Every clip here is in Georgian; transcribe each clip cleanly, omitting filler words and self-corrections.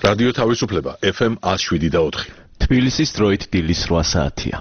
რადიო თავისუფლება FM 107.4. თბილისის დროით დილის 8 საათია.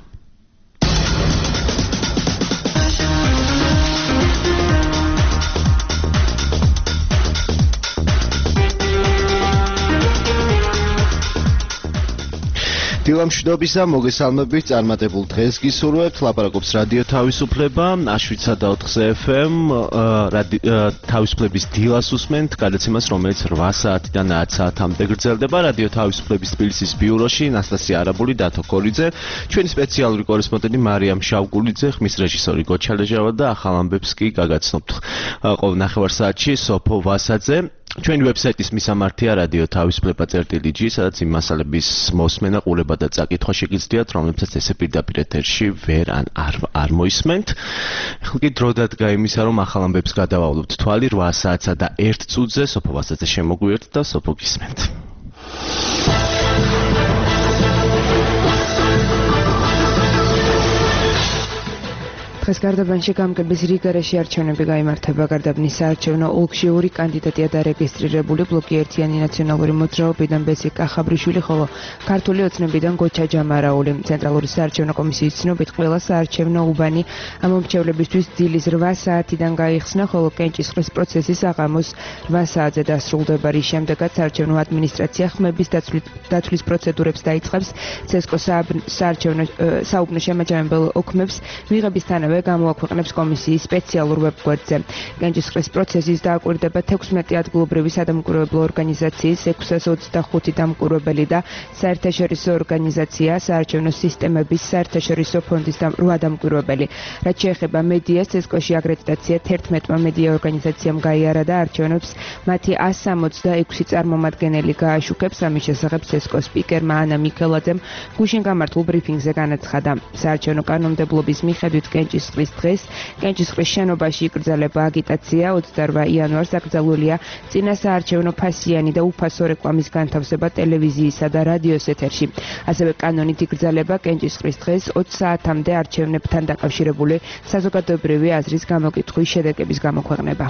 დილამშვიდობისა, მოგესალმებით, წარმატებულ დღეს გისურვებთ. ლაპარაკობს რადიო თავისუფლება, 107.4 FM, თავისუფლების დილას უსმენთ, გადაცემას, რომელიც 8 საათიდან 10 საათამდე გრძელდება. რადიო თავისუფლების თბილისის ბიუროში ნასტასია არაბული, დათო კოლიძე, ჩვენი სპეციალური კორესპონდენტი მარიამ შავგულიძე, ხმის რეჟისორი გოჩალეჟავა და ახალ ამბებს კი გაგაცნობთ ყოველ ნახევარსაათში სოფო ვასაძე. ჩვენი ვებსაიტის მისამართია რადიო თავისუფლება.gi, სადაც იმ მასალების მოსმენა, ყურება და წაკითხვა შეგიძლიათ, რომლებსაც ესე პირდაპირ ეთერში ვერ არ მოისმენთ. ახლა კი დრო დადგა იმისა, რომ ახალ ამბებს გადავავლობთ თვალი 8 საათსა და 1 წუთზე. სოფო ვასაძე შემოგვიერთთ და სოფო გისმენთ. დღეს გარდაბანში გამგების რიგარეში არჩევნები გაიმართება. გარდაბნის საარჩევნო ოლქში ორი კანდიდატია დარეგისტრირებული, ბლოკი ერთიანი ნაციონალური მოძრაობიდან ბესიკ კახაბრიშვილი, ხოლო ქართული ოცნებიდან გოჩა ჯამარაული. ცენტრალური საარჩევნო კომისიის ცნობით ყველა საარჩევნო უბანი ამომრჩევლებისთვის დილის 8 საათიდან გაიხსნა, ხოლო კენჭისყრის პროცესი საღამოს 8 საათზე დასრულდება. რის შემდეგაც საარჩევნო ადმინისტრაცია ხმების დაცვლის პროცედურებს დაიწყებს. ცესკო საუბნო შემაჯამებელ ოქმებს მიღებისთანავე გამოაქვეყნებს კომისიის სპეციალურ ვებგვერდზე. კენჭისყრის პროცესის დააკვირდება 16 ადგილობრივი სადამკვირვებლო ორგანიზაციის 625 დამკვირვებელი და საერთაშორისო ორგანიზაცია, საარჩევნო სისტემების საერთაშორისო ფონდის 8 დამკვირვებელი. რაც შეეხება მედიას, ცესკოში აკრედიტაცია 11 მედია ორგანიზაციამ გაიარა და არჩევნებს მათი 166 წარმომადგენელი გააშუქებს. ამის შესახებ ცესკოს სპიკერმა ანა მიქელაძემ გუშინ გამართულ ბრიფინგზე განაცხადა. საარჩევნო კანონმდებლობის მიხედვით კენჭისყრის დღეს კენჭისყრის შენობაში იკრძალება აგიტაცია. 28 იანვარს აკრძალულია წინა საარჩევნო ფასიანი და უფასო რეკლამის განთავსება ტელევიზიისა და რადიოს ეთერში. ასევე კანონით იკრძალება კენჭისყრის დღეს 20 საათამდე არჩევნებთან დაკავშირებული საზოგადოებრივი აზრის გამოკითხვის შედეგების გამოქვეყნება.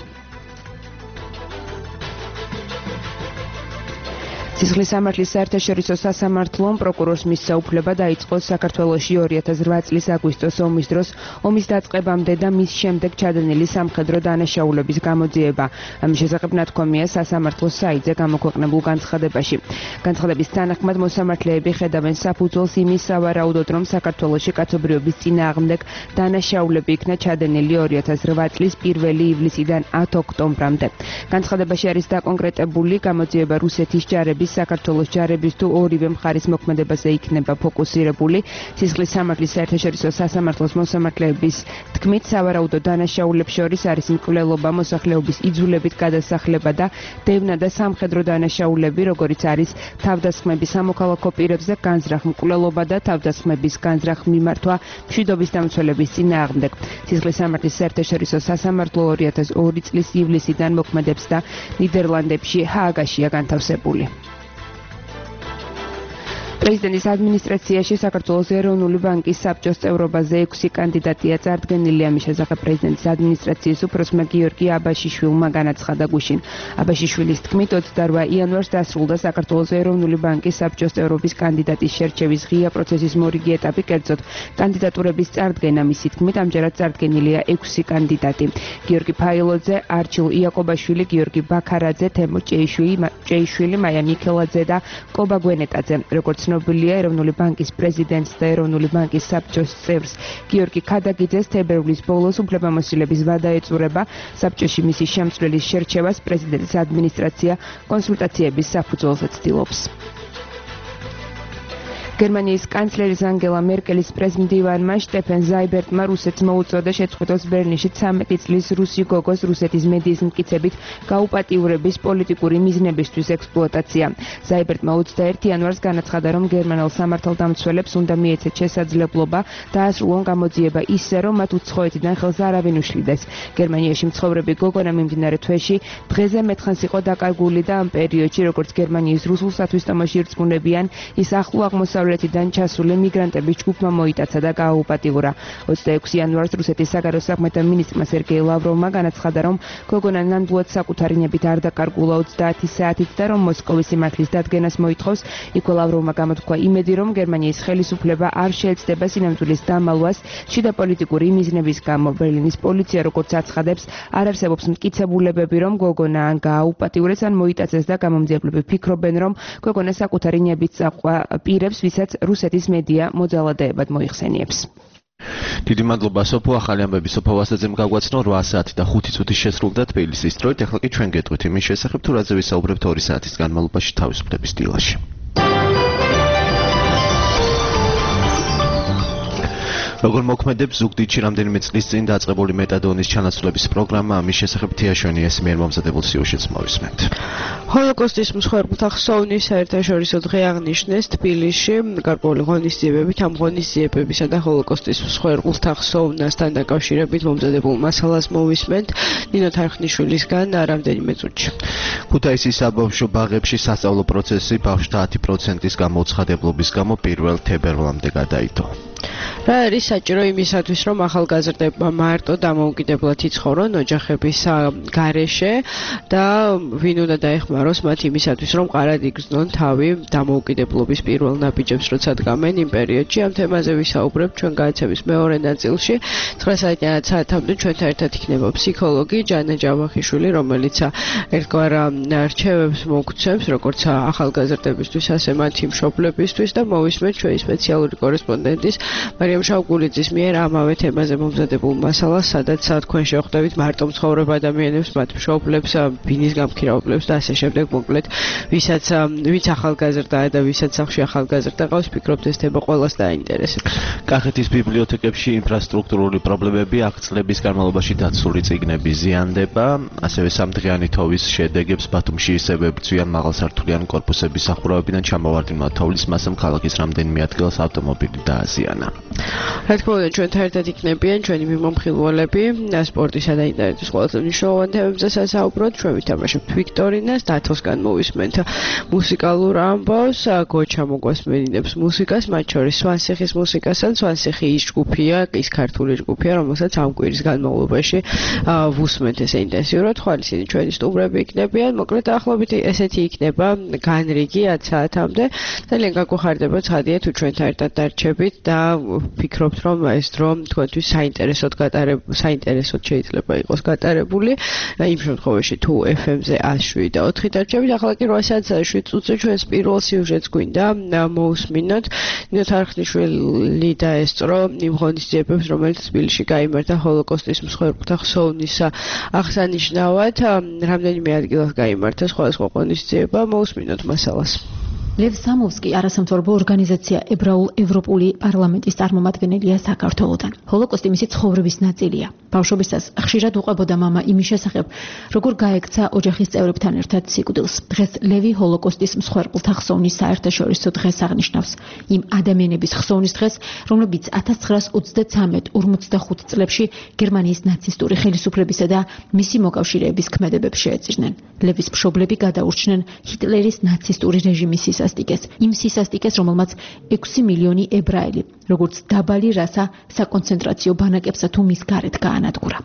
ცისხლის სამართლის საერთაშორისო სასამართლომ პროკურორს მისცა უფლება დაიწყოს საქართველოში 2008 წლის აგვისტოს ომის დროს ომის დაწყებამდე და მის შემდეგ ჩადენილი სამხედრო დანაშაულების გამოძიება. ამის შესახებ ნათქვამია სასამართლოს საიტზე გამოქვეყნებულ განცხადებაში. განცხადების თანახმად მოსამართლეები ხედავენ საფუძველს იმის სავარაუდოდ, რომ საქართველოში კაცობრიობის წინააღმდეგ დანაშაულები იქნა ჩადენილი 2008 წლის 1 ივლისიდან 10 ოქტომბრამდე. განცხადებაში არის დაკონკრეტებული გამოძიება რუსეთის ჯარების, საქართველოს ჯარების თუ ორივე მხარის მოქმედებაზე იქნება ფოკუსირებული. ცისხლის სამართლის საერთაშორისო სასამართლოს მოსამართლეების თქმით, სავარაუდო დანაშაულებს შორის არის მკვლელობა, მოსახლეობის იძულებით გადასახლება და დევნა და სამხედრო დანაშაულები, როგორიც არის თავდასხმების სამოქალაქო პირებზე განზრახ მკვლელობა და თავდასხმების განზრახ მიმართვა მშვიდობის დამცველების წინააღმდეგ. ცისხლის სამართლის საერთაშორისო სასამართლო 2002 წლის ივლისიდან მოქმედებს და ნიდერლანდებში ჰააგაშია განთავსებული. პრეზიდენტის ადმინისტრაციაში საქართველოს ეროვნული ბანკის საბჭოს წევრობაზე 6 კანდიდატია წარდგენილი. ამის შესახებ პრეზიდენტის ადმინისტრაციის უფროსმა გიორგი აბაშიშვილმა განაცხადა გუშინ. აბაშიშვილის თქმით, 28 იანვარს დასრულდა საქართველოს ეროვნული ბანკის საბჭოს წევრობის კანდიდატის შერჩევის ღია პროცესის მორიგი ეტაპი, კერძოდ კანდიდატურების წარდგენა. მისი თქმით, ამჯერად წარდგენილია 6 კანდიდატი: გიორგი ფაილოძე, არჩილ იაკობაშვილი, გიორგი ბაქარაძე, თემო ჭეიშვილი, მაია მიქელაძე და კობა გვენეტაძე. როგორც ცნობილია, ეროვნული ბანკის პრეზიდენტს და ეროვნული ბანკის საბჭოს წევრს გიორგი ქადაგიძეს თებერვლის ბოლოს უფლებამოსილების ვადა ეწურება. საბჭოში მისი შემცვლელის შერჩევას პრეზიდენტის ადმინისტრაცია კონსულტაციების საფუძველზე ცდილობს. გერმანიის კანცლერის ანგელა მერკელის პრეზმდივანმა შტეფენ ზაიბერტმა რუსეთს მოუწოდა შეწყვეტოს ბერლინში 13 წლის რუსი გოგოს რუსეთის მედიის მტკიცებით გაუპატიურების პოლიტიკური მიზნებისთვის ექსპლუატაცია. ზაიბერტმა 21 იანვარს განაცხადა, რომ გერმანელ სამართალდამცველებს უნდა მიეცეთ შესაძლებლობა დაასრულონ გამოძიება ისე, რომ მათ უცხოეთიდან ხელს არავინ უშლიდეს. გერმანიაში მცხოვრები გოგონა მიმდინარე თვეში დღეზე მეტხანს იყო დაკარგული და ამ პერიოდში, როგორც გერმანიის რუსულ სათვისტომოში ირწმუნებიან, ის ახლო აღმოსავლეთის დასავლეთიდან ჩასული მიგრანტების ჯგუფმა მოიტაცა და გააუპატიურა. 26 იანვარს რუსეთის საგარეო საქმეთა მინისტრმა სერგეი ლავროვმა განაცხადა, რომ გოგონა ნამდვილად საკუთარი ნებით არ დაკარგულა 30 საათით და რომ მოსკოვის სიმართლის დადგენას მოითხოვს. იქვე ლავროვმა გამოთქვა იმედი, რომ გერმანიის ხელისუფლება არ შეეცდება სინამდვილის დამალვას შიდა პოლიტიკური მიზნების გამო. ბერლინის პოლიცია როგორც აცხადებს, არ არსებობს მტკიცებულებები, რომ გოგონა ან გააუპატიურეს ან მოიტაცეს და გამომძიებლები ფიქრობენ, რომ გოგონა საკუთარი ნებით წაყვა პირებს, ვისაც რუსეთის მედია მოძალადეებად მოიხსენიებს. დიდი მადლობა სოფო. ახალი ამბები სოფო ვასაძემ გაგვაცნო 8 საათი და 5 წუთი შესრულდა თბილისის დროით. ახლა კი ჩვენ გეტყვით იმის შესახებ, თუ რაზე ვისაუბრებთ 2 საათის განმავლობაში თავისუფლების დილაში. როგორ მოქმედებს ზუგდიდში რამდენიმე წლის წინ დაწყებული მეტადონის ჩანაცვლების პროგრამა, ამის შესახებ თეაშონიას მიერ მომზადებულ სიუჟეტს მოვისმენთ. ჰოლოკოსტის მსხვერპლთა ხსოვნის საერთაშორისო დღე აღნიშნეს თბილისში. გარკვეული ღონისძიებებით ამ ღონისძიებებისა და ჰოლოკოსტის მსხვერპლთა ხსოვნასთან დაკავშირებით მომზადებულ მასალას მოვისმენთ ნინო თარხნიშვილისგან რამდენიმე წუთში. ქუთაისის საბავშვო ბაღებში სასწავლო პროცესი ბავშვთა 10%-ის გამოუცხადებლობის გამო 1 თებერვლამდე გადაიდო. რა არის საჭირო იმისათვის, რომ ახალგაზრდებმა მარტო დამოუკიდებლად იცხოვრონ ოჯახების გარეშე და ვინ უნდა დაეხმაროს მათ იმისათვის, რომ ყარად იგრძნონ თავი დამოუკიდებლობის პირველ ნაბიჯებს, როცა დგამენ იმ პერიოდში. ამ თემაზე ვისაუბრებ ჩვენ გადაცემის მეორე ნაწილში. 9 საათამდე ჩვენთან ერთად იქნება ფსიქოლოგი ჯანა ჯავახიშვილი, რომელიც ერთგვარ რჩევებს მოგცემს, როგორც ახალგაზრდებისთვის, ასე მათი მშობლებისთვის და მოვისმენთ ჩვენი სპეციალური კორესპონდენტის მარიამ შავგულიძის მიერ ამავე თემაზე მომზადებულ მასალას, სადაც თქვენ შეხვდებით მარტო მცხოვრებ ადამიანებს, მათ მშობლებს, ბინის გამქირავებლებს და ასე შემდეგ. მოკლედ, ვინც ახალგაზრდაა და ვისაც სახლში ახალგაზრდა ყავს, ფიქრობთ ეს თემა ყველას დაინტერესებს. კახეთის ბიბლიოთეკებში ინფრასტრუქტურული პრობლემები, აქ წლების განმავლობაში დაცული წიგნები ზიანდება, ასევე სამდღიანი თოვის შედეგებს ბათუმში ისევე ბრძვიან მაღალსართულიანი კორპუსების სახურავებიდან ჩამოვარდნილმა თოვლის მასამ ქალაქის რამდენიმე ადგილას ავტომობილი დააზიანა. რა თქმა უნდა, ჩვენთან ერთად იქნებიან ჩვენი მიმომხილველები, სპორტისა და ინტერნეტის ყველაზე მნიშვნელოვან თემებზე სასაუბროდ. ჩვენ ვითამაშებთ ვიქტორინას, დათოსგან მოვისმენთ მუსიკალურ ამბავს, გოჩა მოგვასმენინებს მუსიკას, მათ შორის სვანსიხის მუსიკასთან. სვანსიხი ის ჯგუფია, ის ქართული ჯგუფია, რომელსაც ამ კვირის განმავლობაში ვუსმენთ ესე ინტენსიურად. ხვალ ისინი ჩვენი სტუმრები იქნებიან. მოკლედ, დაახლოებით ესეთი იქნება განრიგი 10 საათამდე. ძალიან გაგვეხარდება ცხადია თუ ჩვენთან ერთად დარჩებით და ფიქრობთ, რომ ეს დრო თქვენთვის საინტერესოდ შეიძლება იყოს გატარებული. იმ შემთხვევაში თუ FM-ზე 107 და 4 დარჩებით, ახლა კი 8 საათს 7 წუთზე ჩვენს პირველ სიუჟეტს გვინდა მოусმინოთ. ნინო თარხნიშვილი დაესწრო იმ ღონისძიებებს, რომელიც თბილისში გაიმართა ჰოლოკოსტის მსხვერპლთა ხსოვნის აღსანიშნავად. რამდენიმე ადგილას გაიმართა სხვადასხვა ღონისძიება, მოусმინოთ მასალას. ლევ სამოვსკი არასამთავრობო ორგანიზაცია ევროპული პარლამენტის წარმომადგენელია საქართველოდან. ჰოლოკოსტი მისი ცხოვრების ნაწილია. ბავშვობისას ხშირად უყვებოდა მამა იმის შესახებ, როგორ გაექცა ოჯახის წევრებთან ერთად სიკვდილს. დღეს ლევი ჰოლოკოსტის მსხვერპლთა ხსოვნის საერთაშორისო დღეს აღნიშნავს. იმ ადამიანების ხსოვნის დღეს, რომლებიც 1933-45 წლებში გერმანიის ნაცისტური ხელისუფლებისა და მისი მოკავშირეების ქმედებებს შეეწირნენ. ლევის მშობლები გადაურჩნენ ჰიტლერის ნაცისტური რეჟიმის იმ სისასტიკეს, რომელმაც 6 მილიონი ებრაელი, როგორც დაბალი რასა, საკონცენტრაციო ბანაკებსა თუ მის გარეთ გაანადგურა.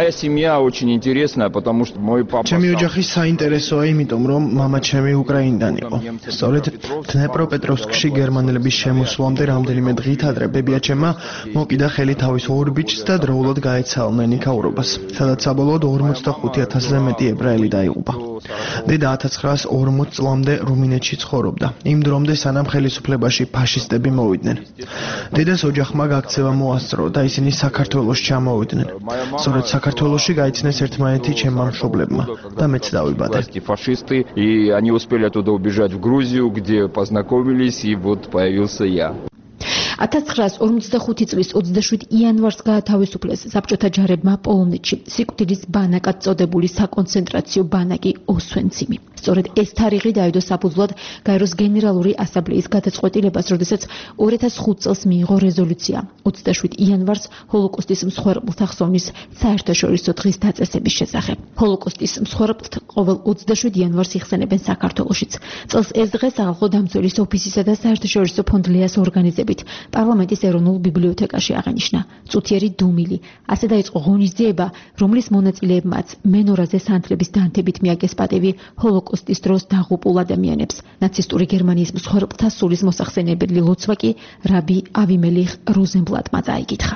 ჩემი ოჯახი საინტერესოა, იმიტომ რომ მამა ჩემი უკრაინიდან იყო. სწორედ დნეპროპეტროვსკში გერმანელების შემოსვლამდე რამდენიმე დღით ადრე ბებიაჩემმა მოკიდა ხელი თავის ორ ბიჭს და დროულად გაეცალნენ იქაურობას, სადაც საბოლოოდ 45,000-ზე მეტი ებრაელი დაიღუპა. დედა 1940 წლამდე რუმინეთში ცხოვრობდა. იმ დრომდე სანამ ხელისუფლებაში ფაშისტები მოვიდნენ. დედას ოჯახმა გაქცევა მოასწრო და ისინი საქართველოში ჩამოვიდნენ. სწორედ საქართველოში გაიცნეს ერთმანეთი ჩემმა მშობლებმა და მეც დავიბადე. Фашисты, и они успели оттуда убежать в Грузию, где познакомились, и вот появился я. 1945 წლის 27 იანვარს გაათავისუფლეს საბჭოთა ჯარებმა პოლონეთში სიკვდილის ბანაკად წოდებული საკონცენტრაციო ბანაკი ოსვენციმი. სწორედ ეს თარიღი დაედო საფუძვლად გაეროს გენერალური ასამბლეის გადაწყვეტილებას, როდესაც 2005 წელს მიიღო რეზოლუცია 27 იანვარს ჰოლოკოსტის მსხვერპლთა ხსოვნის საერთაშორისო დღის დაწესების შესახებ. ჰოლოკოსტის მსხვერპლთ ყოველ 27 იანვარს იხსენებენ საქართველოშიც. წელს ეს დღე სახალხო დამცველის ოფისისა და საერთაშორისო ფონდ ლეას ორგანიზებით პარლამენტის ეროვნულ ბიბლიოთეკაში აღენიშნა. წუთიერი დუმილი. ასე დაიწყო ღონისძიება, რომლის მონაწილეებმაც მენორაზე სანთლების დანთებით მიაგეს პატივი ჰოლოკოსტის დროს დაღუპულ ადამიანებს. ნაცისტური გერმანიის მსხვერპლთა სულის მოსახსენებელი ლოცვა კი რაბი ავიმელიხ როზენბლატმა წაიკითხა.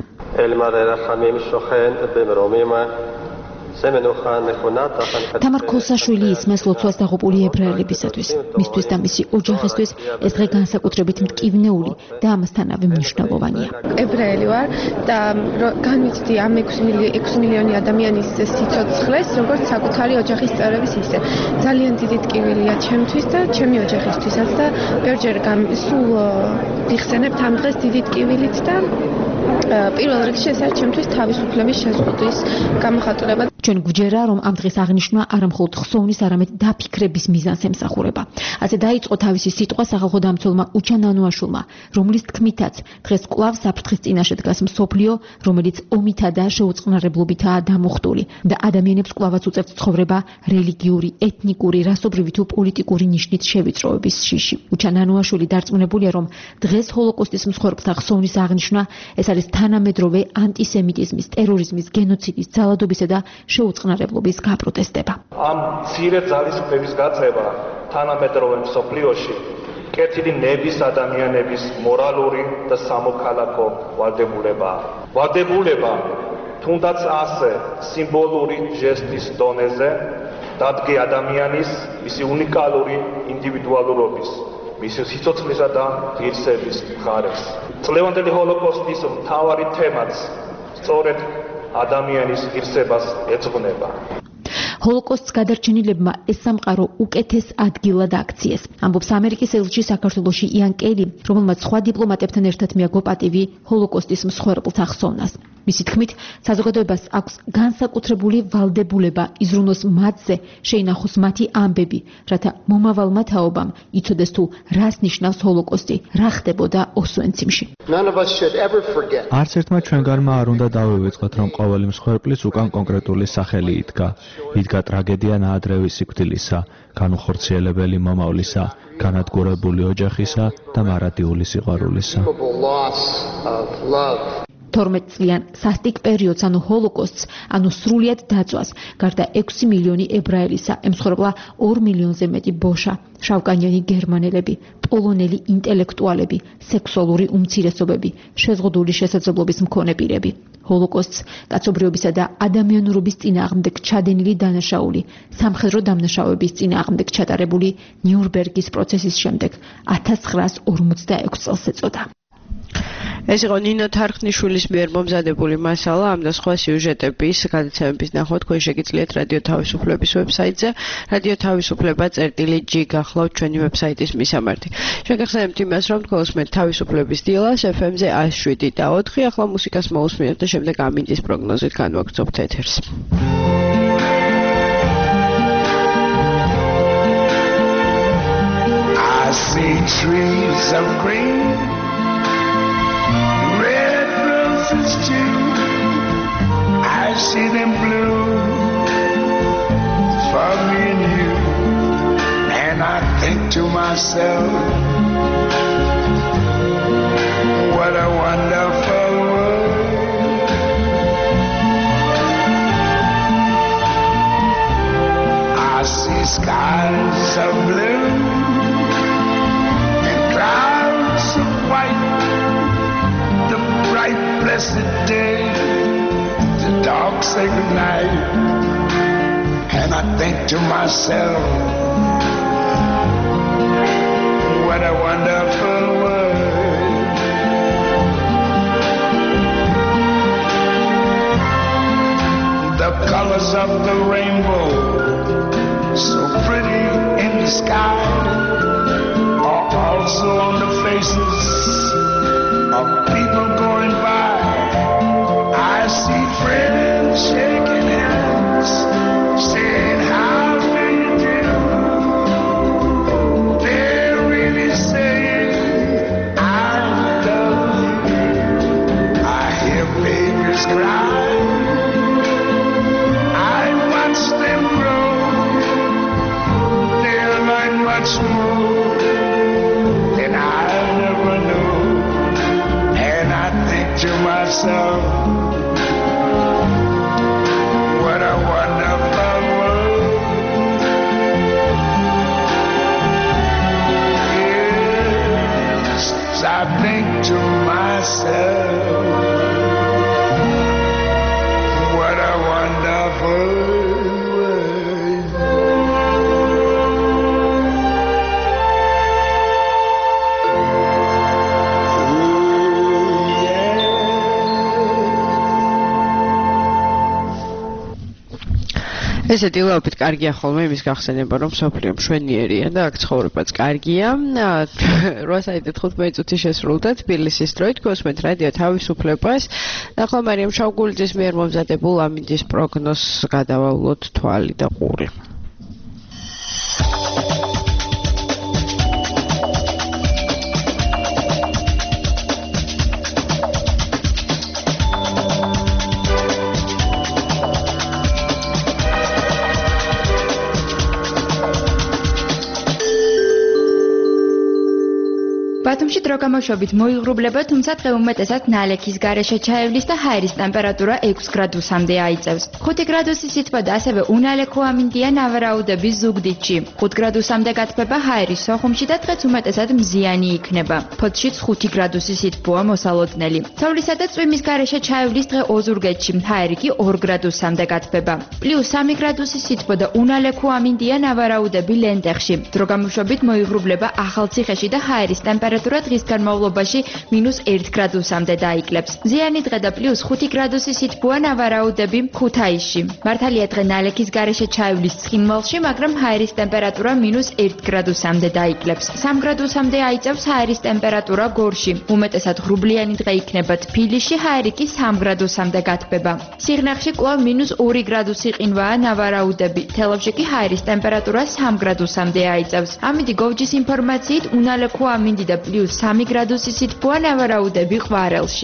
თამარ ქოსაშვილი ისმეს ლოცვას დაღუპული ებრაელებისათვის. მისთვის და მისი ოჯახისთვის ეს დღე განსაკუთრებით მტკივნეული და ამასთანავე მნიშვნელოვანია. ებრაელი ვარ და განვიცდი ამ 6 მილიონი ადამიანის სიცოცხლეს, როგორც საკუთარი ოჯახის წევრების ისე. ძალიან დიდი ტკივილია ჩემთვის და ჩემი ოჯახისთვისაც და ბევრჯერ სულ ვიხსენებთ ამ დღეს დიდი ტკივილით და პირველ რიგში ეს არის ჩემთვის თავისუფლების შეზღუდვის გამოხატულება. ჩვენ გვჯერა, რომ ამ დღის აღნიშვნა არა მხოლოდ ხსოვნის, არამედ დაფიქრების მიზანს ემსახურება. ასე დაიწყო თავისი სიტყვა სახალხო დამცველმა უჩან ანუაშვილმა, რომლის თქმითაც დღეს კვლავ საფრთხის წინაშე დგას მსოფლიო, რომელიც ომითა და შეუწყნარებლობითაა დამუხტული და ადამიანებს კვლავაც უწევთ ცხოვრება რელიგიური, ეთნიკური, რასობრივი თუ პოლიტიკური ნიშნით შევიწროების შიში. უჩან ანუაშვილი დარწმუნებულია, რომ დღეს ჰოლოკოსტის მსხვერპლთა ხსოვნის აღნიშვნა ეს არის თანამედროვე ანტისემიტიზმის, ტერორიზმის, გენოციდის, ძალადობისა და შეუწყნარებლობის გაპროტესტება. ამ მცირე ძალისხმების გაწევა თანამედროვე მსოფლიოში კეთილი ნების ადამიანების მორალური და სამოქალაქო ვალდებულებაა. ვალდებულება თუნდაც ასე სიმბოლური ჟესტის დონეზე დადგე ადამიანის მისი უნიკალური ინდივიდუალურობის, მისი სიცოცხლისა და ღირსების მხარეს. წლევანდელი ჰოლოკოსტის მთავარი თემაც სწორედ ადამიანის ღირსებას ეძღვნება. ჰოლოკოსტს გადარჩენილებმა ეს სამყარო უკეთეს ადგილად აქციეს. ამბობს ამერიკის ელჩი საქართველოში იან კელი, რომელმაც სხვა დიპლომატებთან ერთად მიაგო პატივი ჰოლოკოსტის მსხვერპლთა ხსოვნას. მისი თქმით, საზოგადოებას აქვს განსაკუთრებული ვალდებულება იზრუნოს მათზე, შეინახოს მათი ამბები, რათა მომავალმა თაობამ იცოდეს თუ რას ნიშნავს ჰოლოკოსტი, რა ხდებოდა ოსვენციმში. არც ერთმა ჩვენგანმა არ უნდა დავივიწყოთ, რომ ყოველი მსხვერპლის უკან კონკრეტული სახელი იდგა. იდგა ტრაგედია ნაადრევი სიკვდილისა, განუხორციელებელი მომავლისა, განადგურებული ოჯახისა და მარადიული სიყვარულისა. 12 წლიან სასტიკ პერიოდს, ანუ ჰოლოკოსტს, ანუ სრულიად დაწვას, გარდა 6 მილიონი ებრაელისა, ემსხვერპლა 2 მილიონზე მეტი ბოშა, შავკანიანი გერმანელები, პოლონელი ინტელექტუალები, სექსუალური უმცირესობები, შეზღუდული შესაძლებლობის მქონე პირები. ჰოლოკოსტს კაცობრიობისა და ადამიანურობის წინააღმდეგ ჩადენილი დანაშაული, სამხედრო დამნაშავების წინააღმდეგ ჩატარებული ნიურნბერგის პროცესის შემდეგ 1946 წელს ეწოდა. ეს იყო ნინო თარხნიშვილის მიერ მომზადებული მასალა, ამ და სხვა სიუჟეტების გადაცემების ნახვა თქვენ შეგიძლიათ რადიო თავისუფლების ვებსაიტზე, რადიო თავისუფლება.gi გახლავთ ჩვენი ვებსაიტის მისამართი. შეგახსენებთ იმას, რომ გქონდეთ თავისუფლების დილას FM-ზე 107.4, ახლა მუსიკას მოусმინოთ და შემდეგ ამინდის პროგნოზით განვაგრძობთ ეთერს. I see trees of green, red roses too. I see them bloom for me and you, and I think to myself, what a wonderful world. I see skies of blue and clouds of white, the bright blessed day, the dark sacred night, and I think to myself, what a wonderful world. The colors of the rainbow, so pretty in the sky, are also on the faces of people going by. I see friends shaking hands, saying how do you do. They're really saying I love you. I hear babies cry, I watch them grow. They'll learn much more than I never knew. And I think to myself, what a wonderful world. Yes, I think to myself, what a wonderful world. Ooh, yeah. ესეთი ლაუპით კარგია ხოლმე იმის გახსენება, რომ სოფლიო მშვენიერია და აქ ცხოვრებაც კარგია. 8:15 წუთი შესრულდა თბილისის დროით გოსმეთ რადიო თავისუფლებას. ახლა მარიამ შავგულიძის მიერ მომზადებულ ამინდის პროგნოზს გადავავლოთ თვალი და ყური. ბათუმში დრო გამოშვებით მოიღრუბლება, თუმცა დღე უმეტესად ნალექის გარეშე ჩაევლის და ჰაერის ტემპერატურა 6 გრადუსამდე აიწევს. 5 გრადუსის სითბო და ასევე უნალექო ამინდია ნავარაუდების ზუგდიდში. 5 გრადუსამდე გათბება ჰაერის სოხუმში და დღეც უმეტესად მზიანი იქნება. ფოთშიც 5 გრადუსის სითბოა მოსალოდნელი. თოვლისა და წვიმის გარეშე ჩაევლის დღე ოზურგეთში, ჰაერი კი 2 გრადუსამდე გათბება. +3 გრადუსის სითბო და უნალექო ამინდია ნავარაუდები ლენტეხში. დრო გამოშვებით მოიღრუბლება ახალციხეში და ჰაერის ტემპერატურა დღის განმავლობაში -1 გრადუსამდე დაიკლებს. ზიანი დღე და +5 გრადუსის სითბოა ნავარაუდები ქუთაისში. მართალია დღე ნალექის გარეშე ჩაევლის ცხინვალში, მაგრამ ჰაერის ტემპერატურა -1 გრადუსამდე დაიკლებს. 3 გრადუსამდე აიწევს ჰაერის ტემპერატურა გორში. უმეტესად ღრუბლიანი დღე იქნება თბილისში, ჰაერი კი 3 გრადუსამდე გათბება. სიღნაღში კვლავ -2 გრადუსი ყინვაა ნავარაუდები. თელავში კი ჰაერის ტემპერატურა 3 გრადუსამდე აიწევს. ამინდი გოვჯის ინფორმაციით უნალექო ამინდი და +3 გრადუსის სითბოა ნავარაუდები ყვარელში.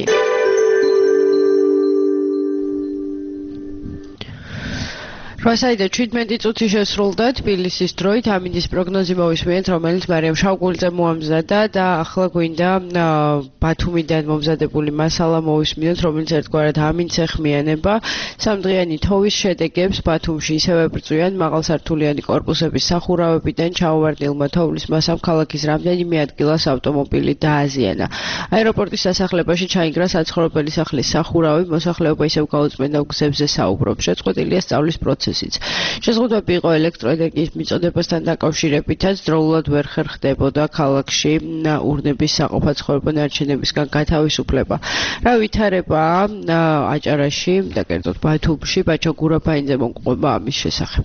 8:17 წუთი შესრულდა თბილისის დროით ამინდის პროგნოზი მოვისმენთ, რომელიც მარიამ შავგულიძე მოამზადა და ახლა გვინდა ბათუმიდან მომზადებული მასალა მოვისმინოთ, რომელიც ერთგვარად ამინდს ეხმიანება. სამდღიანი თოვის შედეგებს ბათუმში ისევე ბრძვიან მაღალსართულიანი კორპუსების სახურავებიდან ჩამოვარდნილმა თოვლის მასამ ქალაქის რამდენიმე ადგილას ავტომობილი დააზიანა. აეროპორტის დასახლებაში ჩაინგრა საცხოვრებელი სახლის სახურავი, მოსახლეობა ისევ გაუწმენდა გზებზე საუბრობს. შეწყვეტილია სწავლის პროცესი. შეზღუდვები იყო ელექტროენერგიის მიწოდებასთან დაკავშირებითაც დროულად ვერ ხერხდებოდა ქალაქში ურნების საყოფაცხოვრებო ნარჩენებისგან გათავისუფლება. რა ვითარებაა აჭარაში და კერძოდ ბათუმში, ბაჩო გურაფაინძე მომყვება ამის შესახებ.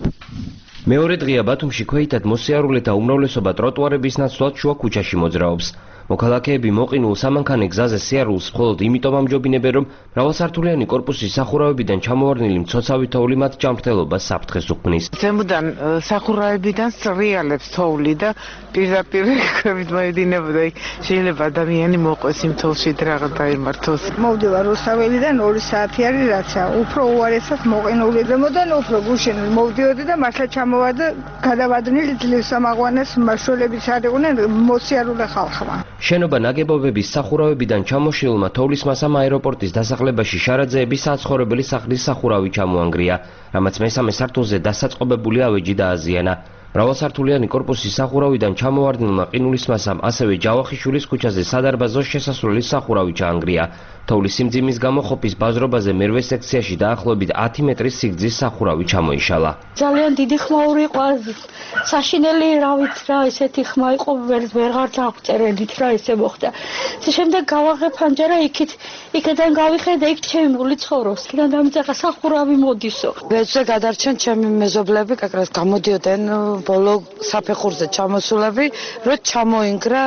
მეორე დღეა ბათუმში ქვეითად მოსიარულეთა უმრავლესობა ტროტუარების ნაცვლად შუა ქუჩაში მოძრაობს. მოქალაქეები მოყინულ სამანქანე გზაზე სიარულს მხოლოდ იმიტომ ამჯობინებენ, რომ მრავალსართულიანი კორპუსის სახურავებიდან ჩამოვარდნილი მცოცავი თოვლი მათ ჯანმრთელობას საფრთხეს უქმნის. ზემოდან სახურავებიდან სრიალებს თოვლი და პირდაპირ ქვევით მოედინებოდა. შეიძლება ადამიანი მოყვეს იმ თოვლში რაღაც დაემართოს. მოვდივარ რუსაველიდან 2 საათი არის რაცა. უფრო უარესად მოყინული ზემოდან უფრო გუშინ მოვდიოდი და მართლა ჩამოვარდა გადავადნილი ძლივ სამაღვანეს მაშველებიც არ იყვნენ მოსიარულე ხალხმა. შენობა ნაგებობების სახურავებიდან ჩამოშლილმა თოვლის მასამ აეროპორტის დასახლებაში შარაძეების საცხოვრებელი სახლის სახურავი ჩამოანგრია, რამაც მესამე სართულზე დასაწყობებული ავეჯი დააზიანა. მრავალსართულიანი კორპუსის სახურავიდან ჩამოვარდნილმა ყინულის მასამ ასევე ჯავახიშვილის ქუჩაზე სადარბაზოს შესასვლელის სახურავი ჩაანგრია. თოვლის სიმძიმის გამო ხოფის ბაზრობაზე მერვე სექციაში დაახლოებით 10 მეტრის სიგრძის სახურავი ჩამოიშალა. ძალიან დიდი ხმაური იყო, საშინელი რავით რა, ესეთი ხმა იყო, ვეღარ დავწერედით რა ესე მოხდა. შემდეგ გავაღე ფანჯარა იქიდან გავიხედე, იქ ჩემი მული ცხოვრობს. იქიდან დამიწახა სახურავი მოდისო. ვეძზე გადარჩენ ჩემი მეზობლები, კაკრას გამოდიოდნენ ბოლო საფეხურზე ჩამოსულები, რომ ჩამოინგრა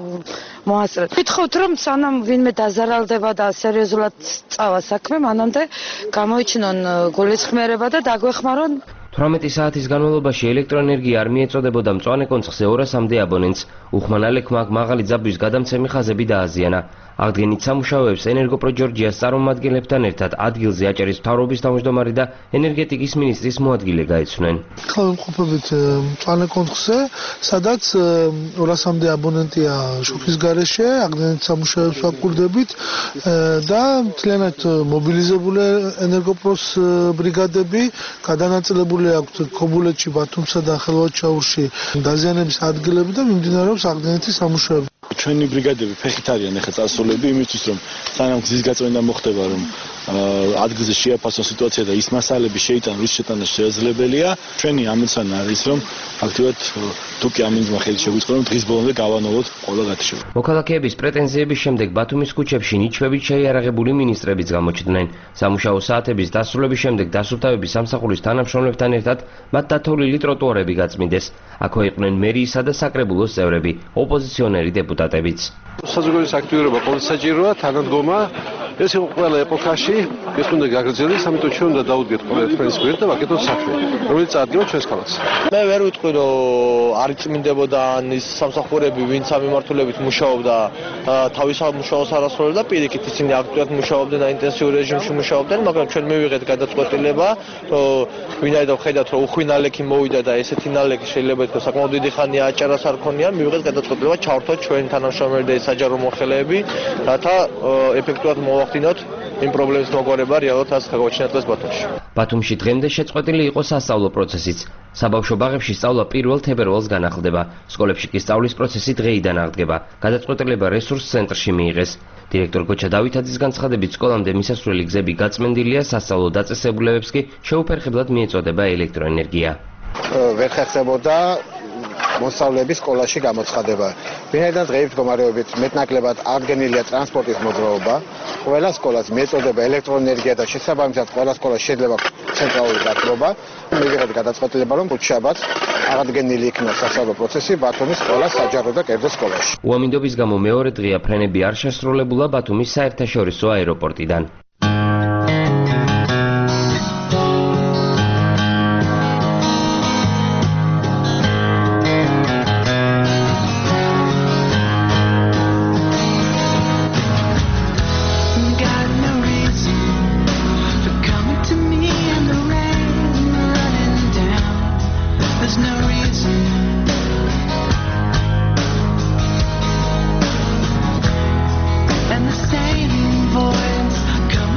მოასწრა. ვთხოვთ, რომ სანამ ვინმე დაზარალდება და სერიოზულად წავა საქმე, მანამდე გამოიჩინონ გულისხმიერება და დაგვეხმარონ. 18 საათის განმავლობაში ელექტროენერგია არ მიეწოდებოდა მწვანე კონცხზე 200-მდე აბონენტს. უხმანალექმა მაღალი ძაბვის გადამცემი ხაზები დააზიანა. აღდგენით სამუშაოებს ენერგოპრო ჯორჯიას წარმომადგენლებთან ერთად ადგილზე აჭარის მთავრობის თავმჯდომარე და ენერგეტიკის მინისტრის მოადგილე გაეცნენ. ხალხმყოფებით მწვანე კონცხზე, სადაც 200-მდე აბონენტია შუქის გარეშე, აღდგენით სამუშაოებს ვაკურდებით და მთლიანად მობილიზებული ენერგოპროს ბრიგადები გადანაწილებული აქვთ ქობულეთში, ბათუმსა და ხელვაჩაურში დაზიანების ადგილები და მიმდინარეობს აღდგენითი სამუშაოები. ჩვენი ბრიგადები ფეხით არიან ახლა წასულები იმისთვის რომ სანამ გზის გაწმენდა მოხდება რომ ადგილზე შეაფასონ სიტუაცია და ის მასალები შეიტანონ რის შეტანა შესაძლებელია ჩვენი ამოცანა არის რომ აქტიურად თუკი ამინძმა ხელი შეგვიწყო რომ დღის ბოლომდე გავანოლოთ ყველა გათიშება. მოქალაქეების პრეტენზიების შემდეგ ბათუმის ქუჩებში ნიჩბებით შეიარაღებული მინისტრებიც გამოჩნდნენ. სამუშაო საათების დასრულების შემდეგ დასუფთავების სამსახურის თანამშრომლებთან ერთად მათ დათოვლილი ტროტუარები გაწმინდეს. აქვე იყვნენ მერიისა და საკრებულოს წევრები, ოპოზიციონერი დეპუტატებიც. საზოგადოების აქტივობა ყოველ საჭიროა, თანადგომა. ეს იყო ყველა ეპოქაში, ეს უნდა გაგრძელდეს, ამიტომ ჩვენ უნდა დაუდგეთ ყველა ერთმანეთის გვერდ და ვაკეთოთ საქმე, რომელიც წარდგება ჩვენს ქალაქს. მე ვერ ვიტყვი რომ არ იწმინდებოდა ის სამსახურები, ვინც ამ მიმართულებით მუშაობდა, თავის სამუშაოს არ ასრულებდა, პირიქით ისინი აქტიურად მუშაობდნენ და ინტენსიურ რეჟიმში მუშაობდნენ, მაგრამ ჩვენ მივიღეთ გადაწყვეტილება, რომ ვინაიდან ვხედავთ რომ უხვინალექი მოვიდა და ესეთი ნალექი შეიძლება ითქვას საკმაოდ დიდი ხანია აჭარას არ ქონია, მივიღეთ გადაწყვეტილება ჩავართვათ ჩვენი თანამშრომლები და საჯარო მოხელეები, რათა ეფექტურად მოვახდინოთ იმ პრობლემის მოგვარება რეალურად ასე გაგვაჩნიათ დღეს ბათუმში. ბათუმში დღემდე შეწყვეტილი იყო სასწავლო პროცესიც. საბავშვო ბაღებში სწავლა 1 თებერვალს განახლდება. სკოლებში კი სწავლის პროცესი დღეიდან აღდგება. გადაწყვეტილება რესურს ცენტრში მიიღეს. დირექტორ გოჩა დავითაძის განცხადებით სკოლამდე მისასვლელი გზები გაწმენდილია, სასწავლო დაწესებულებებს კი შეუფერხებლად მიეწოდება ელექტროენერგია. ვერ ხერხდებოდა მოსწავლეების სკოლაში გამოცხადება. ვინაიდან დღეების მდგომარეობით მეტნაკლებად აღდგენილია ტრანსპორტის მოძრაობა, ყველა სკოლას მიეწოდება ელექტროენერგია და შესაბამისად ყველა სკოლას შეიძლება ცენტრალური გათბობა. მივიღეთ გადაწყვეტილება, რომ ხუთშაბათს აღდგენილი იქნება სასწავლო პროცესი ბათუმის სკოლას საჯარო და კერძო სკოლაში. უამინდობის გამო მეორე დღეა ფრენები არ შესრულებულა ბათუმის საერთაშორისო აეროპორტიდან. And the same voice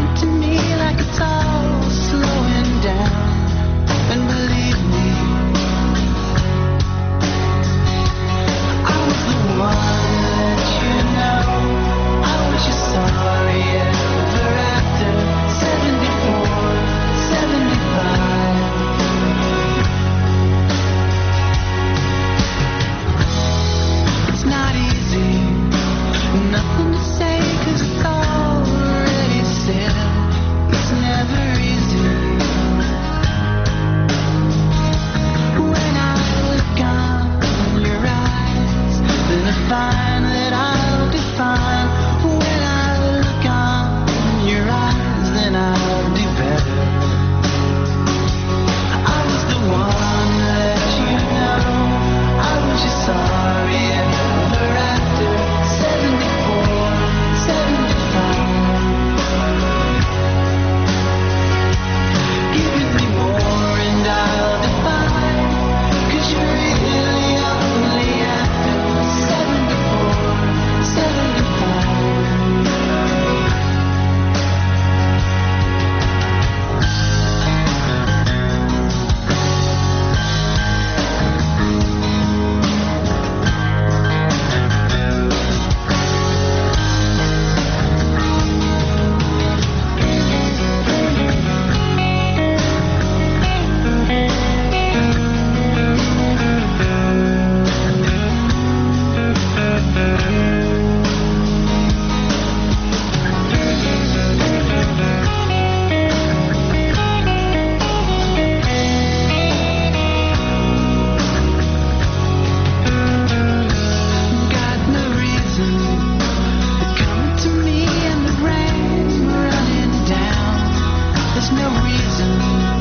no reason.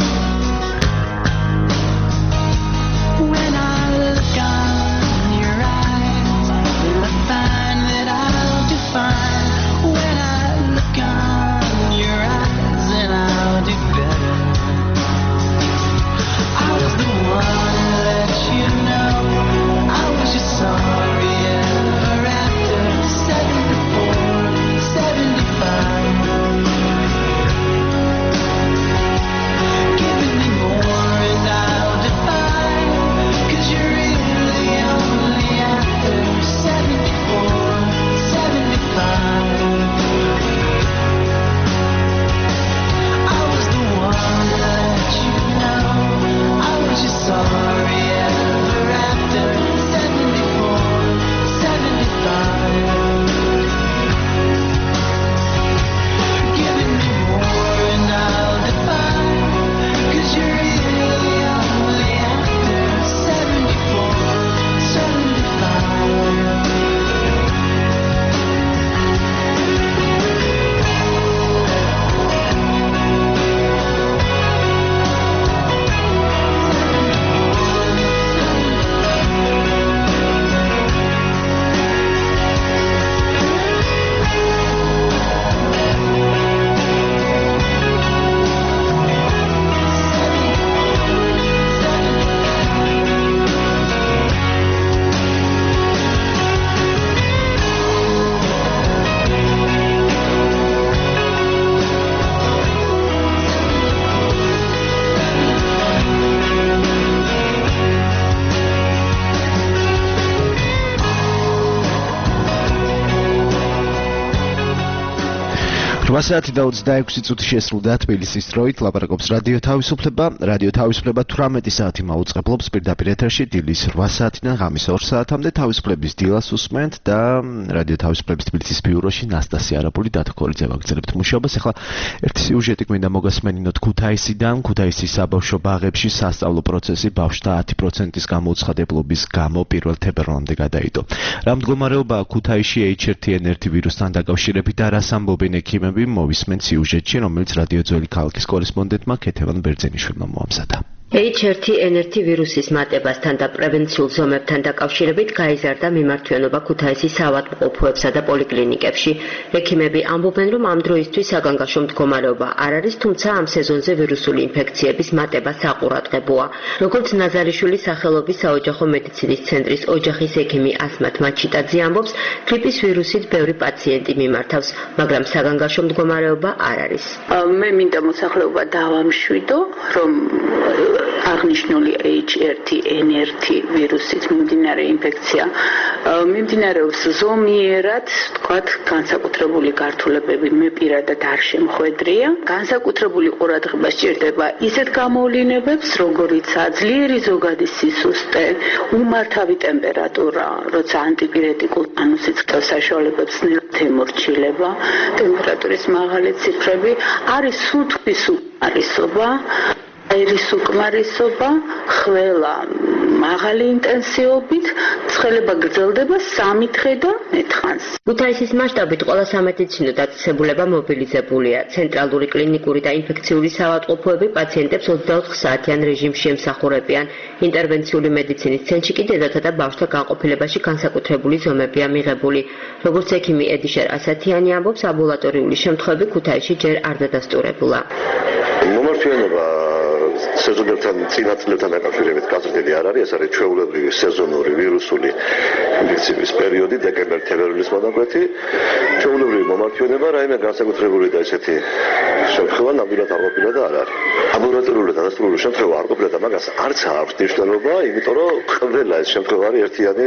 When I look on your eyes, will I find that I'll do fine? When I look on your eyes, then I'll do better. I was the one to let you know I was just sorry ever after 74, 75. Giving me more and I'll define, 'cause you're really only after 74, 75. I was the one to let you know I was just sorry ever after 74, 75. Giving me more and I'll define, 'cause you're really only after 74, 75. Saati da 26 წუთი შესრულდა თბილისის დროით, ლაპარაკობს რადიო თავისუფლება. რადიო თავისუფლება 18 საათი მაუწყებლობს პირდაპირ ეთერში დილის 8 საათიდან ღამის 2 საათამდე თავისუფლების დილას უსმენთ და რადიო თავისუფლების თბილისის ბიუროში ნასტასია არაბული დათოქორიძე ვაგრძელებთ მუშაობას. ახლა ერთი სიუჟეტი გვინდა მოგასმენინოთ ქუთაისიდან. ქუთაისის საბავშვო ბაღებში სასწავლო პროცესი ბავშვთა 10%-ის გამოუცხადებლობის გამო 1 თებერვალამდე გადაიდო. რა მდგომარეობაა ქუთაისში H1N1 ვირუსთან დაკავშირებით და რას ამბობენ ექიმები? მოვისმენთ სიუჟეტში, რომელიც რადიო ძველი ქალაქის კორესპონდენტმა ქეთევან ბერძენიშვილმა მოამზადა. H1N1 ვირუსის მატებასთან და პრევენციულ ზომებთან დაკავშირებით გაიზარდა მიმართვიანობა ქუთაისის საავადმყოფოებსა და პოლიკლინიკებში. ექიმები ამბობენ, რომ ამ დროისთვის საგანგაშო მდგომარეობა არ არის, თუმცა ამ სეზონზე ვირუსული ინფექციების მატება საყურადღებოა. როგორც ნაზარიშვილის სახელობის საოჯახო მედიცინის ცენტრის ოჯახის ექიმი ასმათ მაჩიტაძე ამბობს, გრიპის ვირუსით ბევრი პაციენტი მიმართავს, მაგრამ საგანგაშო მდგომარეობა არ არის. მე მინდა მოსახლეობა დავამშვიდო, რომ აღნიშნული H1N1 ვირუსით მიმდინარე ინფექცია მიმდინარეობს ზომიერად, თქვათ, განსაკუთრებული გართულებები მე პირადად არ შემხვედრია. განსაკუთრებული ყურადღება სჭირდება ისეთ გამოვლინებებს, როგორიცაა ძლიერი ზოგადი სისუსტე, უმართავი ტემპერატურა, როცა ანტიპირეტიკულ ანუ სიცხეს საშუალებებს ნელთ ემორჩილება, ტემპერატურის მაღალი ციფრები, არის სუნთქვის უკმარისობა, აირის უკმარისობა, ხველა მაღალი ინტენსივობით, ცხელება გრძელდება 3 დღე და მეტხანს. ქუთაისის მასშტაბით ყველა სამედიცინო დაწესებულება მობილიზებულია. ცენტრალური კლინიკური და ინფექციური საავადმყოფოები პაციენტებს 24 საათიან რეჟიმში ემსახურებიან. ინტერვენციული მედიცინის ცენტრში კი დედათა და ბავშვთა განყოფილებაში განსაკუთრებული ზომებია მიღებული. როგორც ექიმი ედიშერ ასათიანი ამბობს, ამბულატორიული შემთხვევები ქუთაისში ჯერ არ დადასტურებულა. მომართვიანობა სეზონებთან წინაწლებთან დაკავშირებით გაზრდილი არ არის, ეს არის ჩვეულებრივი სეზონური ვირუსული ინფექციის პერიოდი, დეკემბერ-თებერვლის მონაკვეთი. ჩვეულებრივი მომართვიანება რაიმე განსაკუთრებული და ესეთი შემთხვევა ნამდვილად არ ყოფილა და არ არის. ამბულატორიული დადასტურებული შემთხვევა არ ყოფილა და მაგას არც აქვს მნიშვნელობა, იმიტომ რომ ყველა ეს შემთხვევა არის ერთიანი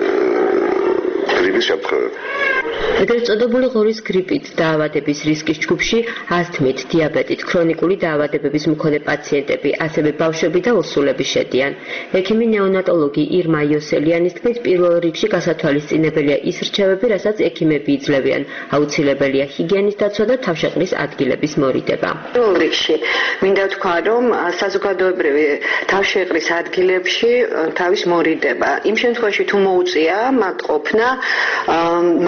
გრიპის შემთხვევები. ეგრეთ წოდებული ღორის გრიპით დაავადების რისკის ჯგუფში ასთმით, დიაბეტით, ქრონიკული დაავადებების მქონე პაციენტები, ასევე ბავშვები და ოსულები შედიან. ექიმი ნეონატოლოგი ირმა იოსელიანის თქმით, პირველ რიგში გასათვალისწინებელია ის რჩევები, რასაც ექიმები იძლევიან. აუცილებელია ჰიგიენის დაცვა და თავშეყრის ადგილების მორიდება. პირველ რიგში მინდა ვთქვა, რომ საზოგადოებრივი თავშეყრის ადგილებში თავის მორიდება. იმ შემთხვევაში თუ მოუწია მათ ყოფნა, მაშინ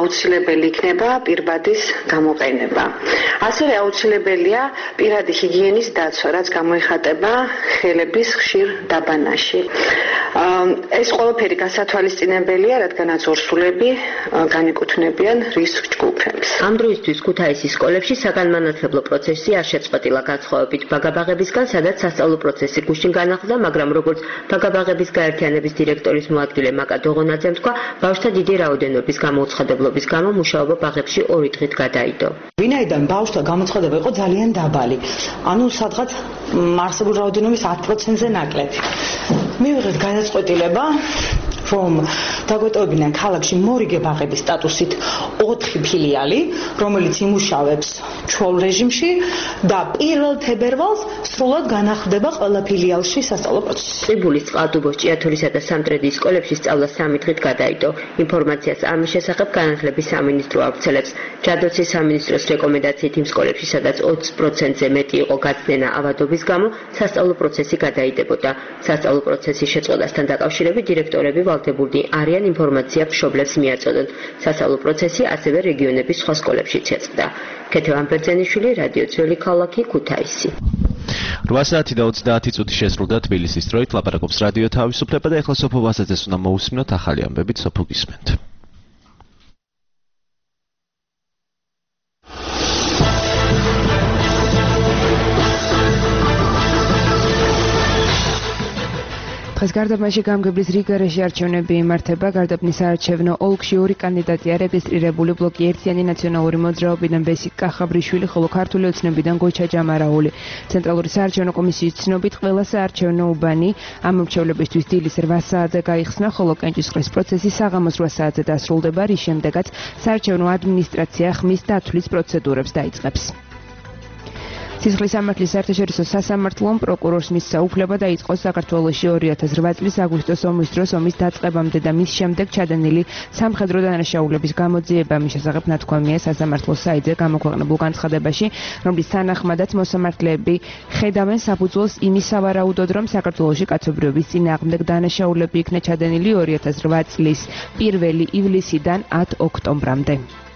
აუცილებელი იქნება პირბადის გამოყენება. ასევე აუცილებელია პირადი ჰიგიენის დაცვა, რაც გამოიხატება ხელების ხშირ დაბანაში. ეს ყველაფერი გასათვალისწინებელია, რადგანაც ორსულები განეკუთვნებიან რისკ ჯგუფებს. ამ დროისთვის ქუთაისის სკოლებში საგანმანათლებლო პროცესი არ შეწყვეტილა განსხვავებით ბაგაბაღებისგან, სადაც სასწავლო პროცესი გუშინ განახლდა, მაგრამ როგორც ბაგაბაღების გაერთიანების დირექტორის მოადგილე მაკა დოღონაძემ თქვა, ბავშვთა დიდი რაოდენობის გამოუცხადებლობის გამო მუშაობა ბაღებში 2 დღით გადაიდო. ვინაიდან ბავშვთა გამოცხადება იყო ძალიან დაბალი, ანუ სადღაც არსებული რაოდენობის 10%-ზე ნაკლები. მივიღეთ გადაწყვეტილება, რომ დაგვეტოვებინან ქალაქში მორიგე ბაღების სტატუსით 4 ფილიალი, რომელიც იმუშავებს ჩვეულ რეჟიმში და 1 თებერვალს სრულად განახლდება ყველა ფილიალში სასწავლო პროცესი. ტყიბულის, წყალტუბოს, ჭიათურისა და სამტრედიის სკოლებში სწავლა 3 დღით გადაიდო. ინფორმაციას ამის შესახებ განათლების სამინისტრო ავრცელებს. ჯადოცის სამინისტროს რეკომენდაციით იმ სკოლებში, სადაც 20%-ზე მეტი იყო გაწმენა ავადობის გამო, სასწავლო პროცესი გადაიდებოდა. სასწავლო პროცესის შეწყვეტასთან დაკავშირებით დირექტორები ვალდებულნი არიან ინფორმაცია მშობლებს მიაწოდონ. სასწავლო პროცესი ასევე რეგიონების სხვა სკოლებშიც ეწყდა. ქეთევან ბერძენიშვილი, რადიო ძველი ქალაქი, ქუთაისი. 8 საათი და 30 წუთი შესრულდა თბილისის დროით, ლაპარაკობს რადიო თავისუფლება და ეხლა სოფო ვასაძეს უნდა მოусმინოთ ახალი ამბებით, სოფო გისმენთ. დღეს გარდაბნაში გამგებლის რიგარეში არჩევნები იმართება. გარდაბნის საარჩევნო ოლქში 2 კანდიდატია რეგისტრირებული ბლოკი ერთიანი ნაციონალური მოძრაობიდან ბესიკ კახაბრიშვილი, ხოლო ქართული ოცნებიდან გოჩა ჯამარაული. ცენტრალური საარჩევნო კომისიის ცნობით ყველა საარჩევნო უბანი ამ მრჩევლებისთვის დილის 8 საათზე გაიხსნა, ხოლო კენჭისყრის პროცესი საღამოს 8 საათზე დასრულდება, რის შემდეგაც საარჩევნო ადმინისტრაცია ხმის დათვლის პროცედურებს დაიწყებს. სისხლის სამართლის საერთაშორისო სასამართლომ პროკურორს მისცა უფლება დაიწყოს საქართველოში 2008 წლის აგვისტოს ომის დროს ომის დაწყებამდე და მის შემდეგ ჩადენილი სამხედრო დანაშაულების გამოძიება. მის შესახებ ნათქვამია სასამართლოს საიტზე გამოქვეყნებულ განცხადებაში, რომლის თანახმადაც მოსამართლეები ხედავენ საფუძველს იმის სავარაუდოდ, რომ საქართველოში კაცობრიობის წინააღმდეგ დანაშაულები იქნა ჩადენილი 2008 წლის 1 ივლისიდან 10 ოქტომბრამდე.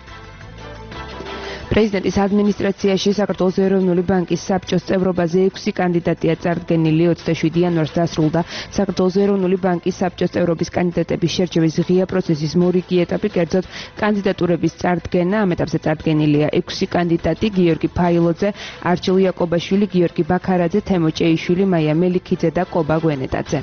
პრეზიდენტის ადმინისტრაციაში საქართველოს ეროვნული ბანკის საბჭოს წევრობაზე 6 კანდიდატია წარდგენილი. 27 იანვარს დასრულდა საქართველოს ეროვნული ბანკის საბჭოს წევრობის კანდიდატების შერჩევის ღია პროცესის მორიგი ეტაპი, კერძოდ კანდიდატურების წარდგენა. ამ ეტაპზე წარდგენილია 6 კანდიდატი: გიორგი ფაილოძე, არჩილ იაკობაშვილი, გიორგი ბაქარაძე, თემო ჭეიშვილი, მაია მელიქიძე და კობა გვენეტაძე.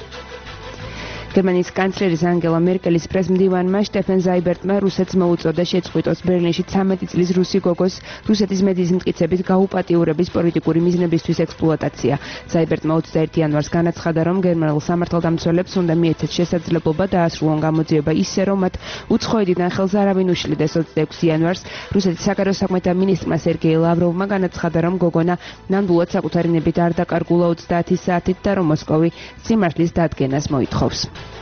გერმანიის კანცლერის ანგელა მერკელის პრესმდივანმა შტეფენ ზაიბერტმა რუსეთს მოუწოდა შეწყვიტოს ბერლინში 13 წლის რუსი გოგოს რუსეთის მედიის მტკიცებით გაუპატიურების პოლიტიკური მიზნებისთვის ექსპლუატაცია. ზაიბერტმა 21 იანვარს განაცხადა, რომ გერმანულ სამართალდამცველებს უნდა მიეცეთ შესაძლებლობა დაასრულონ გამოძიება ისე, რომ მათ უცხოეთიდან ხელს არავინ უშლიდეს. 26 იანვარს რუსეთის საგარეო საქმეთა მინისტრმა სერგეი ლავროვმა განაცხადა, რომ გოგონა ნამდვილად საკუთარი ნებით არ დაკარგულა 30 საათით და რომ მოსკოვი სიმართლის დადგენას მოითხოვს.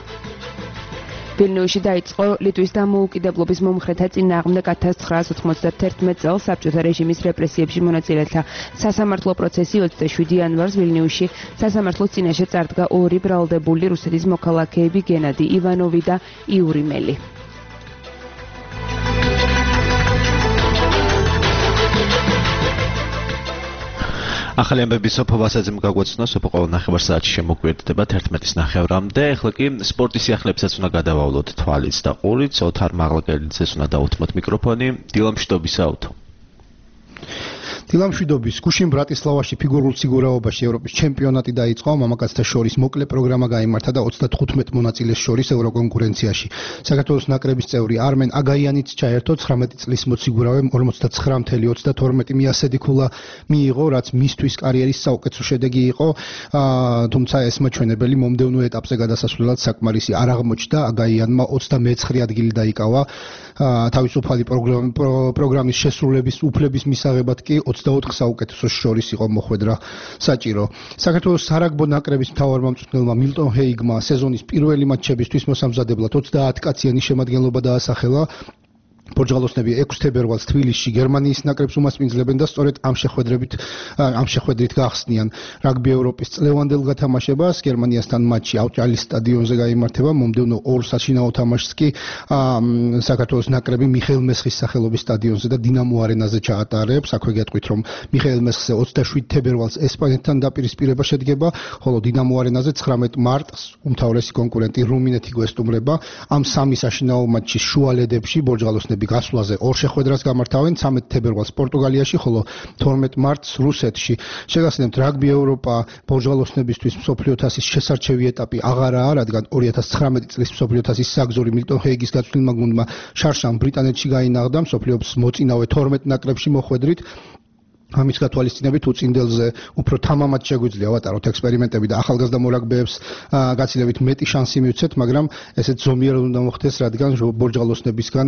ვილნიუსში დაიწყო ლიტვის დამოუკიდებლობის მომხრეთა წინააღმდეგ 1991 წელს საბჭოთა რეჟიმის რეპრესიებში მონაწილეთა სასამართლო პროცესი. 27 იანვარს ვილნიუსში სასამართლოს წინაშე წარდგა 2 ბრალდებული რუსეთის მოქალაქეები გენადი ივანოვი და იური მელი. ახალი ამბები სოფო ვასაძემ გაგვაცნო, სოფო ყოველ ნახევარ საათში შემოგვიერთდება 11:30-მდე. ახლა კი სპორტის სიახლეებსაც უნდა გადავავლოთ თვალიც და ყურიც. ოთარ მაღლაკელიძეს უნდა დაუთმოთ მიკროფონი. დილამშვიდობისა უთო. დილამშვიდობის. გუშინ ბრატისლავაში ფიგურულ სიგურაობაში ევროპის ჩემპიონატი დაიწყო. მამაკაცთა შორის მოკლე პროგრამა გაიმართა და 35 მონაწილეს შორის ევროკონკურენციაში. საქართველოს ნაკრების წევრი არმენ აგაიანიც ჩაერთო. 19 წლის მოციგურავემ 49.32 მიასედი ქულა მიიღო, რაც მისთვის კარიერის საუკეთესო შედეგი იყო. თუმცა ეს მაჩვენებელი მომდევნო ეტაპზე გადასასვლელად საკმარისი არ აღმოჩნდა. აგაიანმა 29 ადგილი დაიკავა. თავისუფალი პროგრამის შესრულების უფლების მისაღებად კი 24 საუკეთესოს შორის იყო მოხვედრა საჭირო. საქართველოს სარაგბო ნაკრების მთავარმომწვრთნელმა მილტონ ჰეიგმა სეზონის პირველი მატჩებისთვის მოსამზადებლად 30 კაციანი შემადგენლობა დაასახელა. პორტუგალოსნები 6 თებერვალს თბილისში გერმანიის ნაკრებს უმასპინძლებენ და სწორედ ამ შეხვედრით გახსნიან რაგბი ევროპის წლევანდელ გათამაშებას. გერმანიასთან მატჩი ავჭალის სტადიონზე გაიმართება. მომდევნო ორ საშინაო თამაშს კი საქართველოს ნაკრები მიხეილ მესხის სახელობის სტადიონზე და დინამო არენაზე ჩაატარებს. აქვე გეტყვით, რომ მიხეილ მესხზე 27 თებერვალს ესპანეთთან დაპირისპირება შედგება, ხოლო დინამო არენაზე 19 მარტს უმთავრესი კონკურენტი რუმინეთი გვესტუმრება. ამ სამი საშინაო მატჩის შუალედებში პორტუგალოსნები გასვლაზე ორ შეხვედრას გამართავენ 13 თებერვალს პორტუგალიაში, ხოლო 12 მარტს რუსეთში. შეგახსენებთ, რაგბი ევროპა პორტუგალოსნებისთვის მსოფლიო თასის შესარჩევი ეტაპი აღარაა, რადგან 2019 წლის მსოფლიო თასის საგზური მილტონ ჰეიგის გაწვრთნილმა გუნდმა შარშან ბრიტანეთში გაინაღდა მსოფლიოს მოწინავე 12 ნაკრებში მოხვედრით. ამის გათვალისწინებით უწინდელზე უფრო თამამად შეგვიძლია ვატაროთ ექსპერიმენტები და ახალგაზრდა მორაგბეებს გაცილებით მეტი შანსი მივცეთ, მაგრამ ესეც ზომიერად უნდა მოხდეს, რადგან პორტუგალოსნებისგან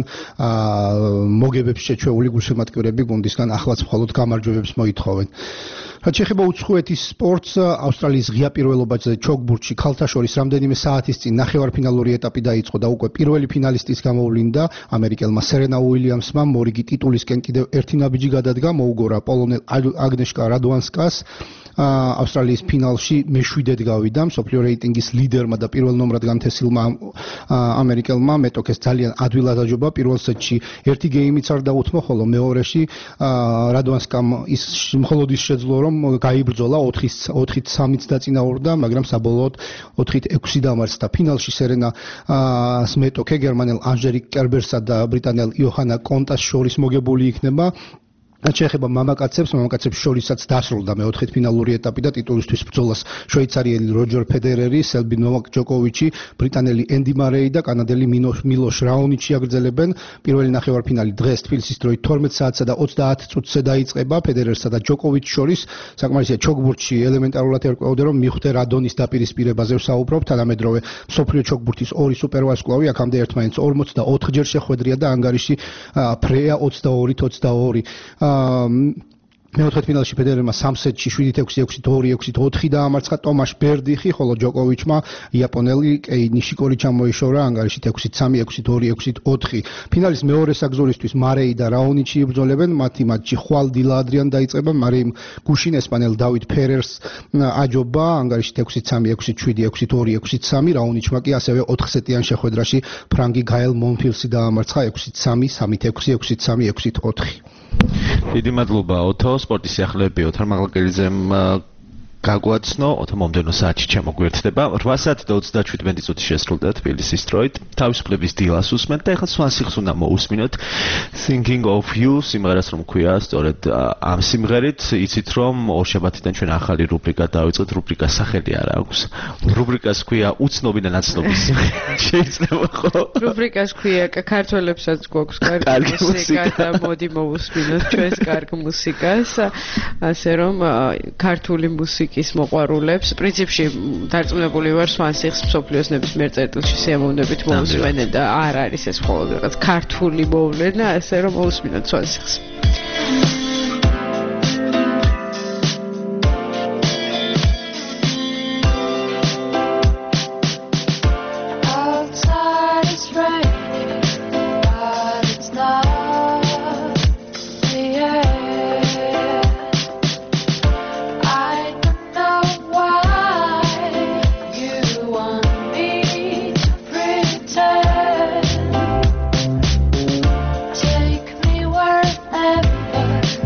მოგებებს შეჩვეული გულშემატკივრები გუნდისგან ახლაც მხოლოდ გამარჯვებებს მოითხოვენ. რაც შეეხება უცხოეთის სპორტს, ავსტრალიის ღია პირველობაზე ჩოგბურთში ქალთა შორის რამდენიმე საათის წინ ნახევარფინალური ეტაპი დაიწყო და უკვე პირველი ფინალისტის გამოვლინდა. ამერიკელმა სერენა უილიამსმა მორიგი ტიტულისკენ კიდევ ერთი ნაბიჯი გადადგა, მოუგორა პოლონელ აგნეშკა რადვანსკას. ავსტრალიის ფინალში მე-7-ად გავიდა მსოფლიო რეიტინგის ლიდერმა და პირველ ნომრად განთესილმა ამერიკელმა მეტოქეს ძალიან ადვილად აჯობა. პირველ სეტში ერთი გეიმიც არ დაუთმო, ხოლო მეორეში რადვანსკამ ის მხოლოდ ის შეძლო, რომ გაიბრძოლა 4-3-ით დაწინაურდა, მაგრამ საბოლოოდ 4-6 დამარცხდა. ფინალში სერენას მეტოქე გერმანელ ანჟელიკ კერბერსა და ბრიტანელ იოჰანა კონტას შორის მოგებული იქნება. რაც შეეხება მამაკაცებს შორისაც დასრულდა მეოთხე ფინალური ეტაპი და ტიტულისთვის ბრძოლას შვეიცარიელი როჯერ ფედერერი, სერბი ნოვაკ ჯოკოვიჩი, ბრიტანელი ენდი მარეი და კანადელი მილოშ რაონიჩი აგრძელებენ. პირველი ნახევარფინალი დღეს თბილისის დროით 12 საათსა და 30 წუთზე დაიწყება ფედერერსა და ჯოკოვიჩს შორის. საკმარისია ჩოგბურთში ელემენტარულად ერკვეოდე, რომ მიხვდე რადონის დაპირისპირებაზე ვსაუბრობ, თანამედროვე მსოფლიო ჩოგბურთის ორი სუპერვარსკვლავი აქამდე ერთმანეთს 44 ჯერ შეხვედრია და ანგარიში ფრეა 22-22. მეოთხედფინალში ფედერერმა 3 სეტში 7-6, 6-2, 6-4 დაამარცხა ტომაშ ბერდიხი, ხოლო ჯოკოვიჩმა იაპონელი კეი ნიშიკორი ჩამოიშორა ანგარიში 6-3, 6-2, 6-4. ფინალის მეორე საგზურისთვის მარეი და რაონიჩი იბრძოლებენ, მათი მატჩი ხვალ დილა ადრიან დაიწყება. მარეიმ გუშინ ესპანელ დავიდ ფერერს აჯობა ანგარიში 6-3, 6-7, 6-2, 6-3. რაონიჩმა კი ასევე 4 სეტიან შეხვედრაში ფრანგი გაელ მონფილსი დაამარცხა 6-3, 3-6, 6-3, 6-4. დიდი მადლობა ოთო, სპორტის სიახლეები ოთარ მაღლაკელიძემ გაგვაცნო, ოთო მომდევნო საათში ჩამოგვერთდება. 8 საათი და 37 წუთი შესრულდა თბილისის დროით. თავისუფლების დილას უსმენთ და ეხლა სვან სიხს უნდა მოусმინოთ Thinking of You სიმღერას, რომ ქვია სწორედ ამ სიმღერით. იცით რომ ორშაბათიდან ჩვენ ახალი რუბრიკა დავიწყეთ, რუბრიკას სახელი არ აქვს. რუბრიკას ქვია უცნობი და ნაცნობი სიმღერა. შეიძლება ხო? რუბრიკას ქვია ქართველებსაც გვაქვს კარგი მუსიკა და მოდი მოусმინოთ ჩვენს კარგ მუსიკას. ასე რომ ქართული მუსიკა ის მოყვარულებს პრინციპში დარწმუნებული ვარ სვან სიხს მსოფლიოს ნებისმიერ წერტილში სიამოვნებით მოусმენენ და არ არის ეს მხოლოდ რაღაც ქართული მოვლენა, ასე რომ მოусმინოთ სვან სიხს. Take me wherever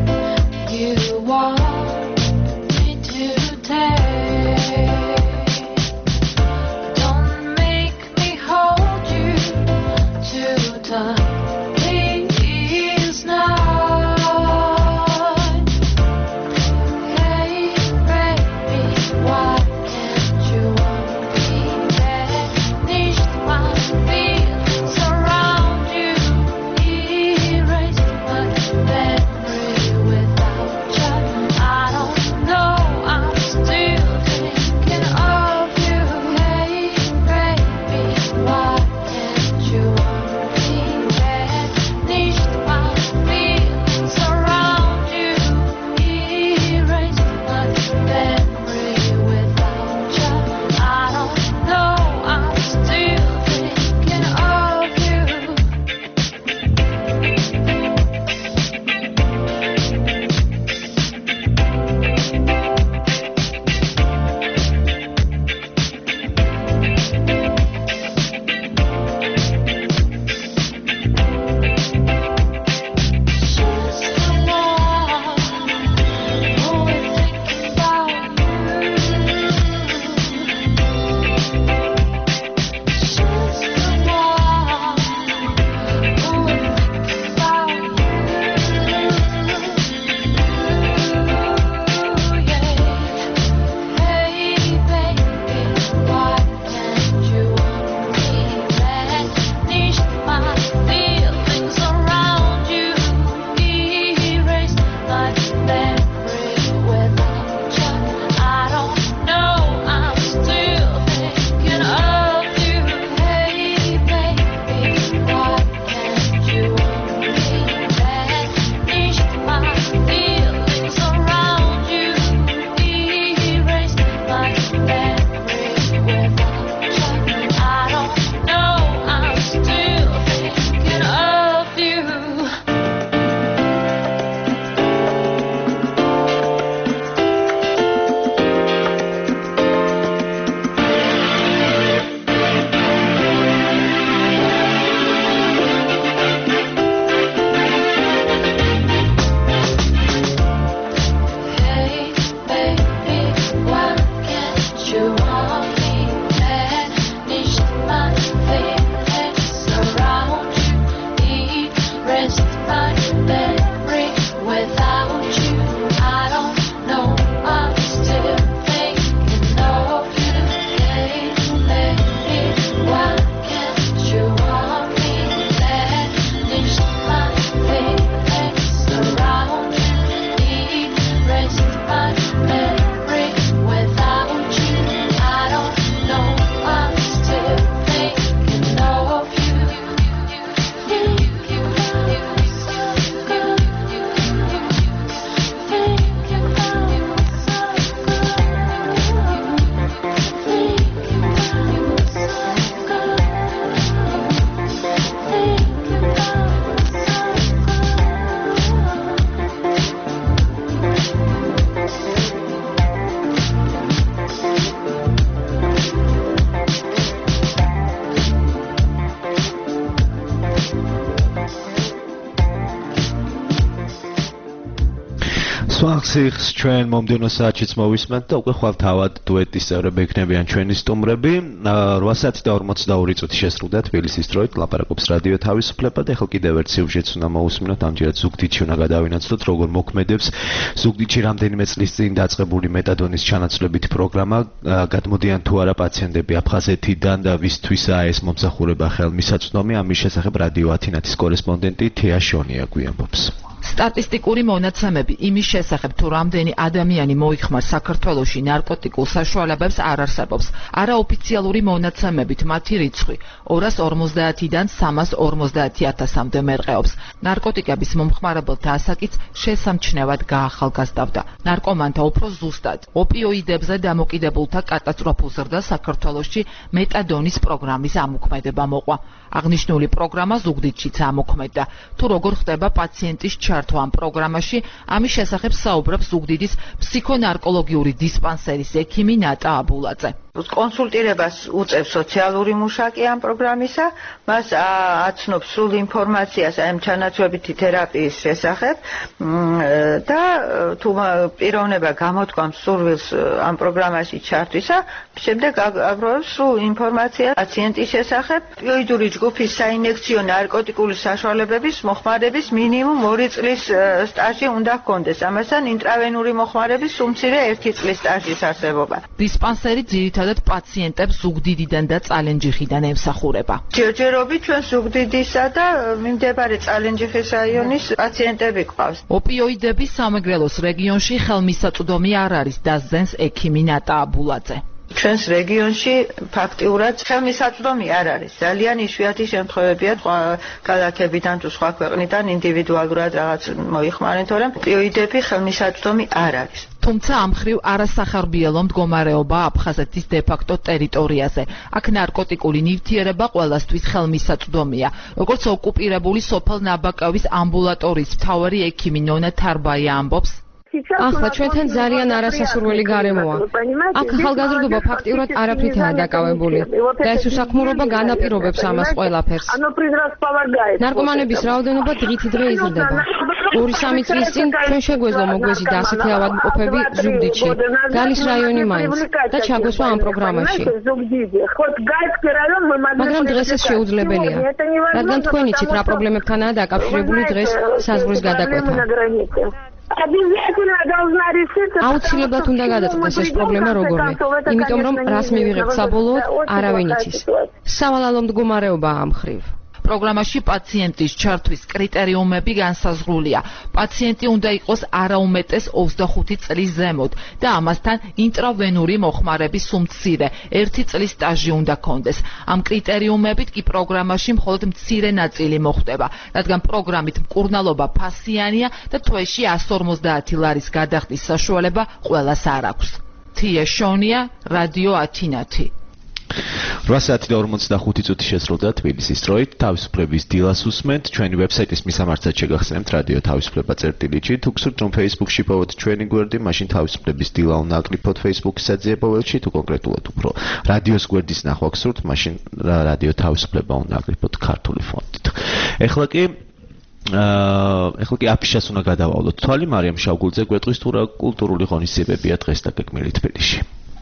ხალხს ჩვენ მომდევნო საათშიც მოვისმენთ და უკვე ხვალ თავად დუეტის წევრები იქნებიან ჩვენი სტუმრები. 8:42 წუთი შესრულდა თბილისის დროით, ლაპარაკობს რადიო თავისუფლება და ახლა კიდევ ერთ სიუჟეტს უნდა მოვუსმინოთ, ამჯერად ზუგდიდში უნდა გადავინაცვლოთ, როგორ მოქმედებს ზუგდიდში რამდენიმე წლის წინ დაწყებული მეტადონის ჩანაცვლებით პროგრამა, გადმოდიან თუ არა პაციენტები აფხაზეთიდან და ვისთვისაა ეს მომსახურება ხელმისაწვდომი, ამის შესახებ რადიო ათინათის კორესპონდენტი თეა შონია გვიამბობს. სტატისტიკური მონაცემები იმის შესახებ, თუ რამდენი ადამიანი მოიხმარს საქართველოში ნარკოტიკულ საშუალებებს არ არსებობს. არაოფიციალური მონაცემებით მათი რიცხვი 250-დან 350,000-მდე მერყეობს. ნარკოტიკების მომხმარებელთა ასაკიც შესამჩნევად გაახალგაზრდავდა. ნარკომანთა უფრო ზუსტად, ოპიოიდებზე დამოკიდებულთა კატასტროფულ ზრდას საქართველოში მეტადონის პროგრამის ამოქმედება მოყვა. აღნიშნული პროგრამა ზუგდიდშიც ამოქმედდა. თუ როგორ ხდება პაციენტის ჩართვა ამ პროგრამაში, ამის შესახებ საუბრობს ზუგდიდის ფსიქონარკოლოგიური დისპანსერის ექიმი ნატა აბულაძე. კონსულტირებას უწევს სოციალური მუშაკი ამ პროგრამისა, მას აცნობს სრულ ინფორმაციას ამ ჩანაცვლებითი თერაპიის შესახებ და თუ პიროვნება გამოთქვამს სურვილს ამ პროგრამაში ჩართვისა, შემდეგ აგროვებს სრულ ინფორმაციას პაციენტის შესახებ. ოპიოიდური ჯგუფის საინექციო ნარკოტიკული საშუალებების მოხმარების მინიმუმ 2 წლის სტაჟი უნდა ჰქონდეს. ამასთან ინტრავენური მოხმარების უმცირე 1 წლის სტაჟის არსებობა. დისპანსერი ძირითადად პაციენტებს ზუგდიდიდან და წალენჯიხიდან ემსახურება. ჯერჯერობით ჩვენ ზუგდიდისა და მიმდებარე წალენჯიხის რაიონის პაციენტები გვყავს. ოპიოიდების სამეგრელოს რეგიონში ხელმისაწვდომი არ არის, დასძენს ექიმი ნატა აბულაძე. ჩვენს რეგიონში ფაქტიურად ხელმისაწვდომი არ არის. ძალიან იშვიათი შემთხვევებია სხვა ქალაქებიდან თუ სხვა ქვეყნიდან ინდივიდუალურად რაღაც მოიხმარენ, თორემ ოპიოიდები ხელმისაწვდომი არ არის. თუმცა ამ მხრივ არასახარბიელო მდგომარეობა აფხაზეთის დე-ფაქტო ტერიტორიაზე. აქ ნარკოტიკული ნივთიერება ყველასთვის ხელმისაწვდომია. როგორც ოკუპირებული სოფელ ნაბაკავის ამბულატორიის მთავარი ექიმი ნონა თარბაია ამბობს, ახლა ჩვენთან ძალიან არასასურველი გარემოა. აქ ახალგაზრდობა ფაქტიურად არაფრითაა დაკავებული და ეს უსაქმურობა განაპირობებს ამას ყველაფერს. ნარკომანების რაოდენობა დღითიდღე იზრდება. 2-3 წლის წინ ჩვენ შეგვეძლო მოგვეზიდა ასეთი ავადმყოფები ზუგდიდში, გალის რაიონი მაინც და ჩაგვესვა ამ პროგრამაში. მაგრამ დღეს ეს შეუძლებელია, რადგან თქვენ იცით რა პრობლემებთანაა დაკავშირებული დღეს საზღვრის გადაკვეთა. აუცილებლად უნდა გადაწყდეს ეს პრობლემა როგორმე, იმიტომ რომ რას მივიღებთ საბოლოოდ არავინ იცის. სავალალო მდგომარეობაა ამ მხრივ. პროგრამაში პაციენტის ჩართვის კრიტერიუმები განსაზღვრულია. პაციენტი უნდა იყოს არაუმეტეს 25 წლის ზემოთ და ამასთან ინტრავენური მოხმარების უმცირე 1 წლის სტაჟი უნდა ჰქონდეს. ამ კრიტერიუმებით კი პროგრამაში მხოლოდ მცირე ნაწილი მოხვდება, რადგან პროგრამით მკურნალობა ფასიანია და თვეში 150 ლარის გადახდის საშუალება ყველას არ აქვს. თია შონია, რადიო ათინათი. 8:45 წუთი შესრულდა თბილისის დროით. თავისუფლების დილას უსმენთ. ჩვენი ვებსაიტის მისამართად შეგახსენებთ რადიო თავისუფლება.gt. თუ გსურთ რომ Facebook-ში პოვოთ ჩვენი გვერდი, მაშინ თავისუფლების დილა უნდა აკლიფოთ Facebook-ის საძიებოველში, თუ კონკრეტულად უფრო რადიოს გვერდის ნახვა გსურთ, მაშინ რადიო თავისუფლება უნდა აკლიფოთ ქართული ფონტით. ეხლა კი აფიშას უნდა გადავალოთ. თვალი მარიამ შავგულძე გვეტყვის თუ რა კულტურული ღონისძიებებია დღეს და გეგმილი თბილისში.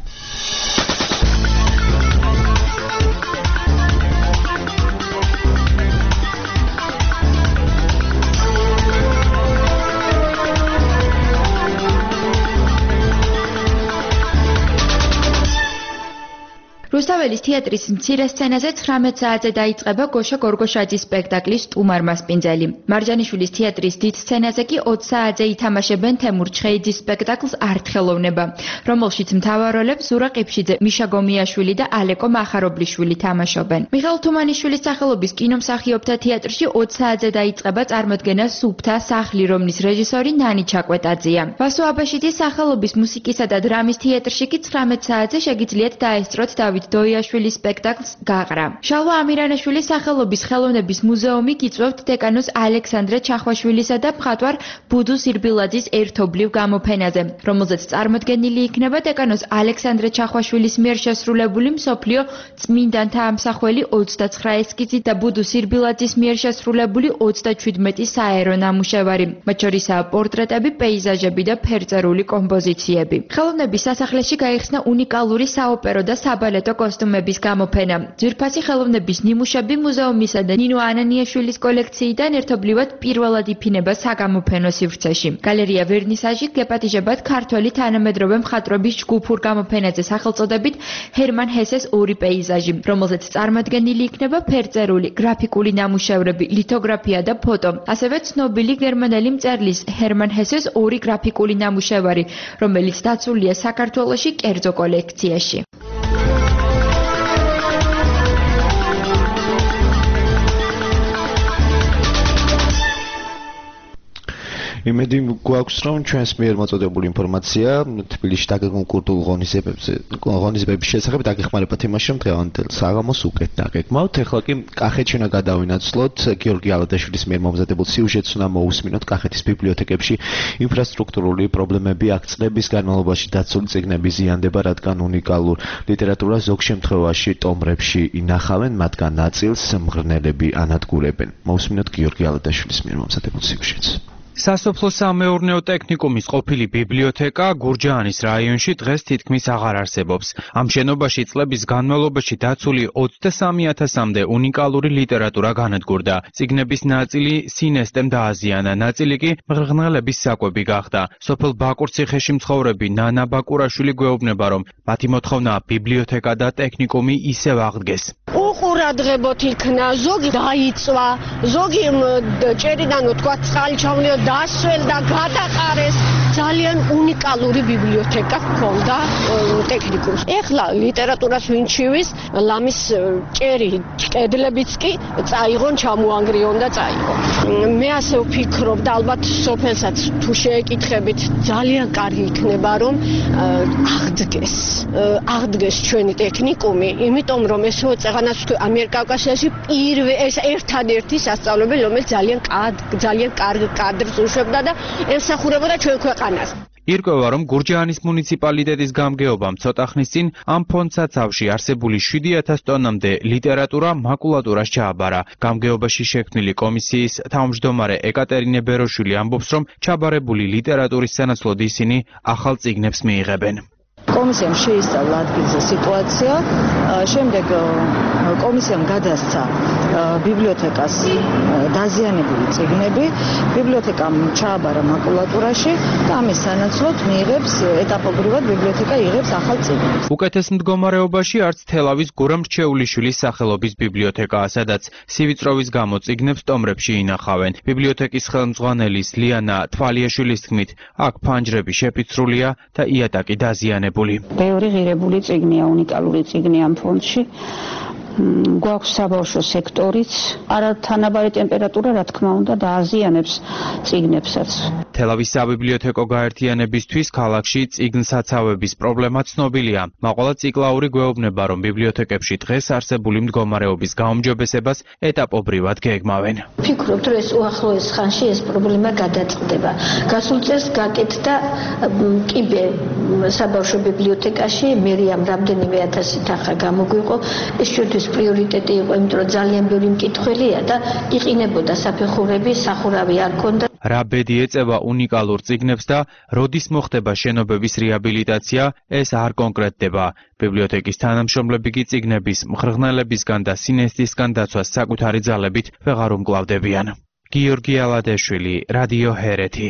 რუსთაველის თეატრის მცირე სცენაზე 19 საათზე დაიწყება გოშა გორგოშაძის სპექტაკლის სტუმარმა სპინძელი. მარჯანიშვილის თეატრის დიდ სცენაზე კი 20 საათზე ითამაშებენ თემურ ჩხეიძის სპექტაკლს ართხელოვნება, რომელშიც მთავარ როლებს ზურა ყიფშიძე, მიშა გომიაშვილი და ალეკო მახარობლიშვილი თამაშობენ. მიხეილ თუმანიშვილის სახელობის კინომსახიობთა თეატრში 20 საათზე დაიწყება წარმოდგენა სუფთა სახლი, რომლის რეჟისორი ნანი ჩაკვეტაძეა. ვასო აბაშიძის სახელობის მუსიკისა და დრამის თეატრში კი 19 საათზე შეგიძლიათ დაესწროთ დავით დოიაშვილის სპექტაკლს გაყრა. შალვა ამირანაშვილის სახელობის ხელოვნების მუზეუმი გიწვევთ დეკანოს ალექსანდრე ჩახვაშვილისა და მხატვარ ბუდუ სირბილაძის ერთობლივ გამოფენაზე, რომელზეც წარმოდგენილი იქნება დეკანოს ალექსანდრე ჩახვაშვილის მიერ შესრულებული მსოფლიო წმინდანთა ამსახველი 29 ესკიზი და ბუდუ სირბილაძის მიერ შესრულებული 37 საერო ნამუშევარი, მათ შორისაა პორტრეტები, პეიზაჟები და ფერწერული კომპოზიციები. ხელოვნების სასახლეში გაიხსნა უნიკალური საოპერო და საბალეტო კოსტუმების გამოფენა. ძვირფასი ხელოვნების ნიმუშები მუზეუმისა და ნინო ანანიაშვილის კოლექციიდან ერთობლივად პირველად იფინება საგამოფენო სივრცეში. გალერეა ვერნისაჟი გეპატიჟებად ქართველი თანამედროვე მხატვრების ჯგუფურ გამოფენაზე სახელწოდებით ჰერმან ჰესეს ორი პეიზაჟი, რომელზეც წარმოდგენილი იქნება ფერწერული, გრაფიკული ნამუშევრები, ლითოგრაფია და ფოტო. ასევე ცნობილი გერმანელი მწერლის ჰერმან ჰესეს ორი გრაფიკული ნამუშევარი, რომელიც დაცულია საქართველოში კერძო კოლექციაში. იმედი გვაქვს, რომ ჩვენს მიერ მოწოდებული ინფორმაცია თბილისში დაგეგმულ კულტურულ ღონისძიებების შესახებ დაგეხმარებათ იმაში, რომ დღევანდელ საღამოს უკეთ დაგეგმავთ. ეხლა კი კახეთში უნდა გადავინაცვლოთ გიორგი ალადაშვილის მიერ მომზადებულ სიუჟეტს უნდა მოусმინოთ კახეთის ბიბლიოთეკებში ინფრასტრუქტურული პრობლემები აქ წლების განმავლობაში დაცული წიგნები ზიანდება, რადგან უნიკალურ ლიტერატურას ზოგ შემთხვევაში ტომრებში ინახავენ, მათგან ნაწილს მღრღნელები ანადგურებენ. მოусმინოთ გიორგი ალადაშვილის მიერ მომზადებულ სიუჟეტს. სასოფლო-სამეურნეო ტექნიკუმის ყოფილი ბიბლიოთეკა გურჯაანის რაიონში დღეს თითქმის აღარ არსებობს. ამ შენობაში წლების განმავლობაში დაცული 23,000-მდე უნიკალური ლიტერატურა განადგურდა. წიგნების ნაწილი სინესტემ დააზიანა, ნაწილი კი მღრღნელების საკვები გახდა. სოფელ ბაკურციხეში მცხოვრები ნანა ბაკურაშვილი გვეუბნება, რომ მათი მოთხოვნა ბიბლიოთეკა და ტექნიკუმი ისევ აღდგეს. უყურადღებოთ იქნა, ზოგი დაიწვა, ზოგი ჭერიდან თქვა წყალი ჩავნია დასველ და გადაყარეს. ძალიან უნიკალური ბიბლიოთეკა ჰქონდა ტექნიკუმს. ეხლა ლიტერატურას ვინჩივის, ლამის ჭერი კედლებიც კი წაიღონ, ჩამოანგრიონ და წაიღონ. მე ასე ვფიქრობ და ალბათ სოფელსაც თუ შეეკითხებით, ძალიან კარგი იქნება, რომ აღდგეს ჩვენი ტექნიკუმი, იმიტომ რომ ესე წეღანაც ამიერკავკასიაში ეს ერთადერთი სასწავლებელი, რომელიც ძალიან კარგ კადრს უშვებდა და ემსახურებოდა ჩვენ ქვეყანას. ირკვევა, რომ გურჯაანის მუნიციპალიტეტის გამგეობამ ცოტა ხნის წინ ამ ფონდსაცავში არსებული 7,000 ტონამდე ლიტერატურა მაკულატურას ჩააბარა. გამგეობაში შექმნილი კომისიის თავმჯდომარე ეკატერინე ბეროშვილი ამბობს, რომ ჩაბარებული ლიტერატურის სანაცვლოდ ისინი ახალ წიგნებს მიიღებენ. კომისიამ შეისწავლა ადგილზე სიტუაცია, შემდეგ კომისიამ გადასცა ბიბლიოთეკას დაზიანებული წიგნები, ბიბლიოთეკამ ჩააბარა მაკულატურაში და ამის სანაცვლოდ მიიღებს ეტაპობრივად ბიბლიოთეკა იღებს ახალ წიგნებს. უკეთეს მდგომარეობაში არც თელავის გურამ რჩეულიშვილის სახელობის ბიბლიოთეკაა, სადაც სივიწროვის გამო წიგნებს ტომრებში ინახავენ. ბიბლიოთეკის ხელმძღვანელის ლიანა თვალიაშვილის თქმით, აქ ფანჯრები შეფიცრულია და იატაკი დაზიანებული. ბევრი ღირებული წიგნია, უნიკალური წიგნია ამ ფონდში. გვაქვს საბავშვო სექტორიც, არათანაბარი ტემპერატურა, რა თქმა უნდა, დააზიანებს წიგნებსაც. თელავის საბიბლიოთეკო გაერთიანებისთვის ქალაქში წიგნსაცავების პრობლემა ცნობილია. მაყოლა ციკლაური გვეუბნება, რომ ბიბლიოთეკებში დღეს არსებული მდგომარეობის გაუმჯობესებას ეტაპობრივად გეგმავენ. ვფიქრობთ, რომ ეს უახლოეს ხანში ეს პრობლემა გადაწყდება. გასულ წელს გაკეთდა კიბე საბავშვო ბიბლიოთეკაში, მერიამ რამდენიმე ათასი თანხა გამოგვიყო. ეს ჩვენთვის პრიორიტეტი იყო, იმიტომ რომ ძალიან ბევრი მკითხველია და იყინებოდა საფეხურები, სახურავი არ ქონდა. რა ბედი ეწევა უნიკალურ წიგნებს და როდის მოხდება შენობების რეაბილიტაცია, ეს არ კონკრეტდება. ბიბლიოთეკის თანამშრომლები კი წიგნების მღრღნელებისგან და სინესტისგან დაცვას საკუთარი ძალებით ვეღარ უმკლავდებიან. გიორგი ალადაშვილი, რადიო ჰერეთი.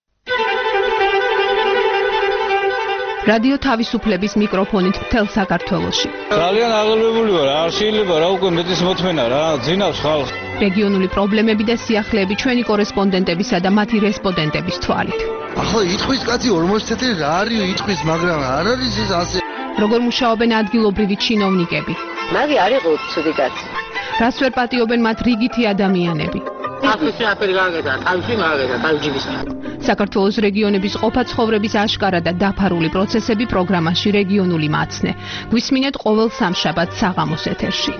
რადიო თავისუფლების მიკროფონით მთელ საქართველოში. ძალიან აღელვებული ვარ, არ შეიძლება რა უკვე მეტის მოთმენა რა, ძინავს ხალხს. რეგიონული პრობლემები და სიახლეები ჩვენი კორესპონდენტებისა და მათი რესპონდენტების თვალით. ახლა იტყვის კაცი 40 წელი რა არის იტყვის, მაგრამ არ არის ეს ასე. როგორ მუშაობენ ადგილობრივი ჩინოვნიკები? მაგი არ იყო ცუდი კაცი. რას ვერ პატიობენ მათ რიგითი ადამიანები? აფრიკა აფრიკა გაგედა, თავში მაგედა, თავჯიბის. საქართველოს რეგიონების ყოფა-ცხოვრების აშკარა და დაფარული პროცესები პროგრამაში რეგიონული მაცნე. გვისმინეთ ყოველ სამშაბათს საღამოს ეთერში.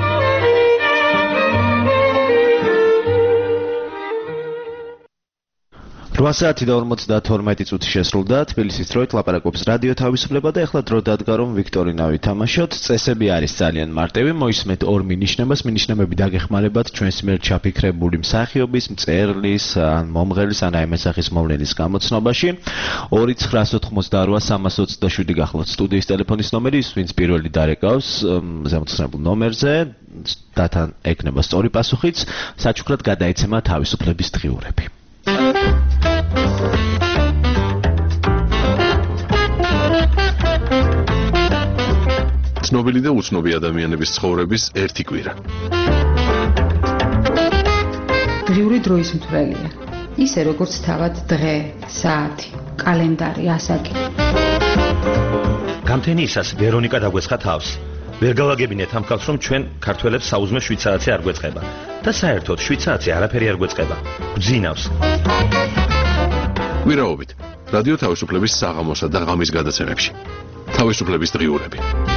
8 საათი და 52 წუთი შესრულდა. თბილისის დროით ლაპარაკობს რადიო თავისუფლება და ეხლა დრო დადგა რომ ვიქტორინა ვითამაშოთ. წესები არის ძალიან მარტივი. მოისმენთ ორ მინიშნებას. მინიშნებები დაგეხმარებათ ჩვენს მიერ ჩაფიქრებული მსახიობის, მწერლის, ან მომღერლის ან რაიმე სახის მოვლენის გამოცნობაში. 2-988-327 გახლავთ სტუდიის ტელეფონის ნომერი, ვინც პირველი დარეკავს ზემოხსენებულ ნომერზე. დათან ექნება სწორი პასუხიც. საჩუქრად გადაეცემა თავისუფლების დღიურები. ცნობილი და უცნობი ადამიანების ცხოვრების ერთი კვირა. დღიური დროის მთვრელია. ისე როგორც თავად დღე, საათი, კალენდარი, ასაკი. გამთენიისას ვერონიკა დაგვეცხა თავს. ვერ გავაგებინეთ ამ ხალხს, რომ ჩვენ ქართველებს საუზმე 7 საათზე არ გვეწყება და საერთოდ 7 საათზე არაფერი არ გვეწყება. გძინავს. კვირაობით რადიო თავისუფლების საღამოსა და ღამის გადაცემებში. თავისუფლების დღიურები.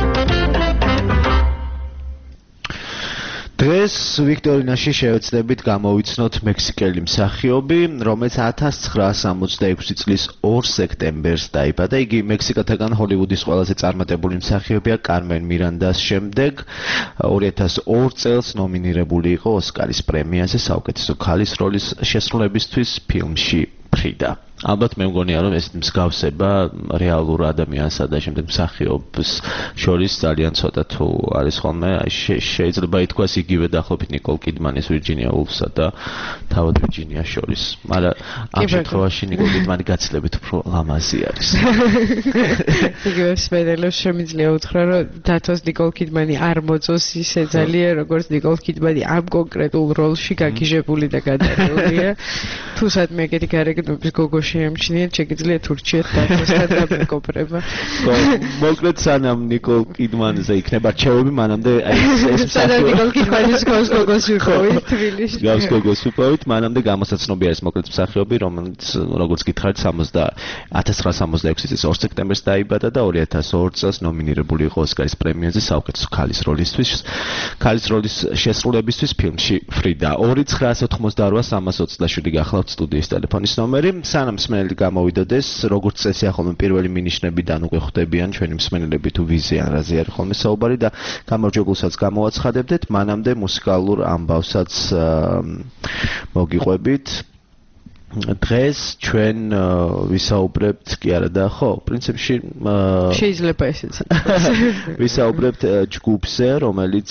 დღეს ვიქტორინაში შევეცდებით გამოვიცნოთ მექსიკელი მსახიობი, რომელიც 1966 წლის 2 სექტემბერს დაიბადა. იგი მექსიკათაგან ჰოლივუდის ყველაზე წარმატებული მსახიობია კარმენ მირანდას შემდეგ. 2002 წელს ნომინირებული იყო ოსკარის პრემიაზე საუკეთესო ქალის როლის შესრულებისთვის ფილმში ფრიდა. ალბათ მე მგონია რომ ეს მსგავსება რეალურ ადამიანსა და შემდეგ მსახიობს შორის ძალიან ცოტა თუ არის ხოლმე. შეიძლება ითქვას იგივე დაახლოებით ნიკოლ კიდმანის ვირჯინია ულფსა და თავად ვირჯინია შორის. მაგრამ ამ შემთხვევაში ნიკოლ კიდმანი გაცილებით უფრო ლამაზი არის. იგივე სპეიდელებს შემიძლია უთხრა რომ დათოს ნიკოლ კიდმანი არ მოწოს ისე ძალიან როგორც ნიკოლ კიდმანი ამ კონკრეტულ როლში გაგიჟებული და გადარეულია. თუ სადმე ეგეთი გარეგნობის გოგოში შეამჩნიეთ, შეგიძლიათ ურჩიეთ დათოსთან დამეკოპრება. მოკლედ სანამ ნიკოლ კიდმანზე იქნება რჩევები, მანამდე ეს სანამ ნიკოლ კიდმანის გოგოს ვიყავით თბილისში. გავს გოგოს ვიყავით, მანამდე გამოსაცნობი არის მოკლედ მსახიობი, რომელიც როგორც გითხარით 1966 წლის 2 სექტემბერს დაიბადა და 2002 წელს ნომინირებული იყო ოსკარის პრემიაზე საუკეთესო ქალის როლისთვის, ქალის როლის შესრულებისთვის ფილმში ფრიდა. 2-988-327 გახლავთ სტუდიის ტელეფონის ნომერი. სანამ მსმენელი გამოვიდოდეს, როგორც წესი ახლა პირველი მინიშნებიდან უკვე ხვდებიან ჩვენი მსმენელები თუ ვიზე ან რაზე არის ხოლმე საუბარი და გამარჯვებულსაც გამოვაცხადებდეთ, მანამდე მუსიკალურ ამბავსაც მოგიყვებით. დღეს ჩვენ ვისაუბრებთ კი არა და ხო, პრინციპში შეიძლება ესეც. ვისაუბრებთ ჯგუფზე, რომელიც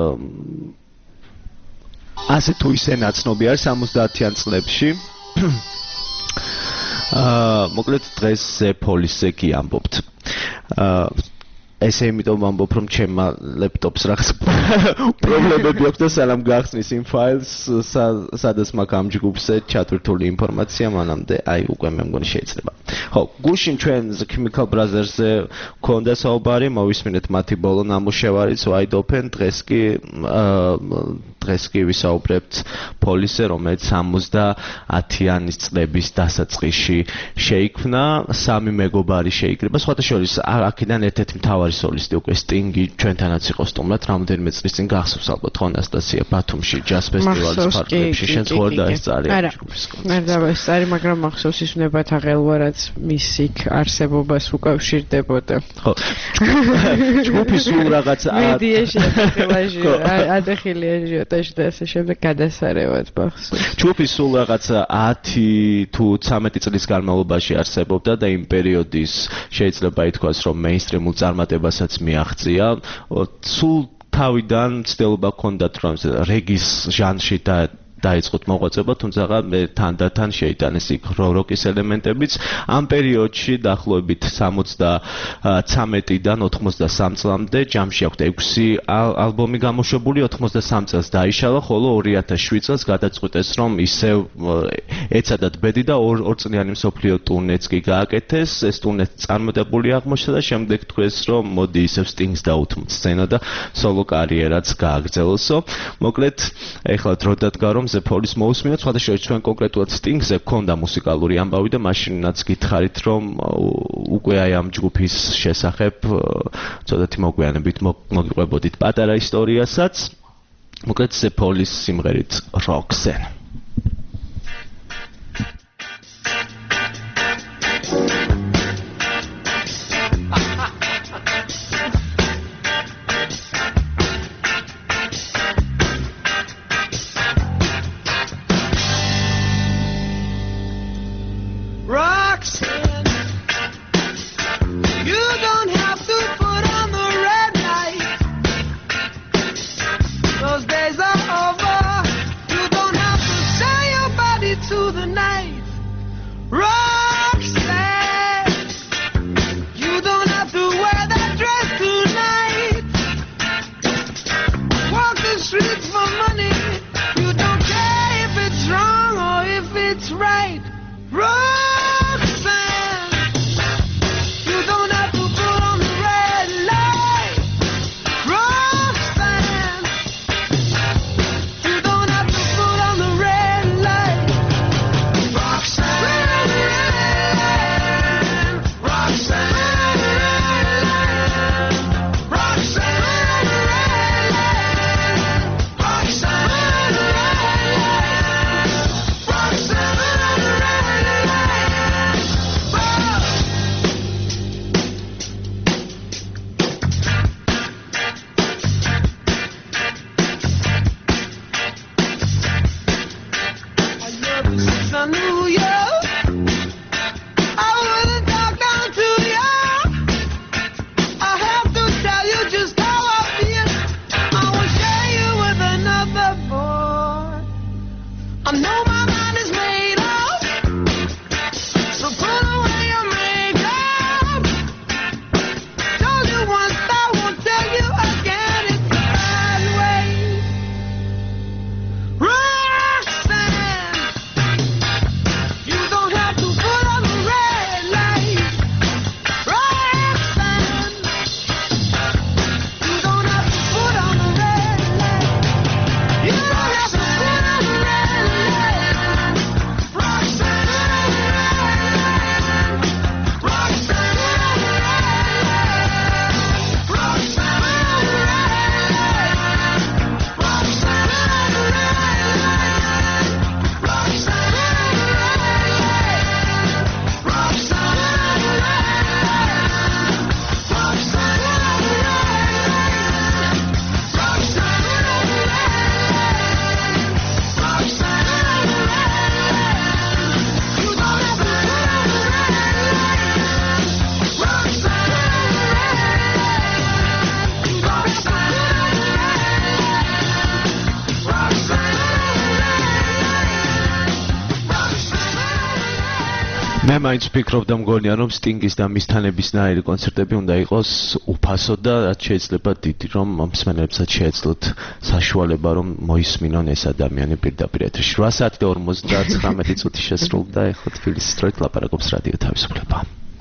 ასე თუ ისე ნაცნობი არის 70-იან წლებში. მოკლედ დღეს ზეფოლისზე კი ამბობთ. ესე იმიტომ ვამბობ რომ ჩემმა ლეპტოპს რაღაც პრობლემები აქვს და სანამ გახსნის იმ ფაილს სადაც მაქვს ამ ჯგუფზე ჩატვირთული ინფორმაცია მანამდე აი უკვე მე მგონი შეიძლება. ხო, გუშინ ჩვენ The Chemical Brothers-ზე გქონდა საუბარი, მოვისმინეთ მათი ბოლო ნამუშევარიც Wide Open, დღეს კი ვისაუბრებთ პოლისზე, რომელიც 70-იანის წლების დასაწყისში შეიქმნა, სამი მეგობარი შეიკრიბა, სხვათა შორის აქედან ერთ-ერთი მთავარი სოლისტი უკვე სტინგი ჩვენთანაც იყო სტუმრად, რამდენიმე წლის წინ გახსოვს ალბათ ხო ანასტასია ბათუმში ჯაზ ფესტივალის ფარგლებში შენ ცხოვრ დაესწარი ჯგუფისგან. არ დავესწარი, მაგრამ მახსოვს ის უნებათა ღელვა რაც მის იქ არსებობას უკავშირდებოდა. ხო. ჯგუფი სულ რაღაც მედიაში ადახილიაში და ასე შემდეგ გადასარევად მახსოვს. ჯგუფი სულ რაღაც 10 თუ 13 წლის განმავლობაში არსებობდა და იმ პერიოდის შეიძლება ითქვას რომ მეინსტრიმულ წარმატებასაც მიაღწია. სულ თავიდან ცდილობა ჰქონდათ რომ რეგის ჟანრში დაიწყოთ მოღვაწეობა, თუმცა თანდათან შეიტანეს იქ როკის ელემენტებიც. ამ პერიოდში დაახლოებით 73-დან 83 წლამდე ჯამში აქვს 6 ალბომი გამოშვებული, 83 წელს დაიშალა, ხოლო 2007 წელს გადაწყვიტეს რომ ისევ ეცადათ ბედი და ორწლიანი მსოფლიო ტურნეც კი გააკეთეს. ეს ტურნე წარმატებული აღმოჩნდა და შემდეგ თქვეს რომ მოდი ისევ სტინგს დაუთმოთ სცენა და სოლო კარიერაც გააგრძელოსო. მოკლედ ეხლა დრო დადგა რომ პროგრამაზე ფოლის მოусმინოთ, სხვათა შორის ჩვენ კონკრეტულად Sting-ზე გქონდა მუსიკალური ამბავი და მაშინაც გითხარით, რომ უკვე აი ამ ჯგუფის შესახებ ცოტათი მოგვიანებით მოგიყვებოდით პატარა ისტორიასაც. მოკლედ The Police სიმღერით Roxanne. მე მაინც ვფიქრობ და მგონია რომ Sting-ის და მის თანებისნაირი კონცერტები უნდა იყოს უფასო და რაც შეიძლება დიდი რომ მსმენელებსაც შეეძლოთ საშუალება რომ მოისმინონ ეს ადამიანი პირდაპირ ეთერში. 8 საათი და 59 წუთი შესრულდა ეხლა თბილისის დროით ლაპარაკობს რადიო თავისუფლება.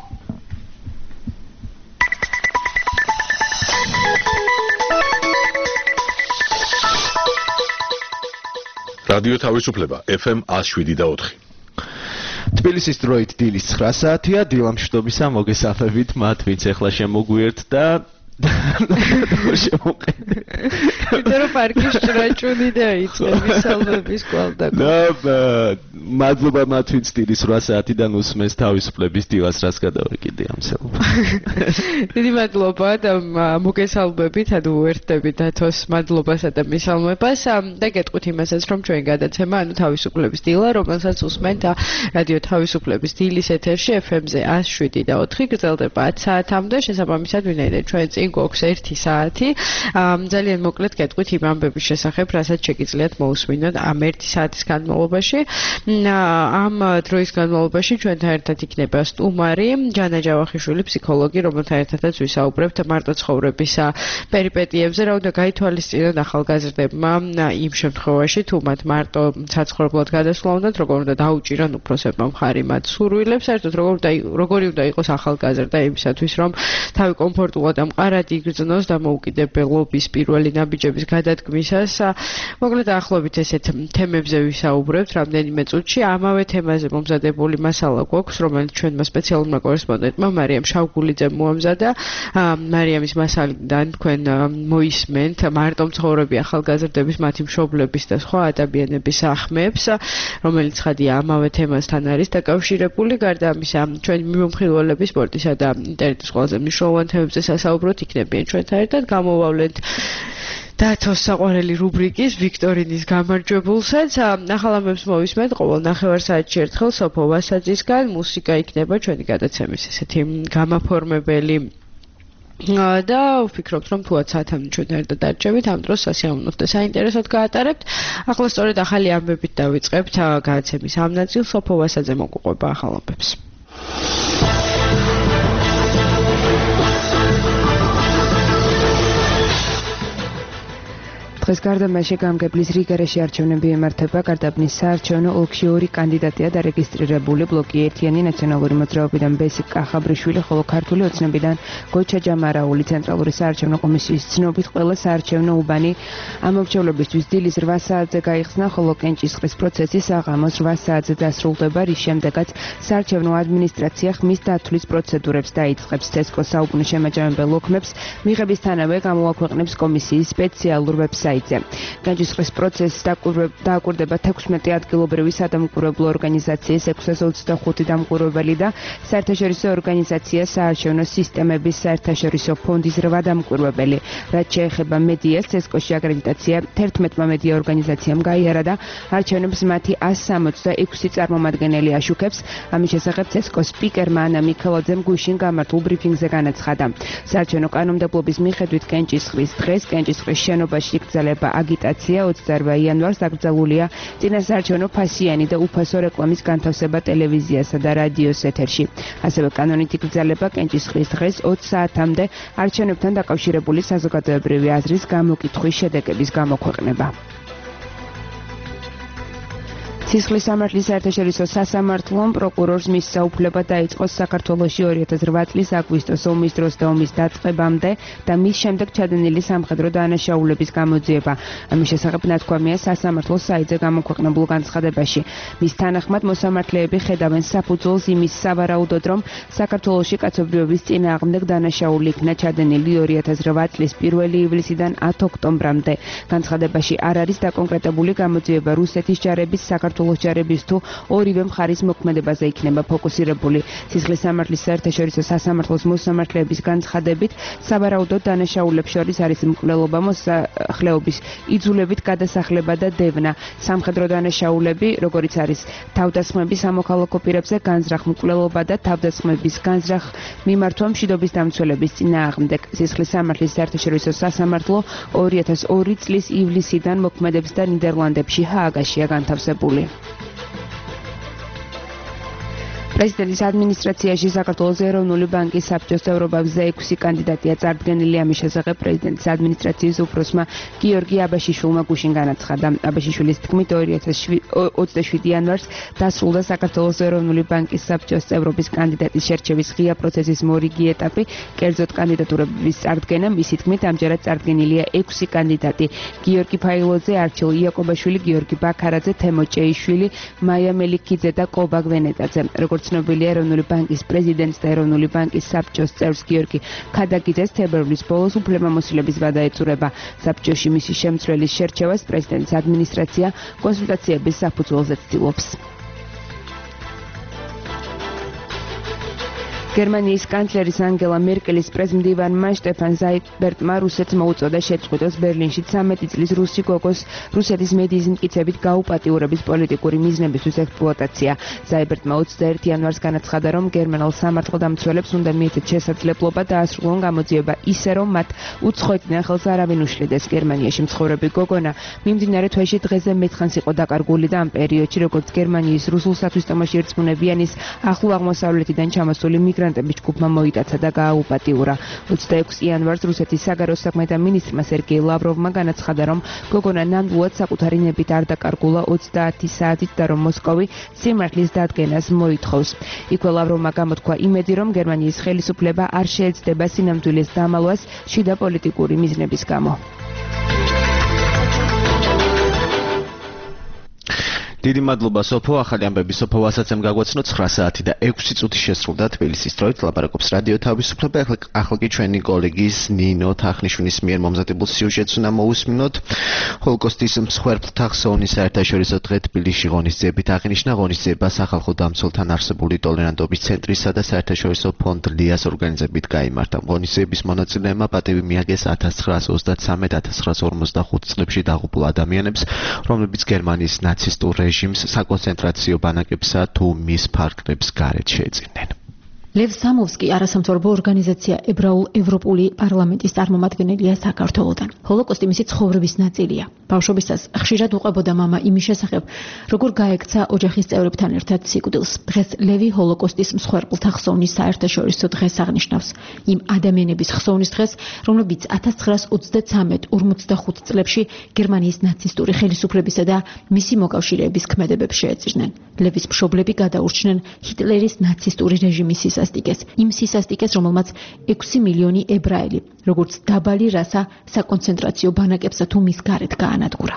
რადიო თავისუფლება FM 107.4. თბილისის დროით დილის 9 საათია, დილამშვიდობისა მოგესალმებით მათ, ვინც ახლა შემოგვიერთდა Peter Parkis ჭრაჭუნი დაიწყე მისალმების კვალდაკო. მადლობა მათ ვინც დილის 8 საათიდან უსმენს თავისუფლების დილას რას გადავეკიდე ამ სელობა. დიდი მადლობა და მოგესალმებით, ანუ უერთდებით დათოს მადლობასა და მისალმებას და გეტყვით იმასაც რომ ჩვენ გადაცემა, ანუ თავისუფლების დილა, რომელსაც უსმენთ რადიო თავისუფლების დილის ეთერში FM-ზე 107.4 გრძელდება 10 საათამდე, შესაბამისად ვინაიდან ჩვენ წინ გვაქვს 1 საათი. ძალიან მოკლედ გეტყვით იმ ამბების შესახებ, რასაც შეგიძლიათ მოусმინოთ ამ 1 საათის განმავლობაში. ამ დროის განმავლობაში ჩვენთან ერთად იქნება სტუმარი ჯანა ჯავახიშვილი, ფსიქოლოგი, რომელთან ერთადაც ვისაუბრებთ მარტო ცხოვრების პერიპეტიებზე, რა უნდა გაითვალისწინოთ ახალგაზრდებმა იმ შემთხვევაში, თუ მათ მარტო საცხოვრებლად გადასვლა უნდათ, როგორ უნდა დაუჭირონ უფროსებმა მხარი მათ სურვილებს, საერთოდ როგორი უნდა იყოს ახალგაზრდა იმისათვის, რომ თავი კომფორტულად ამყარა სწრაფად იგრძნოს დამოუკიდებლობის პირველი ნაბიჯების გადადგმისას. მოკლედ ახლობით ესეთ თემებზე ვისაუბრებთ რამდენიმე წუთში. ამავე თემაზე მომზადებული მასალა გვაქვს, რომელიც ჩვენმა სპეციალურმა კორესპონდენტმა მარიამ შავგულიძემ მოამზადა. მარიამის მასალიდან თქვენ მოისმენთ მარტომცხოვრები ახალგაზრდების, მათი მშობლების და სხვა ადამიანების ახმებს, რომელიც ხადია ამავე თემასთან არის დაკავშირებული. გარდა ამისა, ჩვენი მიმოხილველები სპორტისა და ინტერნეტის ყველაზე მნიშვნელოვან თემებზე სასაუბროთ იქნებიან ჩვენთან ერთად. გამოვავლენთ დათოს საყვარელი რუბრიკის ვიქტორინის გამარჯვებულსაც. ახალ ამბებს მოვისმენთ ყოველ ნახევარსაათში ერთხელ სოფო ვასაძისგან. მუსიკა იქნება ჩვენი გადაცემის ესეთი გამაფორმებელი. და ვფიქრობთ, რომ თუაც საათამდე ჩვენ ერთად დარჩებით, ამ დროს სასიამოვნოთ და საინტერესოდ გაატარებთ. ახლა სწორედ ახალი ამბებით დავიწყებთ გადაცემის ამ ნაწილს. სოფო ვასაძე მოგუყვება ახალ ამბებს. დღეს გარდამაში გამგებლის რიგარეში არჩევნები იმართება. გარდაბნის საარჩევნო ოლქში 2 კანდიდატია დარეგისტრირებული. ბლოკი ერთიანი ნაციონალური მოძრაობიდან ბესიკ კახაბრიშვილი, ხოლო ქართული ოცნებიდან გოჩა ჯამარაული. ცენტრალური საარჩევნო კომისიის ცნობით ყველა საარჩევნო უბანი ამომრჩევლებისთვის დილის 8 საათზე გაიხსნა, ხოლო კენჭისყრის პროცესი საღამოს 8 საათზე დასრულდება, რის შემდეგაც საარჩევნო ადმინისტრაცია ხმის დათვლის პროცედურებს დაიწყებს. ცესკოს საუბნო შემაჯამებელ ოქმებს მიღებისთანავე გამოაქვეყნებს კომისიის სპეციალურ ვებსაიტზე. განჯისყრის პროცესს დააკვირდება 16 ადგილობრივი სადამკვირვებლო ორგანიზაციის 625 დამკვირვებელი და საერთაშორისო ორგანიზაცია საარჩევნო სისტემების საერთაშორისო ფონდის 8 დამკვირვებელი. რაც შეეხება მედიას, ცესკოში აკრედიტაცია 11 მედია ორგანიზაციამ გაიარა და არჩევნებს მათი 166 წარმომადგენელი აშუქებს. ამის შესახებ ცესკოს სპიკერმა ანა მიქელაძემ გუშინ გამართულ ბრიფინგზე განაცხადა. საარჩევნო კანონმდებლობის მიხედვით კენჭისყრის დღეს კენჭისყრის შენობაში იგრძელება აგიტაცია. 28 იანვარს დაკრძალულია წინასაარჩევნო ფასიანი და უფასო რეკლამის განთავსება ტელევიზიასა და რადიოს ეთერში. ასევე კანონით იგრძელება კენჭისყრის დღეს 20 საათამდე არჩევნებთან დაკავშირებული საზოგადოებრივი აზრის გამოკითხვის შედეგების გამოქვეყნება. ცისხლის სამართლის საერთაშორისო სასამართლომ პროკურორს მისცა უფლება დაიწყოს საქართველოში 2008 წლის აგვისტოს ომის დროს და ომის დაწყებამდე და მის შემდეგ ჩადენილი სამხედრო დანაშაულების გამოძიება. ამის შესახებ ნათქვამია სასამართლოს საიტზე გამოქვეყნებულ განცხადებაში. მის თანახმად მოსამართლეები ხედავენ საფუძველს იმის სავარაუდოდ, რომ საქართველოში კაცობრიობის წინააღმდეგ დანაშაული იქნა ჩადენილი 2008 წლის 1 ივლისიდან 10 ოქტომბრამდე. განცხადებაში არ არის დაკონკრეტებული გამოძიება რუსეთის ჯარების საქართველოს ჯარების თუ ორივე მხარის მოქმედებაზე იქნება ფოკუსირებული. ცისხლის სამართლის საერთაშორისო სასამართლოს მოსამართლეების განცხადებით, სავარაუდოდ დანაშაულებს შორის არის მკვლელობა, მოსახლეობის იძულებით გადასახლება და დევნა. სამხედრო დანაშაულები, როგორიც არის თავდასხმები სამოქალაქო პირებზე, განზრახ მკვლელობა და თავდასხმების განზრახ მიმართვა მშვიდობის დამცველების წინააღმდეგ. ცისხლის სამართლის საერთაშორისო სასამართლო 2002 წლის ივლისიდან მოქმედებს და ნიდერლანდებში ჰააგაშია განთავსებული. პრეზიდენტის ადმინისტრაციაში საქართველოს ეროვნული ბანკის საბჭოს წევრობებზე 6 კანდიდატია წარდგენილი. ამის შესახებ პრეზიდენტის ადმინისტრაციის უფროსმა გიორგი აბაშიშვილმა გუშინ განაცხადა. აბაშიშვილის თქმით 27 იანვარს დასრულდა საქართველოს ეროვნული ბანკის საბჭოს წევრობის კანდიდატის შერჩევის ღია პროცესის მორიგი ეტაპი. კერძოდ კანდიდატურების წარდგენა, მისი თქმით, ამჯერად წარდგენილია 6 კანდიდატი: გიორგი ფაილოძე, არჩილ იაკობაშვილი, გიორგი ბაქარაძე, თემო ჭეიშვილი, მაია მელიქიძე და კობა გვენეტაძე. როგორც ცნობილია, ეროვნული ბანკის პრეზიდენტს და ეროვნული ბანკის საბჭოს წევრს გიორგი ქადაგიძეს თებერვლის ბოლოს უფლებამოსილების ვადა ეწურება. საბჭოში მისი შემცვლელის შერჩევას პრეზიდენტის ადმინისტრაცია კონსულტაციების საფუძველზე ცდილობს. გერმანიის კანცლერის ანგელა მერკელის პრეზმდივანმა შტეფან ზაიბერტმა რუსეთს მოუწოდა შეწყვიტოს ბერლინში 13 წლის რუსი გოგოს რუსეთის მედიის მტკიცებით გაუპატიურების პოლიტიკური მიზნებისთვის ექსპლუატაცია. ზაიბერტმა 21 იანვარს განაცხადა, რომ გერმანელ სამართალდამცველებს უნდა მიეცეთ შესაძლებლობა დაასრულონ გამოძიება ისე, რომ მათ უცხოეთიდან ხელს არავინ უშლიდეს. გერმანიაში მცხოვრები გოგონა მიმდინარე თვეში დღეზე მეთხანს იყო დაკარგული და ამ პერიოდში, როგორც გერმანიის რუსულ სათვისტომოში ერწყმუნებიანის ახლო აღმოსავლეთიდან ჩამოსული იმიგრანტების ჯგუფმა მოიტაცა და გააუპატიურა. 26 იანვარს რუსეთის საგარეო საქმეთა მინისტრმა სერგეი ლავროვმა განაცხადა, რომ გოგონა ნამდვილად საკუთარი ნებით არ დაკარგულა 30 საათით და რომ მოსკოვი სიმართლის დადგენას მოითხოვს. იქვე ლავროვმა გამოთქვა იმედი, რომ გერმანიის ხელისუფლება არ შეეცდება სინამდვილეს დამალვას შიდა პოლიტიკური მიზნების გამო. დიდი მადლობა სოფო, ახალი ამბები სოფო ვასაცემ გაგვაცნო 9 საათი და 6 წუთი შესრულდა თბილისის დროით. ლაპარაკობს რადიო თავისუფლება. ახლა კი ჩვენი კოლეგის ნინო თახნიშვილის მიერ მომზადებულ სიუჟეტს უნდა მოусმინოთ. ჰოლოკოსტის მსხვერპლთა ხსოვნის საერთაშორისო დღე თბილისში ღონისძიებით აღინიშნა. ღონისძიება სახალხო დამცველთან არსებული ტოლერანტობის ცენტრისა და საერთაშორისო ფონდ ლიას ორგანიზებით გაიმართა. ღონისძიების მონაწილეებმა პატივი მიაგეს 1933-1945 წლებში დაღუპულ ადამიანებს, რომლებიც გერმანიის ნაცისტურ რეჟიმს საკონცენტრაციო ბანაკებსა თუ მის ფარგლებს გარეთ შეეწინნენ. ლევ სამოვსკი არასამთავრობო ორგანიზაცია ევროპული პარლამენტის წარმომადგენელია საქართველოდან. ჰოლოკოსტი მისი ცხოვრების ნაწილია. ბავშვობისას ხშირად უყვებოდა მამა იმის შესახებ, როგორ გაექცა ოჯახის წევრებთან ერთად სიკვდილს. დღეს ლევი ჰოლოკოსტის მსხვერპლთა ხსოვნის საერთაშორისო დღეს აღნიშნავს. იმ ადამიანების ხსოვნის დღეს, რომლებიც 1933-45 წლებში გერმანიის ნაცისტური ხელისუფლებისა და მისი მოკავშირეების ქმედებებს შეეწირნენ. ლევის მშობლები გადაურჩნენ ჰიტლერის ნაცისტური რეჟიმის იმ სისასტიკეს, რომელმაც 6 მილიონი ებრაელი, როგორც დაბალი რასა, საკონცენტრაციო ბანაკებსა თუ მის გარეთ გაანადგურა.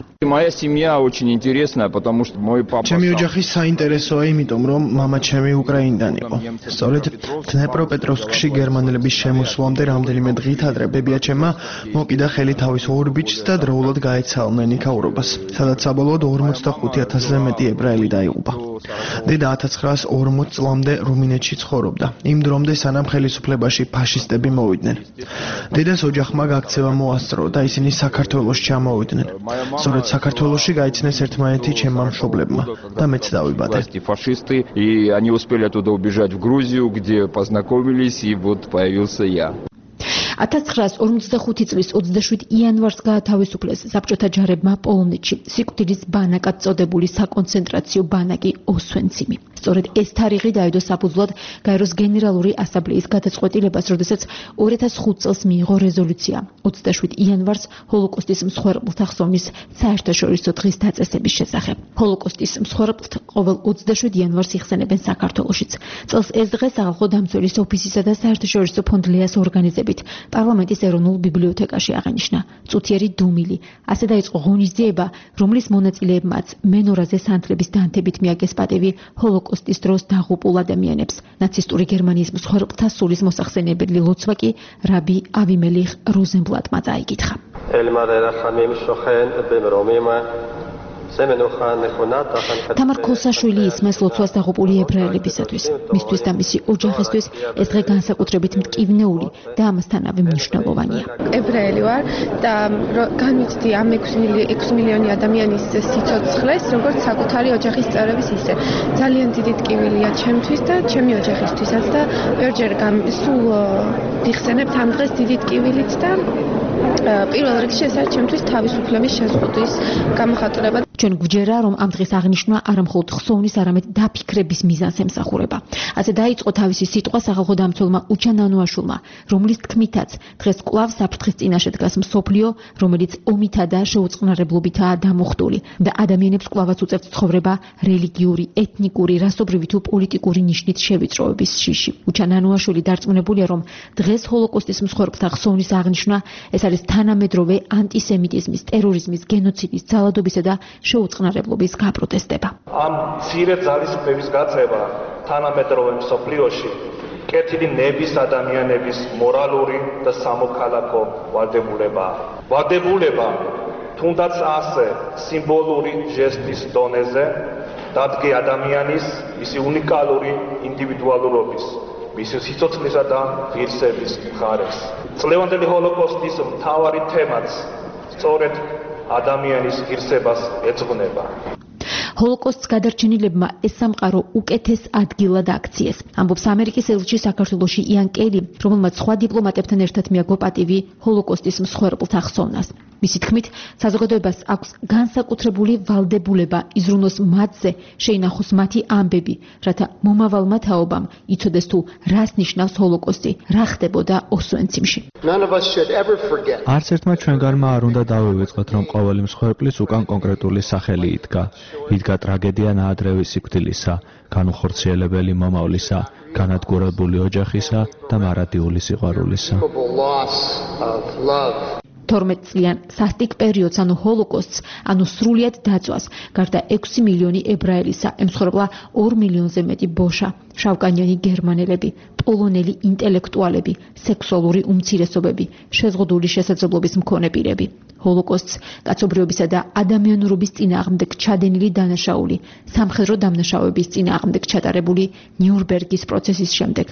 ჩემი ოჯახი საინტერესოა, იმიტომ რომ მამა ჩემი უკრაინიდან იყო. სწორედ დნეპროპეტროვსკში გერმანელების შემოსვლამდე რამდენიმე დღით ადრე ბებიაჩემმა მოკიდა ხელი თავის ორ ბიჭს და დროულად გაეცალნენ იქაურობას, სადაც საბოლოოდ 45,000-ზე მეტი ებრაელი დაიღუპა. დედა 1940 წლამდე რუმინეთში ცხოვრობდა. იმ დრომდე სანამ ხელისუფლებაში ფაშისტები მოვიდნენ. დედას ოჯახმა გაქცევა მოასწრო და ისინი საქართველოში ჩამოვიდნენ. სწორედ საქართველოში გაიცნეს ერთმანეთი ჩემმა მშობლებმა და მეც დავიბადე. Фашисты, и они успели оттуда убежать в Грузию, где познакомились, и вот появился я. 1945 წლის 27 იანვარს გაათავისუფლეს საბჭოთა ჯარებმა პოლონეთში სიკვდილის ბანაკად წოდებული საკონცენტრაციო ბანაკი ოსვენციმი. სწორედ ეს თარიღი დაედო საფუძვლად გაეროს გენერალური ასამბლეის გადაწყვეტილებას, როდესაც 2005 წელს მიიღო რეზოლუცია 27 იანვარს ჰოლოკოსტის მსხვერპლთა ხსოვნის საერთაშორისო დღის დაწესების შესახებ. ჰოლოკოსტის მსხვერპლთ ყოველ 27 იანვარს იხსენებენ საქართველოშიც. წელს ეს დღე სახალხო დამცველის ოფისისა და საერთაშორისო ფონდ ლიას ორგანიზებით პარლამენტის ეროვნულ ბიბლიოთეკაში აღინიშნა. წუთიერი დუმილი. ასე დაიწყო ღონისძიება, რომლის მონაწილეებმაც მენორაზე სანთლების დანთებით მიაგეს პატივი ჰოლოკოსტის დროს დაღუპულ ადამიანებს. ნაცისტური გერმანიის მსხვერპლთა სულის მოსახსენებელი ლოცვა კი რაბი ავიმელიხ როზენბლატმა წაიკითხა. თამარ ქოსაშვილი ისმეს ლოცვას დაღუპული ებრაელებისათვის. მისთვის და მისი ოჯახისთვის ეს დღე განსაკუთრებით მტკივნეული და ამასთანავე მნიშვნელოვანია. ებრაელი ვარ და განვიცდი ამ 6 მილიონი ადამიანის სიცოცხლეს, როგორც საკუთარი ოჯახის წევრების ისე. ძალიან დიდი ტკივილია ჩემთვის და ჩემი ოჯახისთვისაც და ბევრჯერ სულ ვიხსენებთ ამ დღეს დიდი ტკივილით და პირველ რიგში ეს არის ჩემთვის თავისუფლების შეზღუდვის გამოხატულება. ჩვენ გვჯერა, რომ ამ დღეს აღნიშნა არამხოლოდ ხსოვნის, არამედ დაფიქრების მიზანს ემსახურება. ასე დაიწყო თავისი სიტყვა სახალხო დამცველმა უჩან ანუაშვილმა, რომლის თქმითაც დღეს კვლავ საფრთხის წინაშე დგას მსოფლიო, რომელიც ომითა და შეუწყნარებლობითაა დამუხტული და ადამიანებს კვლავაც უწევს ცხოვრება რელიგიური, ეთნიკური, რასობრივი თუ პოლიტიკური ნიშნით შევიწროების შიში. უჩან ანუაშვილი დარწმუნებულია, რომ დღეს ჰოლოკოსტის მსხვერპლთა ხსოვნის აღნიშვნა ეს არის თანამედროვე ანტისემიტიზმის, ტერორიზმის, გენოციდის, ძალადობისა და შეუწყნარებლობის გაპროტესტება. ამ მცირე ძალისხმების გაწევა თანამედროვე მსოფლიოში კეთილი ნების ადამიანების მორალური და სამოქალაქო ვალდებულებაა. ვალდებულება თუნდაც ასე სიმბოლური ჟესტის დონეზე დადგე ადამიანის მისი უნიკალური ინდივიდუალურობის, მისი სიცოცხლისა და ღირსების მხარეს. წლევანდელი ჰოლოკოსტის მთავარი თემაც სწორედ ადამიანის ღირსებას ეძღვნება. ჰოლოკოსტს გადარჩენილებმა ეს სამყარო უკეთეს ადგილად აქციეს. ამბობს ამერიკის ელჩი საქართველოში იან კელი, რომელმაც სხვა დიპლომატებთან ერთად მიაგო პატივი ჰოლოკოსტის მსხვერპლთა ხსოვნას. მისი თქმით, საზოგადოებას აქვს განსაკუთრებული ვალდებულება იზრუნოს მათზე, შეინახოს მათი ამბები, რათა მომავალმა თაობამ იცოდეს თუ რას ნიშნავს ჰოლოკოსტი, რა ხდებოდა ოსვენციმში. არც ერთმა ჩვენგანმა არ უნდა დავივიწყოთ, რომ ყოველი მსხვერპლის უკან კონკრეტული სახელი იდგა. იდგა ტრაგედია ნაადრევი სიკვდილისა, განუხორციელებელი მომავლისა, განადგურებული ოჯახისა და მარადიული სიყვარულისა. 12 წლიან სასტიკ პერიოდს, ანუ ჰოლოკოსტს, ანუ სრულიად დაწვას, გარდა 6 მილიონი ებრაელისა, ემსხვერპლა 2 მილიონზე მეტი ბოშა, შავკანიანი გერმანელები, პოლონელი ინტელექტუალები, სექსუალური უმცირესობები, შეზღუდული შესაძლებლობის მქონე პირები. ჰოლოკოსტს კაცობრიობისა და ადამიანურობის წინააღმდეგ ჩადენილი დანაშაული, სამხედრო დამნაშავეების წინააღმდეგ ჩატარებული ნიურნბერგის პროცესის შემდეგ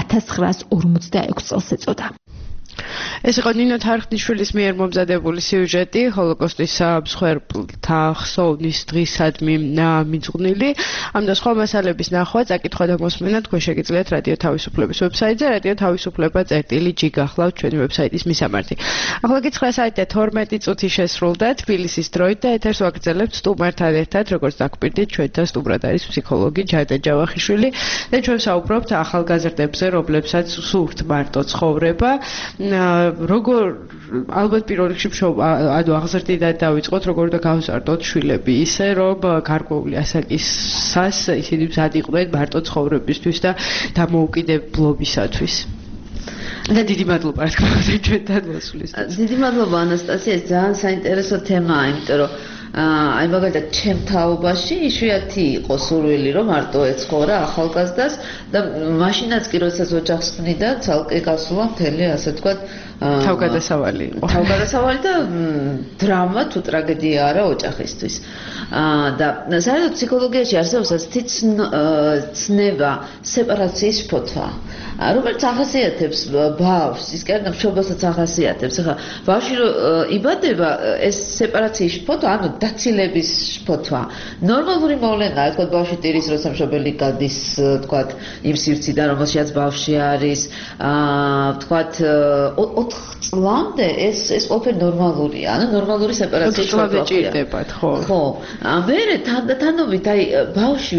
1946 წელს ეწოდა. ეს იყო ნინო თარხნიშვილის მიერ მომზადებული სიუჟეტი ჰოლოკოსტის მსხვერპლთა ხსოვნის დღისადმი მიძღვნილი. ამ და სხვა მასალების ნახვა, წაკითხვა და მოსმენა თქვენ შეგიძლიათ რადიო თავისუფლების ვებსაიტზე radio-tavisupleba.gi გახლავთ ჩვენი ვებსაიტის მისამართი. ახლა კი 9 საათი და 12 წუთი შესრულდა თბილისის დროით და ეთერს ვაგრძელებთ სტუმართან ერთად, როგორც დაგვირდით, ჩვენთან სტუმრად არის ფსიქოლოგი ჯადა ჯავახიშვილი და ჩვენ საუბრობთ ახალგაზრდებზე, რომლებსაც სურთ მარტო ცხოვრება. როგორ ალბათ პირველ რიგში აღზრდიდან დავიწყოთ, როგორ და გავსარტოთ შვილები ისე, რომ გარკვეული ასაკისას ისინი მზად იყვნენ მარტო ცხოვრებისთვის და დამოუკიდებლობისათვის. და დიდი მადლობა რა თქმა უნდა ჩვენთან მოსვლისთვის. დიდი მადლობა ანასტასია, ეს ძალიან საინტერესო თემაა, იმიტომ რომ აი მაგალითად ჩემ თაობაში იშვიათი იყო სურვილი რომ მარტო ეცხოვრა ახალგაზრდას და მაშინაც კი როდესაც ოჯახს ვნიდა ცალკე გასულა მთელი ასე ვთქვათ თავგადასავალი იყო. თავგადასავალი და დრამა თუ ტრაგედია არა ოჯახისთვის. და საერთოდ ფსიქოლოგიაში არსებობს ასეთი ცნება სეპარაციის ფოთვა. რომელიც ახასიათებს ბავშვს, ის კი არა მშობელსაც ახასიათებს. ახლა ბავშვი იბადება ეს სეპარაციის ფოთვა, ანუ დაცილების ფოთვა. ნორმალური მოვლენაა, თქო ბავშვი ტირის როცა მშობელი გადის, თქო იმ სივრციდან, რომელშიც ბავშვი არის, თქო 4 წლამდე ეს ყველაფერი ნორმალურია, ანუ ნორმალური სეპარაციის ფოთვა. ჭირდებათ, ხო. ხო. მერე თანდათანობით აი ბავშვი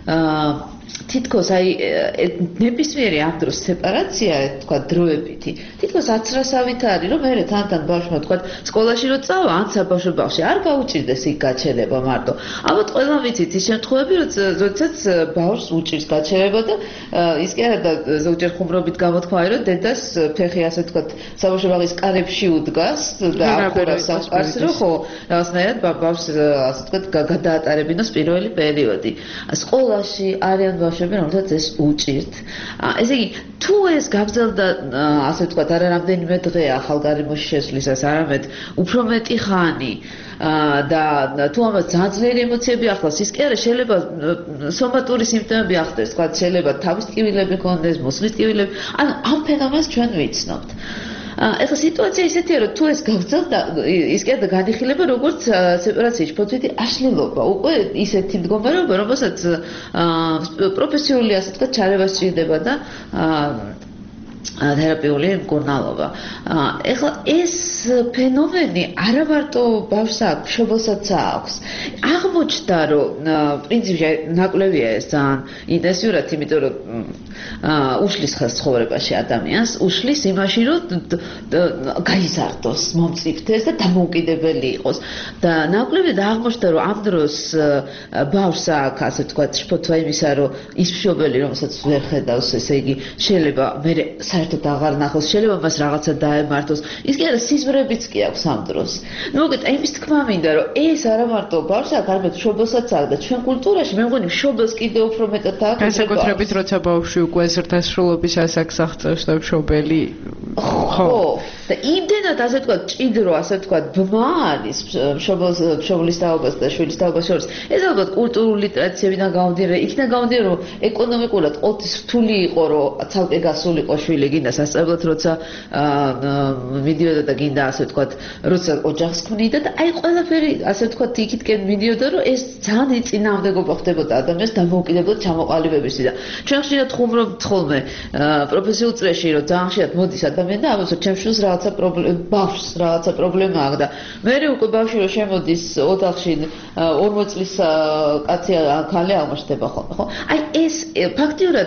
თითქოს აი ნებისმიერი ამ დროს სეპარაცია თქვა დროებითი თითქოს აცრასავით არის რომ მე თან ბავშვმა თქვა სკოლაში რო წავა ან საბავშვო ბაღში არ გაუჭირდეს იქ გაჩერება მარტო ალბათ ყველა ვიცით ის შემთხვევები როდესაც ბავშვს უჭირს გაჩერება და ის კი არა და ზოგჯერ ხუმრობით გამოთქვა რომ დედას ფეხი ასე თქვა საბავშვო ბაღის კარებში უდგას და ახურავს სამყაროს რომ ხო რაღაცნაირად ბავშვს ასე თქვა გადაატარებინოს პირველი პერიოდი სკოლაში არიან ბავშვები რომელსაც ეს უჭირთ. ესე იგი, თუ ეს გაგრძელდა, ასე ვთქვათ, არა რამდენიმე დღე ახალგაზრდობაში შესვლისას, არამედ უფრო მეტი ხანი და თუ ამას ძალიან ძლიერი ემოციები ახლავს, ის კი არა შეიძლება სომატური სიმპტომები ახდენს, თქვა შეიძლება თავის ტკივილები ქონდეს, მოსვლის ტკივილები, ანუ ამ ფენომენს ჩვენ ვიცნობთ. ეხლა სიტუაცია ისეთია, რომ თუ ეს გაგრძელდა, ის კი არა განიხილება როგორც სეპარაციის ფოთვითი აშლილობა, უკვე ისეთი მდგომარეობა, რომელსაც პროფესიული ასე თქვა ჩარევა სჭირდება და თერაპიული მკურნალობა. ეხლა ეს ფენომენი არა მარტო ბავშვს აქვს, მშობელსაც აქვს. აღმოჩნდა, რომ პრინციპში ნაკლებია ეს ძალიან ინტენსიურად, იმიტომ რომ უშლის ხას ცხოვრებაში ადამიანს, უშლის იმაში, რომ გაიზარდოს, მომწიფდეს და დამოუკიდებელი იყოს. და ნაკლებია და აღმოჩნდა, რომ ამ დროს ბავშვს აქვს, ასე თქვა, შფოთვა იმისა, რომ ის მშობელი, რომელსაც ვერ ხედავს, ესე იგი, შეიძლება მე საერთოდ აღარ ნახოს, შეიძლება მას რაღაცა დაემართოს. ის კი არა სიზმრებიც კი აქვს ამ დროს. ნუ მოგეთ, იმის თქმა მინდა, რომ ეს არა მარტო ბავშვს აქვს, არამედ მშობელსაც აქვს და ჩვენ კულტურაში მე მგონი მშობელს კიდევ უფრო მეტად აქვს. განსაკუთრებით როცა ბავშვი უკვე ზრდასრულობის ასაკს აღწევს და მშობელი ხო და იმდენად ასე თქვა ჭიდრო ასე თქვა ბმა არის მშობლის თაობას და შვილის თაობას შორის ეს ალბათ კულტურული ტრადიციებიდან გამომდინარე იქიდან გამომდინარე რომ ეკონომიკურად ყოველთვის რთული იყო რომ ცალკე გასულიყო შვილი გინდა სასწრებლად როცა მიდიოდა და გინდა ასე თქვა როცა ოჯახს ქმნიდა და აი ყველაფერი ასე თქვა იქითკენ მიდიოდა რომ ეს ძალიან წინააღმდეგობა ხდებოდა ადამიანს დამოუკიდებლად ჩამოყალიბებისიდან ჩვენ ხშირად ხუმრობთ ხოლმე პროფესიულ წრეში რომ ძალიან ხშირად მოდის ადამიანი და ამბობს რომ ჩემს შვილს რაღაც რაღაცა პრობლემა, ბავშვს რაღაცა პრობლემა აქვს და მე უკვე ბავშვი რომ შემოდის ოთახში 40 წლის კაცი ქალი აღმოჩნდება ხოლმე, ხო? აი ეს ფაქტიურად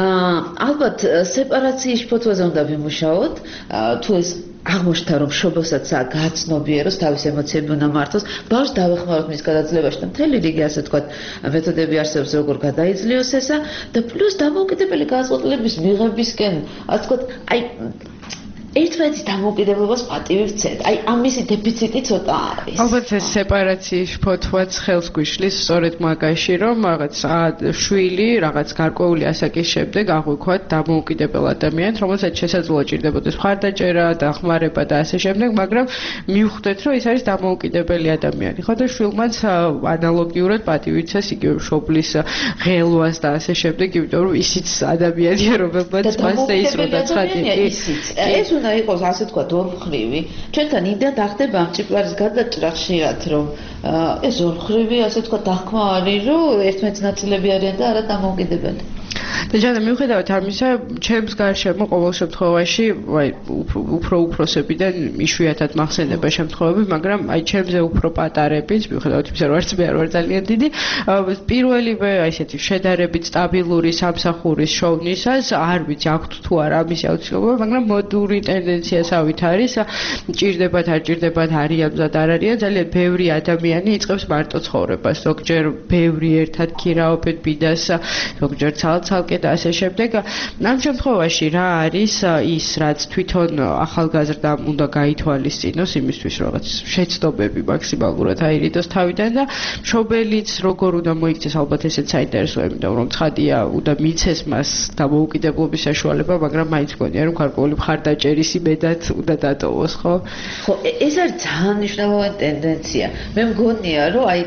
ალბათ სეპარაციის ფოთვაზე უნდა ვიმუშაოთ, თუ ეს აღმოჩნდა რომ მშობელსაც გააცნობიეროს თავის ემოციები უნდა მართოს, ბავშვს დავეხმაროთ მის გადაძლებაში და მთელი რიგი ასე ვთქვათ მეთოდები არსებობს როგორ გადაიძლიოს ესა და პლუს დამოუკიდებელი განწყობილების მიღებისკენ ასე ვთქვათ აი ერთმანეთის დამოუკიდებლობას პატივი ვცეთ. აი ამისი დეფიციტი ცოტა არის. ალბათ ეს სეპარაციის ფოთვაც ხელს გვიშლის სწორედ მაგაში, რომ რაღაც შვილი, რაღაც გარკვეული ასაკის შემდეგ აღვიქვათ დამოუკიდებელ ადამიანს, რომელსაც შესაძლოა ჭირდებოდეს მხარდაჭერა, დახმარება და ასე შემდეგ, მაგრამ მივხვდეთ, რომ ის არის დამოუკიდებელი ადამიანი. ხო და შვილმაც ანალოგიურად პატივი ვცეს იგივე მშობლის ღელვას და ასე შემდეგ, იმიტომ რომ ისიც ადამიანია, რომელმაც მასზე ისრო და ცხადია. ეს უნდა იყოს ასე ვთქვათ ორმხრივი. ჩვენთან იმდან დახდება ამ ჭიპლარის გადაჭრა ხშირად, რომ ეს ორმხრივი ასე ვთქვათ დახმა არის, რომ ერთმანეთის ნაწილები არიან და არა დამოუკიდებელი. და ჯანა მიუხედავად ამისა, ჩემს გარშემო ყოველ შემთხვევაში, აი უფრო უფროსებიდან იშვიათად მახსენდება შემთხვევები, მაგრამ აი ჩემზე უფრო პატარებიც, მიუხედავად იმისა, რომ არც მე არ ვარ ძალიან დიდი, პირველივე აი ესეთი შედარებით სტაბილური სამსახურის შოვნისას არ ვიცი აქვთ თუ არა ამის აუცილებლობა, მაგრამ მოდური ტენდენციასავით არის, ჭირდებათ არ ჭირდებათ არიან მზად არ არიან, ძალიან ბევრი ადამიანი იწყებს მარტო ცხოვრებას, ზოგჯერ ბევრი ერთად ქირაობენ ბიდას, ზოგჯერ ცალ-ცალკე და ასე შემდეგ. ამ შემთხვევაში რა არის ის, რაც თვითონ ახალგაზრდამ უნდა გაითვალისწინოს იმისთვის, რაღაც შეცდომები მაქსიმალურად აირიდოს თავიდან და მშობელიც როგორ უნდა მოიქცეს, ალბათ ესეც საინტერესოა, იმიტომ რომ ცხადია, უნდა მიცეს მას დამოუკიდებლობის საშუალება, მაგრამ მაინც მგონია, რომ გარკვეული მხარდაჭერის იმედად უნდა დატოვოს, ხო? ხო, ეს არის ძალიან მნიშვნელოვანი ტენდენცია. მე მგონია, რომ აი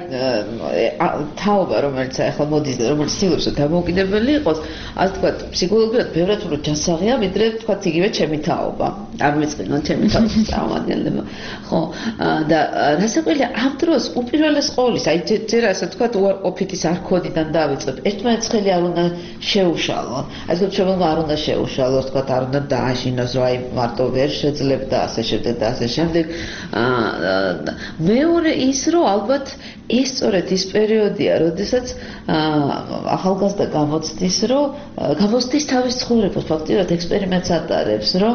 თაობა, რომელიც ახლა მოდის, რომელიც ცდილობს დამოუკიდებელი იყოს, ასე ვთქვათ, ფსიქოლოგიურად ბევრად უფრო ჯანსაღია, ვიდრე ვთქვათ იგივე ჩემი თაობა. არ მიწმინონ ჩემი თაობის წარმომადგენლება. ხო, და რასაკვირველია, ამ დროს უპირველეს ყოვლისა, აი ჯერ ასე ვთქვათ, უარყოფითის არქონიდან დავიწყებ. ერთმანეთს ხელი არ უნდა შეუშალონ. ასე ვთქვათ, შეგონდა არ უნდა შეუშალოს, ვთქვათ, არ უნდა დააშინოს, რომ აი მარტო ვერ შეძლებ და ასე შემდეგ და ასე შემდეგ. მეორე ის, რომ ალბათ ეს სწორედ ის პერიოდია, როდესაც ახალგაზრდა გამოცდის, რომ გამოცდის თავის ცხოვრებას, ფაქტიურად ექსპერიმენტს ატარებს, რომ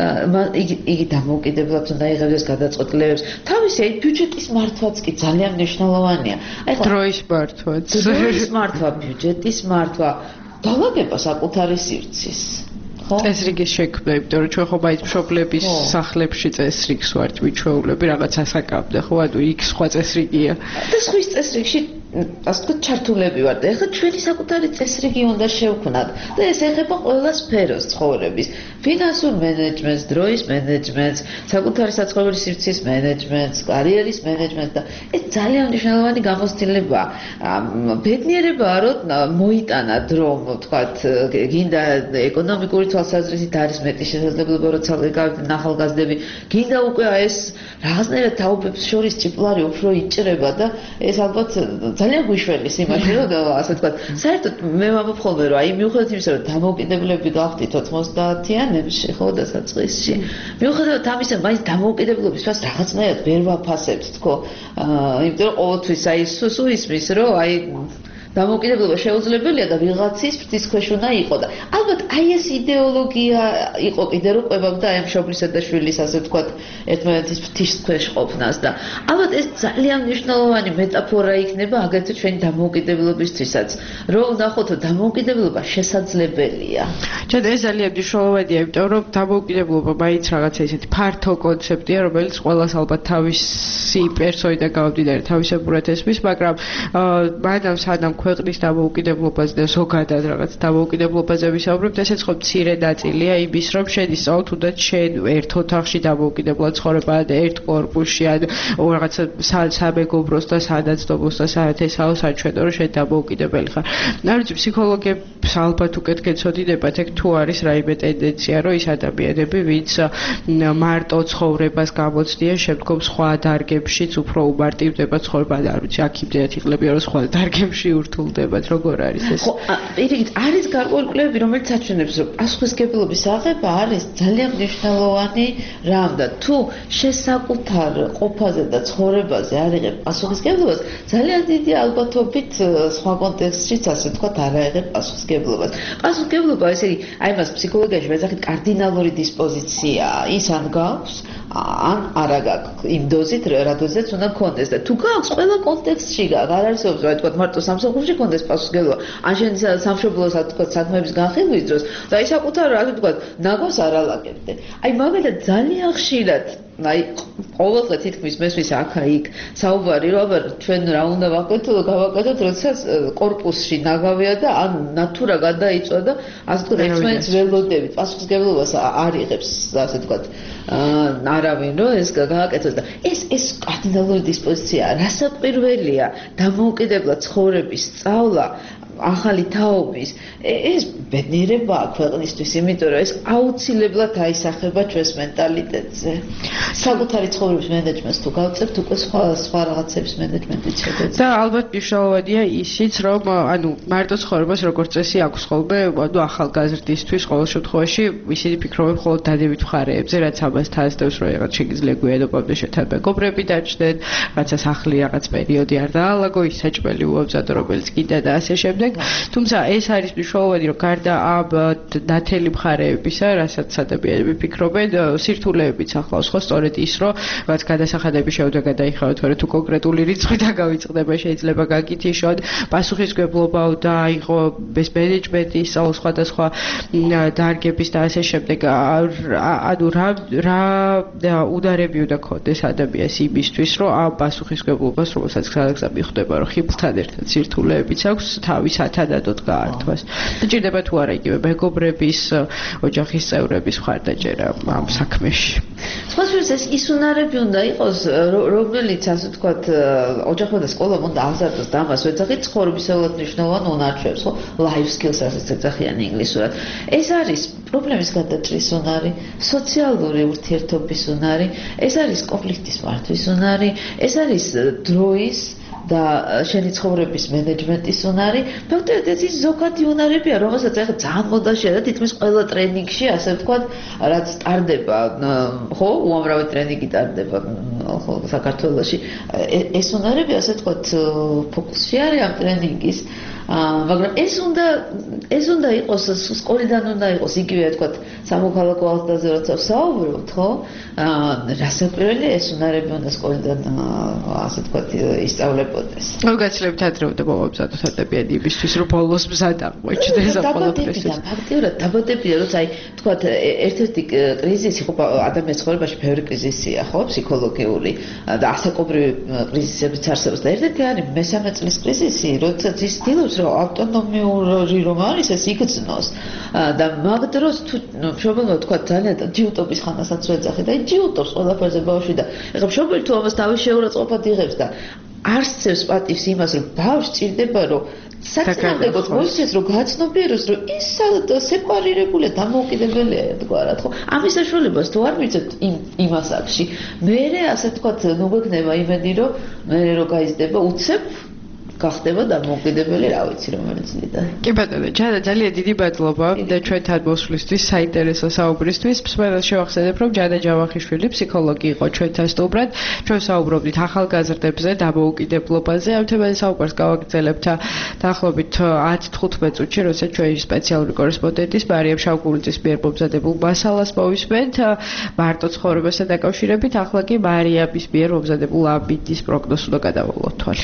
იგი დამოუკიდებლად უნდა იღებდეს გადაწყვეტილებებს. თავისი აი ბიუჯეტის მართვაც კი ძალიან მნიშვნელოვანია. აი ხო დროის მართვაც. დროის მართვა, ბიუჯეტის მართვა, დაალაგება საკუთარი სივრცის. წესრიგის შექმნა, იმიტომ რომ ჩვენ ხომ აი მშობლების სახლებში წესრიგს ვართ მიჩვეულები, რაღაც ასაკამდე, ხო, ანუ იქ სხვა წესრიგია. და სხვის წესრიგში ასე ვთქვათ, ჩართულები ვართ. ეხლა ჩვენი საკუთარი წესრიგი უნდა შევქმნათ და ეს ეხება ყველა სფეროს ცხოვრების. ფინანსურ მენეჯმენტს, დროის მენეჯმენტს, საკუთარი საწყობილი სივრცის მენეჯმენტს, კარიერის მენეჯმენტს და ეს ძალიან მნიშვნელოვანი გამოცდილებაა. ბედნიერებაა, რომ მოიტანათ, რომ ვთქვათ, გინდა ეკონომიკური თვალსაზრისით არის მეტი შესაძლებლობა, რომ გავიდნენ ახალგაზრდები, გინდა უკვე ეს რაღაცნაირად თაობებს შორის ჭიპლარი უფრო იჭრება და ეს ალბათ ძალიან გვიშველის იმაში, რომ ასე ვთქვათ, საერთოდ მე ვამბობ ხოლმე, რომ აი მიუხედავად იმისა, რომ დამოუკიდებლები გავხდით 90-იანებში, ხო, დასაწყისში. მიუხედავად ამისა, მაინც დამოუკიდებლობის ფასს რაღაცნაირად ვერ ვაფასებთ, თქო. იმიტომ რომ ყოველთვის აი სულ ისმის, რომ აი დამოუკიდებლობა შეუძლებელია და ვიღაცის ფრთის ქვეშ უნდა იყო და ალბათ აი ეს იდეოლოგია იყო კიდე რომ ყვებავდა აი მშობლისა და შვილის ასე ვთქვათ ერთმანეთის ფრთის ქვეშ ყოფნას და ალბათ ეს ძალიან მნიშვნელოვანი მეტაფორა იქნება აგრეთვე ჩვენი დამოუკიდებლობისთვისაც რომ ვნახოთ რომ დამოუკიდებლობა შესაძლებელია. ჩვენ ეს ძალიან მნიშვნელოვანია, იმიტომ რომ დამოუკიდებლობა მაინც რაღაცა ისეთი ფართო კონცეფტია, რომელიც ყველას ალბათ თავისი პერსონიდან გამომდინარე თავისებურად ესმის, მაგრამ მანამ სანამ ქვეყნის დამოუკიდებლობაზე და ზოგადად რაღაც დამოუკიდებლობაზე ვისაუბრებთ, ესეც ხო მცირე ნაწილია იმის, რომ შენ ისწავლ თუნდაც შენ ერთ ოთახში დამოუკიდებლად ცხოვრება და ერთ კორპუსში ან რაღაცა სამეგობროს და სანაცნობოს და საათესაო საჩვენო, რომ შენ დამოუკიდებელი ხარ. არ ვიცი, ფსიქოლოგებს ალბათ უკეთ გეცოდინებათ, ეგ თუ არის რაიმე ტენდენცია, რომ ის ადამიანები, ვინც მარტო ცხოვრებას გამოცდიან, შემდგომ სხვა დარგებშიც უფრო უმარტივდება ცხოვრება, არ ვიცი, აქ იმდენად იყლებიან, რომ სხვა დარგებში რთულდებათ, როგორ არის ეს? ხო, პირიქით, არის გარკვეული კვლევები, რომელიც აჩვენებს, რომ პასუხისმგებლობის აღება არის ძალიან მნიშვნელოვანი რამ და თუ შესაკუთარ ყოფაზე და ცხოვრებაზე არ იღებ პასუხისმგებლობას, ძალიან დიდი ალბათობით სხვა კონტექსტშიც ასე ვთქვათ არ აიღებ პასუხისმგებლობას. პასუხისმგებლობა ესე იგი, აი მას ფსიქოლოგიაში ვეძახით კარდინალური დისპოზიციაა, ის ან გაქვს ან არა გაქვს იმ დოზით რა დოზით უნდა გქონდეს და თუ გაქვს ყველა კონტექსტში გაქვს არ არსებობს რა თქვა მარტო სამსახურში გქონდეს პასუხისმგებლობა ან შენ სამშობლოს რა თქვა საქმეების განხილვის დროს და ის საკუთარ რა თქვა ნაგავს არ ალაგებდე აი მაგალითად ძალიან ხშირად აი ყოველდღე თითქმის მესმის აქა-იქ საუბარი რომ აბა ჩვენ რა უნდა გავაკეთოთ როდესაც კორპუსში ნაგავია და ან ნატურა გადაიწვა და ასე თქვა ერთმანეთს ველოდებით პასუხისმგებლობას არ იღებს ასე თქვა არავინ რომ ეს გააკეთოს და ეს კარდინალური დისპოზიციაა რასაკვირველია დამოუკიდებლად ცხოვრების სწავლა ახალი თაობის ეს ბედნიერებაა ქვეყნისთვის იმიტომ რომ ეს აუცილებლად აისახება ჩვენს მენტალიტეტზე საკუთარი ცხოვრების მენეჯმენტს თუ გავწევთ უკვე სხვა რაღაცების მენეჯმენტიც შეგვეძლო და ალბათ მნიშვნელოვანია ისიც რომ ანუ მარტო ცხოვრებას როგორც წესი აქვს ხოლმე ანუ ახალგაზრდისთვის ყოველ შემთხვევაში ისინი ფიქრობენ მხოლოდ დადებით მხარეებზე რაც ამას თასდევს რომ რაღაც შეგიძლია გვიადობამდე შეთან მეგობრები დაჭდეთ რაცა სახლი რაღაც პერიოდი არ დაალაგო ის საჭმელი უამზადო რომელიც კიდე და ასე შემდეგ თუმცა ეს არის მნიშვნელოვანი რომ გარდა ამ ნათელი მხარეებისა რასაც ადამიანები ფიქრობენ სირთულეებიც ახლავს ხო სწორედ ის რომ რაც გადასახადების შეუძლია გადაიხაროთ თორე თუ კონკრეტული რიცხვი დაგავიწყდება შეიძლება გაკითიშოთ პასუხისმგებლობა და აიღო ეს მენეჯმენტის სხვადასხვა დარგების და ასე შემდეგ ანუ რა უნარები უნდა ქონდეს ადამიანს იმისთვის რომ ამ პასუხისმგებლობას რომელსაც გადაგზავნა მიხვდება რომ ხიბლთან ერთად სირთულეებიც აქვს თავის ათადადოდ გაართვას. დაჭირდება თუ არა იგივე მეგობრების, ოჯახის წევრების მხარდაჭერა ამ საქმეში. სხვა შორის ის უნარები უნდა იყოს, რომელიც ასე ვთქვათ, ოჯახმა და სკოლამ უნდა აღზარდოს და ამას ვეძახით ცხოვრებისეულად მნიშვნელოვან უნარჩვევს, ხო? Life skills ასეც ეძახიან ინგლისურად. ეს არის პრობლემის გადაჭრის უნარი, სოციალური ურთიერთობის უნარი, ეს არის კონფლიქტის მართვის უნარი, ეს არის დროის და შენი ცხოვრების მენეჯმენტის უნარი, ფაქტობრივად ეს ზოგადი უნარებია, რომელსაც ახლა ძალიან მოდაშია და თითქმის ყველა ტრენინგში, ასე ვთქვათ, რაც ტარდება, ხო, უამრავი ტრენინგი ტარდება ხო საქართველოში. ეს უნარები, ასე ვთქვათ, ფოკუსში არის ამ ტრენინგის, მაგრამ ეს უნდა იყოს სკოლიდან უნდა იყოს იგივე ვთქვათ, სამოქალაქო აღზრდაზე როცა ვსაუბრობთ, ხო? რასაკვირველია ეს უნარები უნდა სკოლიდან ასე ვთქვათ ისწავლებოდეს. მოგაცილებით ადრე უნდა მოვაბზადოთ ადამიანები იმისთვის რომ ბოლოს მზად აღმოჩნდეს ამ ყველაფერს. ფაქტიურად დაბადებია როცა აი ვთქვათ ერთ-ერთი კრიზისი ხო ადამიანის ცხოვრებაში ბევრი კრიზისია ხო ფსიქოლოგიური და ასაკობრივი კრიზისებიც არსებობს და ერთ-ერთი არის მესამე წლის კრიზისი როდესაც ის ცდილობს რომ ავტონომიური რომ არის ეს იგრძნოს და მაგ დროს თუ მშობელმა ვთქვათ ძალიან ჯიუტობის ხანასაც ვეძახი და ჯიუტობს ყველაფერზე ბავშვი და ეხლა მშობელი თუ ამას თავის შეურაცხყოფად იღებს და არსებობს პატივს იმას რომ ბავშვი ჭირდება რომ საწინააღმდეგოდ მოიცეს რომ გაცნობიეროს რომ ის სეპარირებულია დამოუკიდებელია ერთგვარად ხო ამის საშუალებას თუ არ მიცეთ იმ ასაკში მერე ასე ვთქვათ ნუ გვექნება იმედი რომ მერე რო გაიზრდება უცებ გახდება დამოუკიდებელი, რა ვიცი, რომელიც ლიდერი. კი ბატონო, ძალიან დიდი მადლობა და ჩვენთან მოსვლისთვის, საინტერესო საუბრისთვის. მსმენელს შევახსენებ, რომ ჯანა ჯავახიშვილი ფსიქოლოგი იყო ჩვენთან სტუმრად. ჩვენ საუბრობდით ახალგაზრდებზე, დამოუკიდებლობაზე. ამ თემაზე საუბარს გავაგრძელებთ დაახლოებით 10-15 წუთში, როცა ჩვენი სპეციალური კორესპონდენტის მარიამ შავკულიძის მიერ მომზადებულ მასალას მოვისმენთ მარტო ცხოვრებასთან დაკავშირებით. ახლა კი მარიამის მიერ მომზადებულ ამბიტის პროგნოზს უნდა გადავავლოთ თვალი.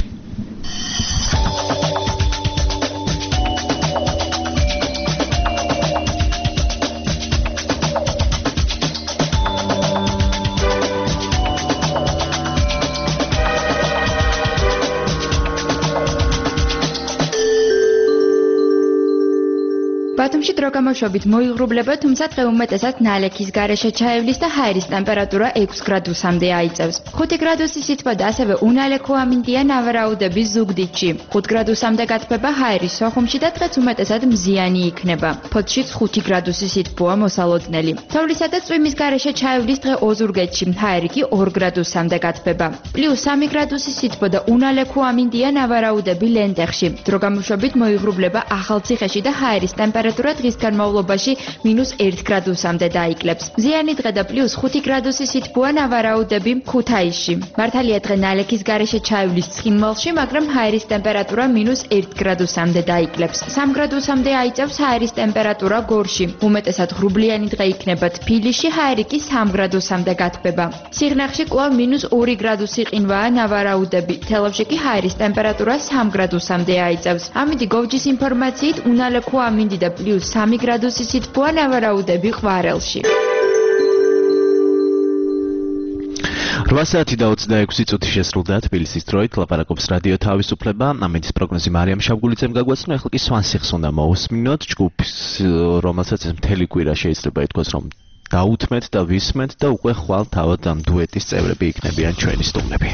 სოხუმში დრო გამოშვებით მოიღრუბლება, თუმცა დღე უმეტესად ნალექის გარეშე ჩაევლის და ჰაერის ტემპერატურა 6 გრადუსამდე აიწევს. 5 გრადუსის სითბო და ასევე უნალექო ამინდია ნავარაუდები ზუგდიდში. 5 გრადუსამდე გათბება ჰაერის სოხუმში და დღეც უმეტესად მზიანი იქნება. ფოთშიც 5 გრადუსის სითბოა მოსალოდნელი. თოვლისა და წვიმის გარეშე ჩაევლის დღე ოზურგეთში, ჰაერი კი 2 გრადუსამდე გათბება. +3 გრადუსის სითბო და უნალექო ამინდია ნავარაუდები ლენტეხში. დრო გამოშვებით მოიღრუბლება ახალციხეში და ჰაერის ტემპერატურა დღის განმავლობაში -1 გრადუსამდე დაიკლებს. მზიანი დღე და +5 გრადუსის სითბოა ნავარაუდები ქუთაისში. მართალია დღე ნალექის გარეშე ჩაევლის ცხინვალში, მაგრამ ჰაერის ტემპერატურა -1 გრადუსამდე დაიკლებს. 3 გრადუსამდე აიწევს ჰაერის ტემპერატურა გორში. უმეტესად ღრუბლიანი დღე იქნება თბილისში, ჰაერი კი 3 გრადუსამდე გათბება. სიღნაღში კვლავ -2 გრადუსი ყინვაა ნავარაუდები. თელავში კი ჰაერის ტემპერატურა 3 გრადუსამდე აიწევს. ამინდი გოვჯის ინფორმაციით უნალექო ამინდი და +3 გრადუსი სითბოა ნავარაუდები ყვარელში. 8 საათი და 26 წუთი შესრულდა თბილისის დროით. ლაპარაკობს რადიო თავისუფლება. ამინდის პროგნოზი მარიამ შავგულიძემ გაგვაცნო. ახლა კი სვანსიხს უნდა მოვუსმინოთ. ჯგუფის, რომელსაც ეს მთელი კვირა შეიძლება ითქვას, რომ დაუთმეთ და ვისმენთ და უკვე ხვალ თავად ამ დუეტის წევრები იქნებიან ჩვენი სტუმრები.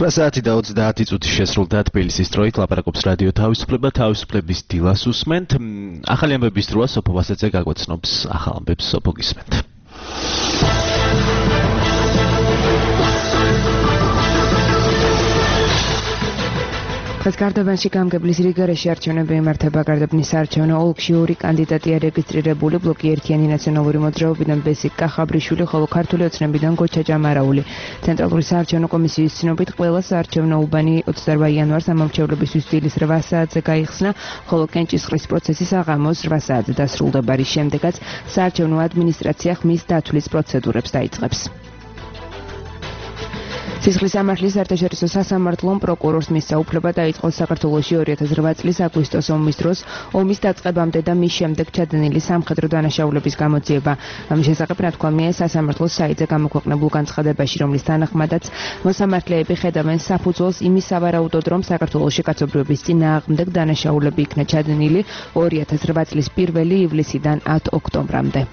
9 საათი და 30 წუთი შესრულდა თბილისის დროით ლაპარაკობს რადიო თავისუფლება თავისუფლების დილას უსმენთ ახალი ამბების დროა სოფო ვასაძე გაგვაცნობს ახალ ამბებს სოფო გისმენთ დღეს გარდაბანში გამგებლის რიგარეში არჩევნები იმართება გარდაბნის საარჩევნო ოლქში ორი კანდიდატია რეგისტრირებული ბლოკი ერთიანი ნაციონალური მოძრაობიდან ბესიკ კახაბრიშვილი ხოლო ქართული ოცნებიდან გოჩა ჭამარაული ცენტრალური საარჩევნო კომისიის ცნობით ყველა საარჩევნო უბანი 28 იანვარს ამომრჩევლებისთვის დილის 8 საათზე გაიხსნა ხოლო კენჭისყრის პროცესი საღამოს 8 საათზე დასრულდება რის შემდეგაც საარჩევნო ადმინისტრაცია ხმის დათვლის პროცედურებს დაიწყებს სისხლის სამართლის საერთაშორისო სასამართლომ პროკურორს მისცა უფლება დაიწყო საქართველოში 2008 წლის აგვისტოს ომის დროს ომის დაწყებამდე და მის შემდეგ ჩადენილი სამხედრო დანაშაულების გამოძიება. ამის შესახებ ნათქვამია სასამართლოს საიტზე გამოქვეყნებულ განცხადებაში, რომლის თანახმადაც მოსამართლეები ხედავენ საფუძველს იმის სავარაუდოდ, რომ საქართველოში კაცობრიობის წინააღმდეგ დანაშაულები იქნა ჩადენილი 2008 წლის 1 ივლისიდან 10 ოქტომბრამდე.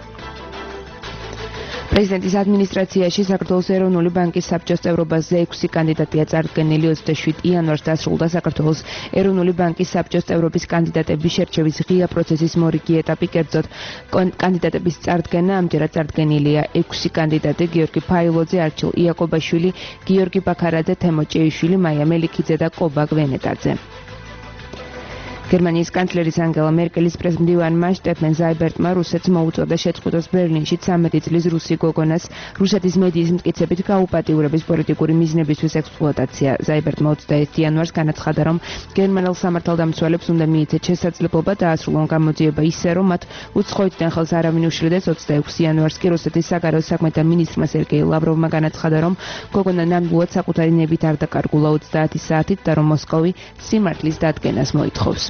პრეზიდენტის ადმინისტრაციაში საქართველოს ეროვნული ბანკის საბჭოს წევრობაზე 6 კანდიდატია წარდგენილი 27 იანვარს დასრულდა საქართველოს ეროვნული ბანკის საბჭოს წევრობის კანდიდატების შერჩევის ღია პროცესის მორიგი ეტაპი კერძოდ კანდიდატების წარდგენა ამჯერად წარდგენილია 6 კანდიდატი გიორგი ფაილოძე, არჩილ იაკობაშვილი, გიორგი ბაქარაძე, თემო ჭეიშვილი, მაია მელიქიძე და კობა გვენეტაძე. გერმანიის კანცლერის ანგელა მერკელის პრეზიდენტივანმა შტეფენ ზაიბერტმა რუსეთს მოუწოდა შეწყვიტოს ბერლინში 13 წლის რუსი გოგონას რუსეთის მედიის მტკიცებით გაუპატიურების პოლიტიკური მიზნებისთვის ექსპლუატაცია. ზაიბერტმა 21 იანვარს განაცხადა, რომ გერმანელ სამართალდამცველებს უნდა მიეცეთ შესაძლებლობა დაასრულონ გამოძიება ისე, რომ მათ უცხოეთიდან ხელს არავინ უშლიდეს. 26 იანვარს კი რუსეთის საგარეო საქმეთა მინისტრმა სერგეი ლავროვმა განაცხადა, რომ გოგონა ნამდვილად საკუთარი ნებით არ დაკარგულა 30 საათით და რომ მოსკოვი სიმართლის დადგენას მოითხოვს.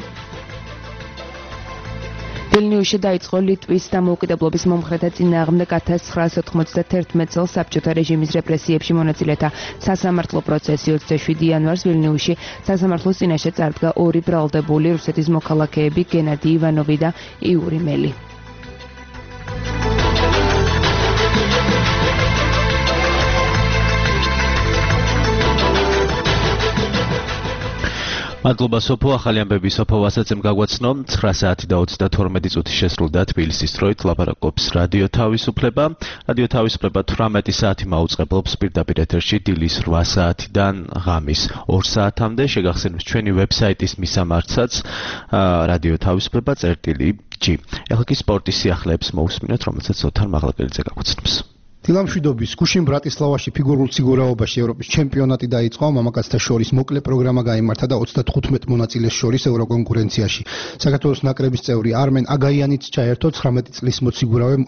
ვილნიუსში დაიწყო ლიტვის დამოუკიდებლობის მომხრეთა წინააღმდეგ 1991 წელს საბჭოთა რეჟიმის რეპრესიებში მონაწილეთა სასამართლო პროცესი. 27 იანვარს ვილნიუსში სასამართლოს წინაშე წარდგა ორი ბრალდებული რუსეთის მოქალაქეები გენადი ივანოვი და იური მელი. მადლობა სოფო ახალი ამბები სოფო ვასაძემ გაგვაცნო 9 საათი და 32 წუთი შესრულდა თბილისის დროით ლაპარაკობს რადიო თავისუფლება 18 საათი მაუწყებლობს პირდაპირ ეთერში დილის 8 საათიდან ღამის 2 საათამდე შეგახსენებთ ჩვენი ვებსაიტის მისამართსაც რადიო თავისუფლება.g ახლა კი სპორტის სიახლეებს მოусმინოთ რომელსაც ოთარ მაღლაკელიძე გაგვაცნობს დილამშვიდობის გუშინ ბრატისლავაში ფიგურულ სიგურაობაში ევროპის ჩემპიონატი დაიწყო მამაკაცთა შორის მოკლე პროგრამა გაიმართა და 35 მონაწილეს შორის ევროკონკურენციაში საქართველოს ნაკრების წევრი არმენ აგაიანიც ჩაერთო 19 წლის მოციგურავემ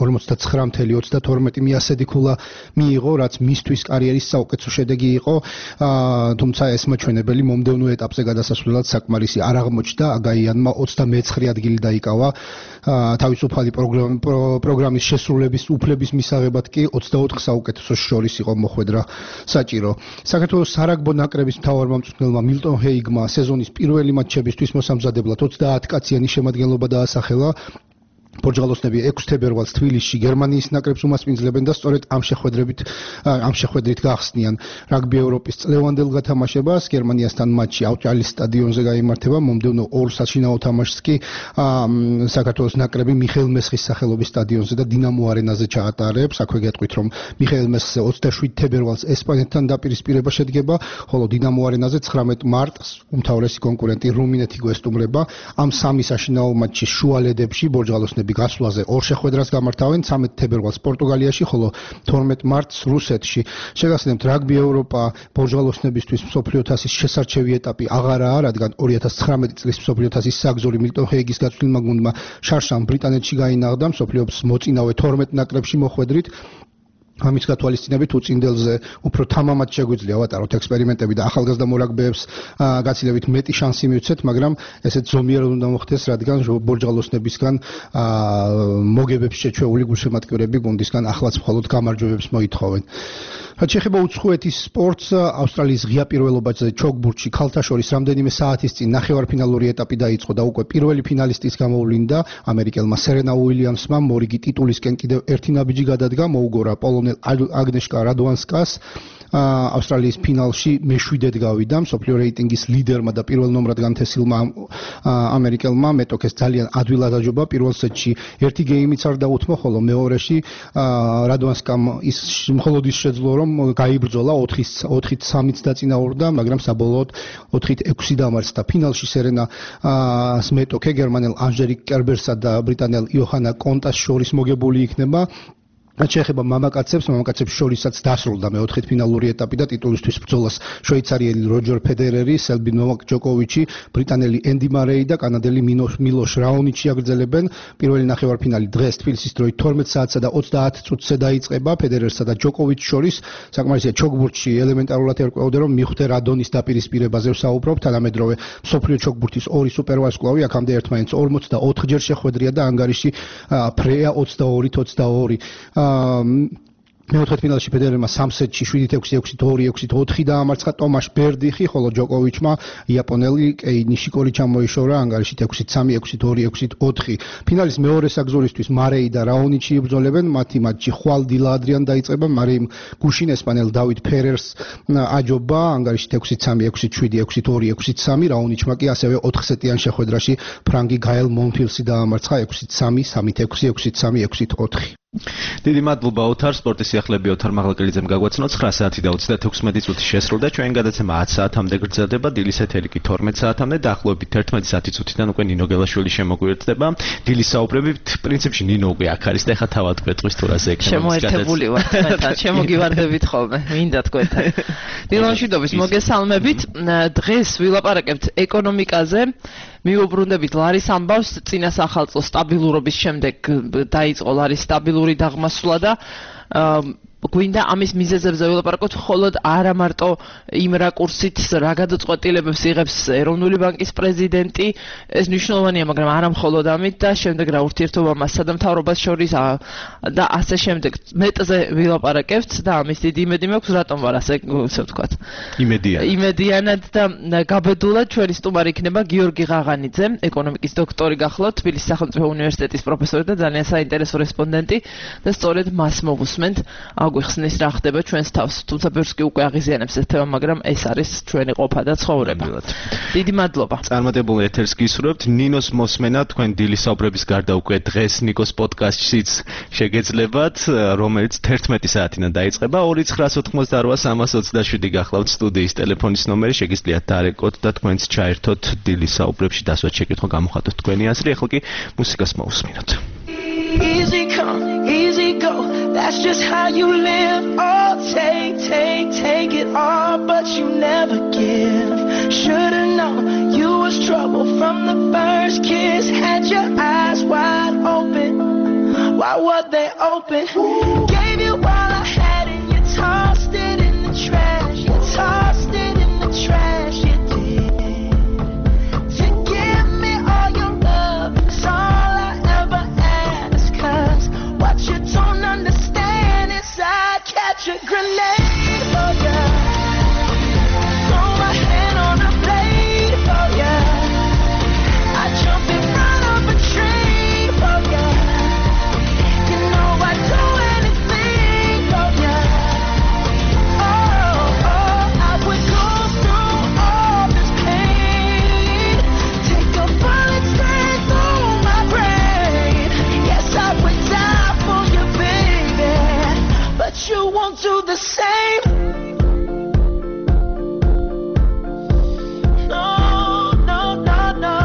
49.32 მიასედი ქულა მიიღო რაც მისთვის კარიერის საუკეთესო შედეგი იყო თუმცა ეს მაჩვენებელი მომდევნო ეტაპზე გადასასვლელად საკმარისი არ აღმოჩნდა აგაიანმა 29 ადგილი დაიკავა თავისუფალი პროგრამის შესრულების უფლების მისაღებად კი 24 საუკეთესო შორის იყო მოხვედრა საჭირო. საქართველოს სარაგბო ნაკრების მთავარმომწვრთნელმა მილტონ ჰეიგმა სეზონის პირველი მატჩებისთვის მოსამზადებლად 30 კაციანი შემადგენლობა დაასახელა. პორტუგალოსნები 6 თებერვალს თბილისში გერმანიის ნაკრებს უმასპინძლებენ და სწორედ ამ შეხვედრით გახსნიან რაგბი ევროპის წლევანდელ გათამაშებას გერმანიასთან მატჩი აუტალის სტადიონზე გაიმართება მომდევნო ორ საშინაო თამაშს კი საქართველოს ნაკრები მიხეილ მესხის სახელობის სტადიონზე და დინამო არენაზე ჩაატარებს აქვე გეტყვით რომ მიხეილ მესხზე 27 თებერვალს ესპანეთთან დაპირისპირება შედგება ხოლო დინამო არენაზე 19 მარტს უმთავრესი კონკურენტი რუმინეთი გვესტუმრება ამ სამი საშინაო მატჩის შუალედებში პორტუგალოსნები გასვლაზე ორ შეხვედრას გამართავენ 13 თებერვალს პორტუგალიაში ხოლო 12 მარტს რუსეთში შეგახსენებთ რაგბი ევროპა პორტუგალოსნებისთვის მსოფლიო თასის შესარჩევი ეტაპი აღარაა რადგან 2019 წლის მსოფლიო თასის საგზური მილტონ ჰეიგის გაწვრთნილმა გუნდმა შარშან ბრიტანეთში გაინაღდა მსოფლიოს მოწინავე 12 ნაკრებში მოხვედრით ამის გათვალისწინებით უწინდელზე უფრო თამამად შეგვიძლია ვატაროთ ექსპერიმენტები და ახალგაზრდა მორაგბეებს გაცილებით მეტი შანსი მივცეთ, მაგრამ ესეც ზომიერად უნდა მოხდეს, რადგან ბორჯღალოსნებისგან მოგებებს შეჩვეული გულშემატკივრები გუნდისგან ახლაც მხოლოდ გამარჯვებებს მოითხოვენ. რაც შეეხება უცხოეთის სპორტს, ავსტრალიის ღია პირველობაზე ჩოგბურთში ქალთა შორის რამდენიმე საათის წინ ნახევარფინალური ეტაპი დაიწყო და უკვე პირველი ფინალისტის გამოვლინდა ამერიკელმა სერენა უილიამსმა მორიგი ტიტულისკენ კიდევ ერთი ნაბიჯი გადადგა, მოუგორა პოლონელ აგნეშკა რადვანსკას ავსტრალიის ფინალში მეშვიდედ გავიდა მსოფლიო რეიტინგის ლიდერმა და პირველ ნომრად განთესილმა ამერიკელმა მეტოქეს ძალიან ადვილად აჯობა პირველ სეტში ერთი გეიმიც არ დაუთმო ხოლო მეორეში რადვანსკამ ის მხოლოდ ის შეძლო რომ გაიბრძოლა 4-3-ით დაწინაურდა მაგრამ საბოლოოდ 4-6 დამარცხდა ფინალში სერენა მეტოქე გერმანელ ანჟელიკ კერბერსა და ბრიტანელ იოჰანა კონტას შორის მოგებული იქნება შეეხება მამაკაცებს შორისაც დასრულდა მეოთხედ ფინალური ეტაპი და ტიტულისთვის ბრძოლას შვეიცარიელი როჯერ ფედერერი, სელბი ნოვაკ ჯოკოვიჩი, ბრიტანელი ენდი მარეი და კანადელი მილოშ რაონიჩი აგრძელებენ. პირველი ნახევარფინალი დღეს თბილისის დროით 12 საათსა და 30 წუთზე დაიწყება ფედერერსა და ჯოკოვიჩს შორის. საკმარისია ჩოგბურთში ელემენტარულად ერკვეოდე რომ მიხვდე რადონის დაპირისპირებაზე ვსაუბრობ, თანამედროვე მსოფლიო ჩოგბურთის ორი სუპერვარსკვლავი აქამდე ერთმანეთს 44 ჯერ შეხვედრია და ანგარიში ფრეა 22-22 მეოთხედ ფინალში ფედერერმა 3 სეტში 7-6, 6-2, 6-4 დაამარცხა ტომაშ ბერდიხი, ხოლო ჯოკოვიჩმა იაპონელი კეი ნიშიკორი ჩამოიშორა ანგარიში 6-3, 6-2, 6-4. ფინალის მეორე საგზურისთვის მარეი და რაონიჩი იბრძოლებენ, მათი მატჩი ხვალ დილა ადრიან დაიწყება, მარეიმ გუშინ ესპანელ დავიდ ფერერს აჯობა ანგარიში 6-3, 6-7, 6-2, 6-3, რაონიჩმა კი ასევე 4 სეტიან შეხვედრაში ფრანგი გაელ მონფილსი დაამარცხა 6-3, 3-6, 6-3, 6-4. დიდი მადლობა ოთარ სპორტის სიახლეები ოთარ მაღლაკელიძემ გაგვაცნო 9 საათი და 36 წუთი შესრულდა ჩვენი გადაცემა 10 საათამდე გრძელდება დილის ეთერი კი 12 საათამდე დაახლოებით 11 წუთიდან უკვე ნინო გელაშვილი შემოგვიერთდება დილის საუბრებით პრინციპში ნინო უკვე აქ არის და ეხა თავად კვეთყვის თურაზე ექნება შემოერთებული ვართ თქვენთან შემოგივარდებით ხოლმე მინდა თქვენთან დილონშვიდობის მოგესალმებით დღეს ვილაპარაკებთ ეკონომიკაზე მიუბრუნდებით ლარის ამბავს წინა სახალხო სტაბილურობის შემდეგ დაიწყო ლარის სტაბილური დაღმასვლა და გვინდა ამის მიზეზებზე ვილაპარაკოთ მხოლოდ არა მარტო იმ რაკურსით რა გადაწყვეტილებებს იღებს ეროვნული ბანკის პრეზიდენტი ეს მნიშვნელოვანია მაგრამ არა მხოლოდ ამით და შემდეგ რა ურთიერთობა მასსა და მთავრობას შორის და ასე შემდეგ მეტზე ვილაპარაკებთ და ამის დიდი იმედი მაქვს რატომ ვარ ასე ვთქვათ იმედიანად და გაბედულად ჩვენი სტუმარი იქნება გიორგი ღაღანიძე ეკონომიკის დოქტორი გახლავთ თბილისის სახელმწიფო უნივერსიტეტის პროფესორი და ძალიან საინტერესო რესპონდენტი და სწორედ მას მოვუსმენთ გვიხსნის რა ხდება ჩვენს თავს, თუმცა ბევრს კი უკვე აღიზიანებს ეს თემა, მაგრამ ეს არის ჩვენი ყოფა და ცხოვრება. დიდი მადლობა. წარმატებულ ეთერს გისურვებთ. ნინოს მოსმენა თქვენ დილის საუბრების გარდა უკვე დღეს ნიკოს პოდკასტშიც შეგეძლებათ, რომელიც 11 საათიდან დაიწყება. 2988327 გახლავთ სტუდიის ტელეფონის ნომერი, შეგიძლიათ დარეკოთ და თქვენც ჩაერთოთ დილის საუბრებში დასვათ შეკითხვა გამოხატოთ თქვენი აზრი. ახლა კი მუსიკას მოვუსმინოთ. Easy come, easy go, that's just how you live. Oh, take it all, but you never give. Should've known you was trouble from the first kiss. Had your eyes wide open, why were they open? Gave you all I had and you tossed it in the trash. You tossed it in the trash, you did. To give me all your love, it's all I ever ask. Cause what you don't understand is I catch a grenade for ya. Throw my hand on a blade for ya. I jump in front of a train for ya. You know I'd do anything for ya. Oh, I would go through all this pain. Take a bullet straight through my brain. Yes, I would die for you, baby, but you won't do the same. No, no, no, no.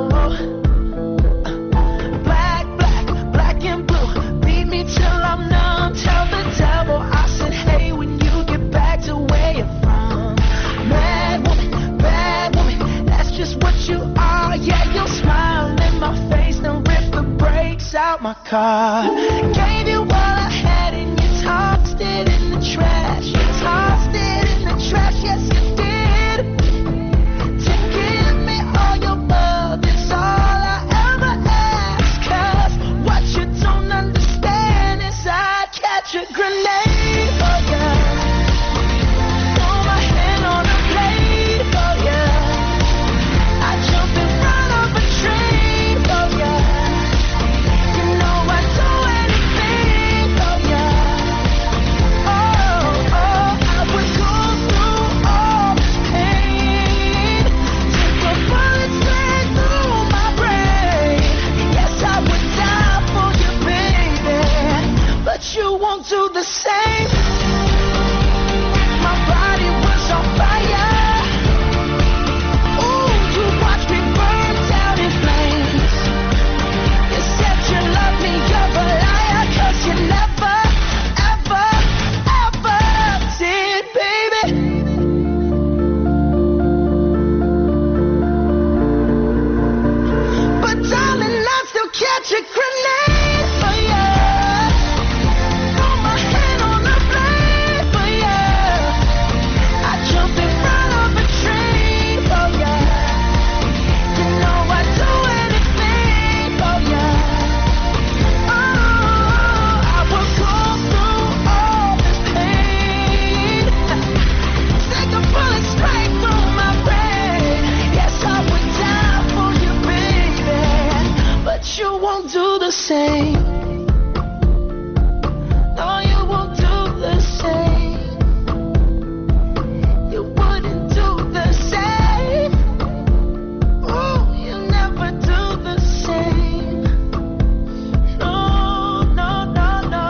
Black and blue, beat me till I'm numb. Tell the devil I said hey when you get back to where you're from. Bad woman, that's just what you are. Yeah, you'll smile in my face, then rip the brakes out my car. Gave you all I had and you tossed it in the trash. You tossed it in the trash, yes you did. To give me all your love, it's all I ever ask. Cause what you don't understand is I catch a grenade for ya. Throw my hand on a blade for ya. I jump in front of a train for ya. You know I'd do anything electric grenade for you. Throw my hand on the blade for you. I jump in front of a train for you. You know I'd do anything for you. Oh, I will go through all this pain. Take a bullet straight through my brain. Yes, I would die for you, baby, but you won't do the same. No, you won't do the same. You wouldn't do the same. Oh, you never do the same. No, no, no, no.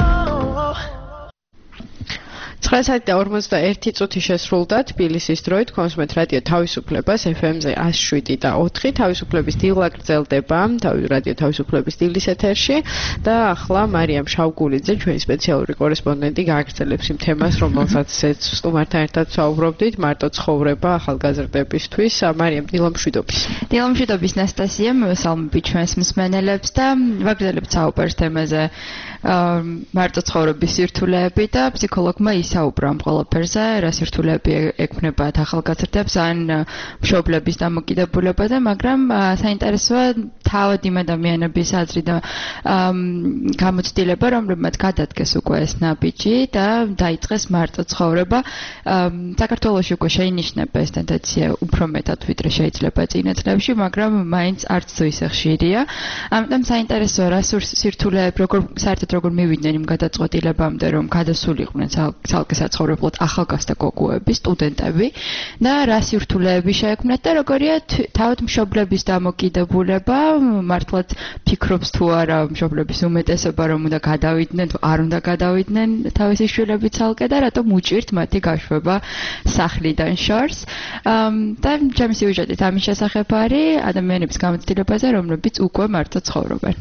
9:41 წუთი შესრულდა თბილისის დროით. კონსუმეთ რადიო თავისუფლებას FM-ზე 107.4. თავისუფლების დილა გრძელდება რადიო თავისუფლების დილის ეთერში და ახლა მარიამ შავგულიძე, ჩვენი სპეციალური კორესპონდენტი, გააგრძელებს იმ თემას, რომელსაც სტუმართან ერთად ვსაუბრობდით, მარტო ცხოვრება ახალგაზრდებისთვის. მარიამ, დილამშვიდობის. დილამშვიდობის ნასტასია, მოვესალმები ჩვენს მსმენელებს და ვაგრძელებთ საუბარს თემაზე მარტო ცხოვრების სირთულეები და ფსიქოლოგმა ისაუბრა ამ ყველაფერზე, რა სირთულეები ექმნებათ ახალგაზრდებს ან მშობლების დამოკიდებულება და მაგრამ საინტერესოა თავად იმ ადამიანების აზრი და გამოცდილება, რომლებმაც გადადგეს უკვე ეს ნაბიჯი და დაიწყეს მარტო ცხოვრება. საქართველოში უკვე შეინიშნება ეს ტენდენცია უფრო მეტად ვიდრე შეიძლება წინა წლებში, მაგრამ მაინც არც თუ ისე ხშირია. ამიტომ საინტერესოა რა სირთულეები საერთოდ როგორ მივიდნენ იმ გადაწყვეტილებამდე, რომ გადასულიყვნენ ცალკე საცხოვრებლად ახალგაზრდა გოგოები, სტუდენტები და რა სირთულეები შეექმნათ და როგორია თავად მშობლების დამოკიდებულება, მართლაც ფიქრობს თუ არა მშობლების უმეტესობა რომ უნდა გადავიდნენ თუ არ უნდა გადავიდნენ თავისი შვილები ცალკე და რატომ უჭირთ მათი გაშვება სახლიდან შორს. და ჩემი სიუჟეტით ამის შესახებ არის ადამიანების გამოცდილებაზე, რომლებიც უკვე მარტო ცხოვრობენ.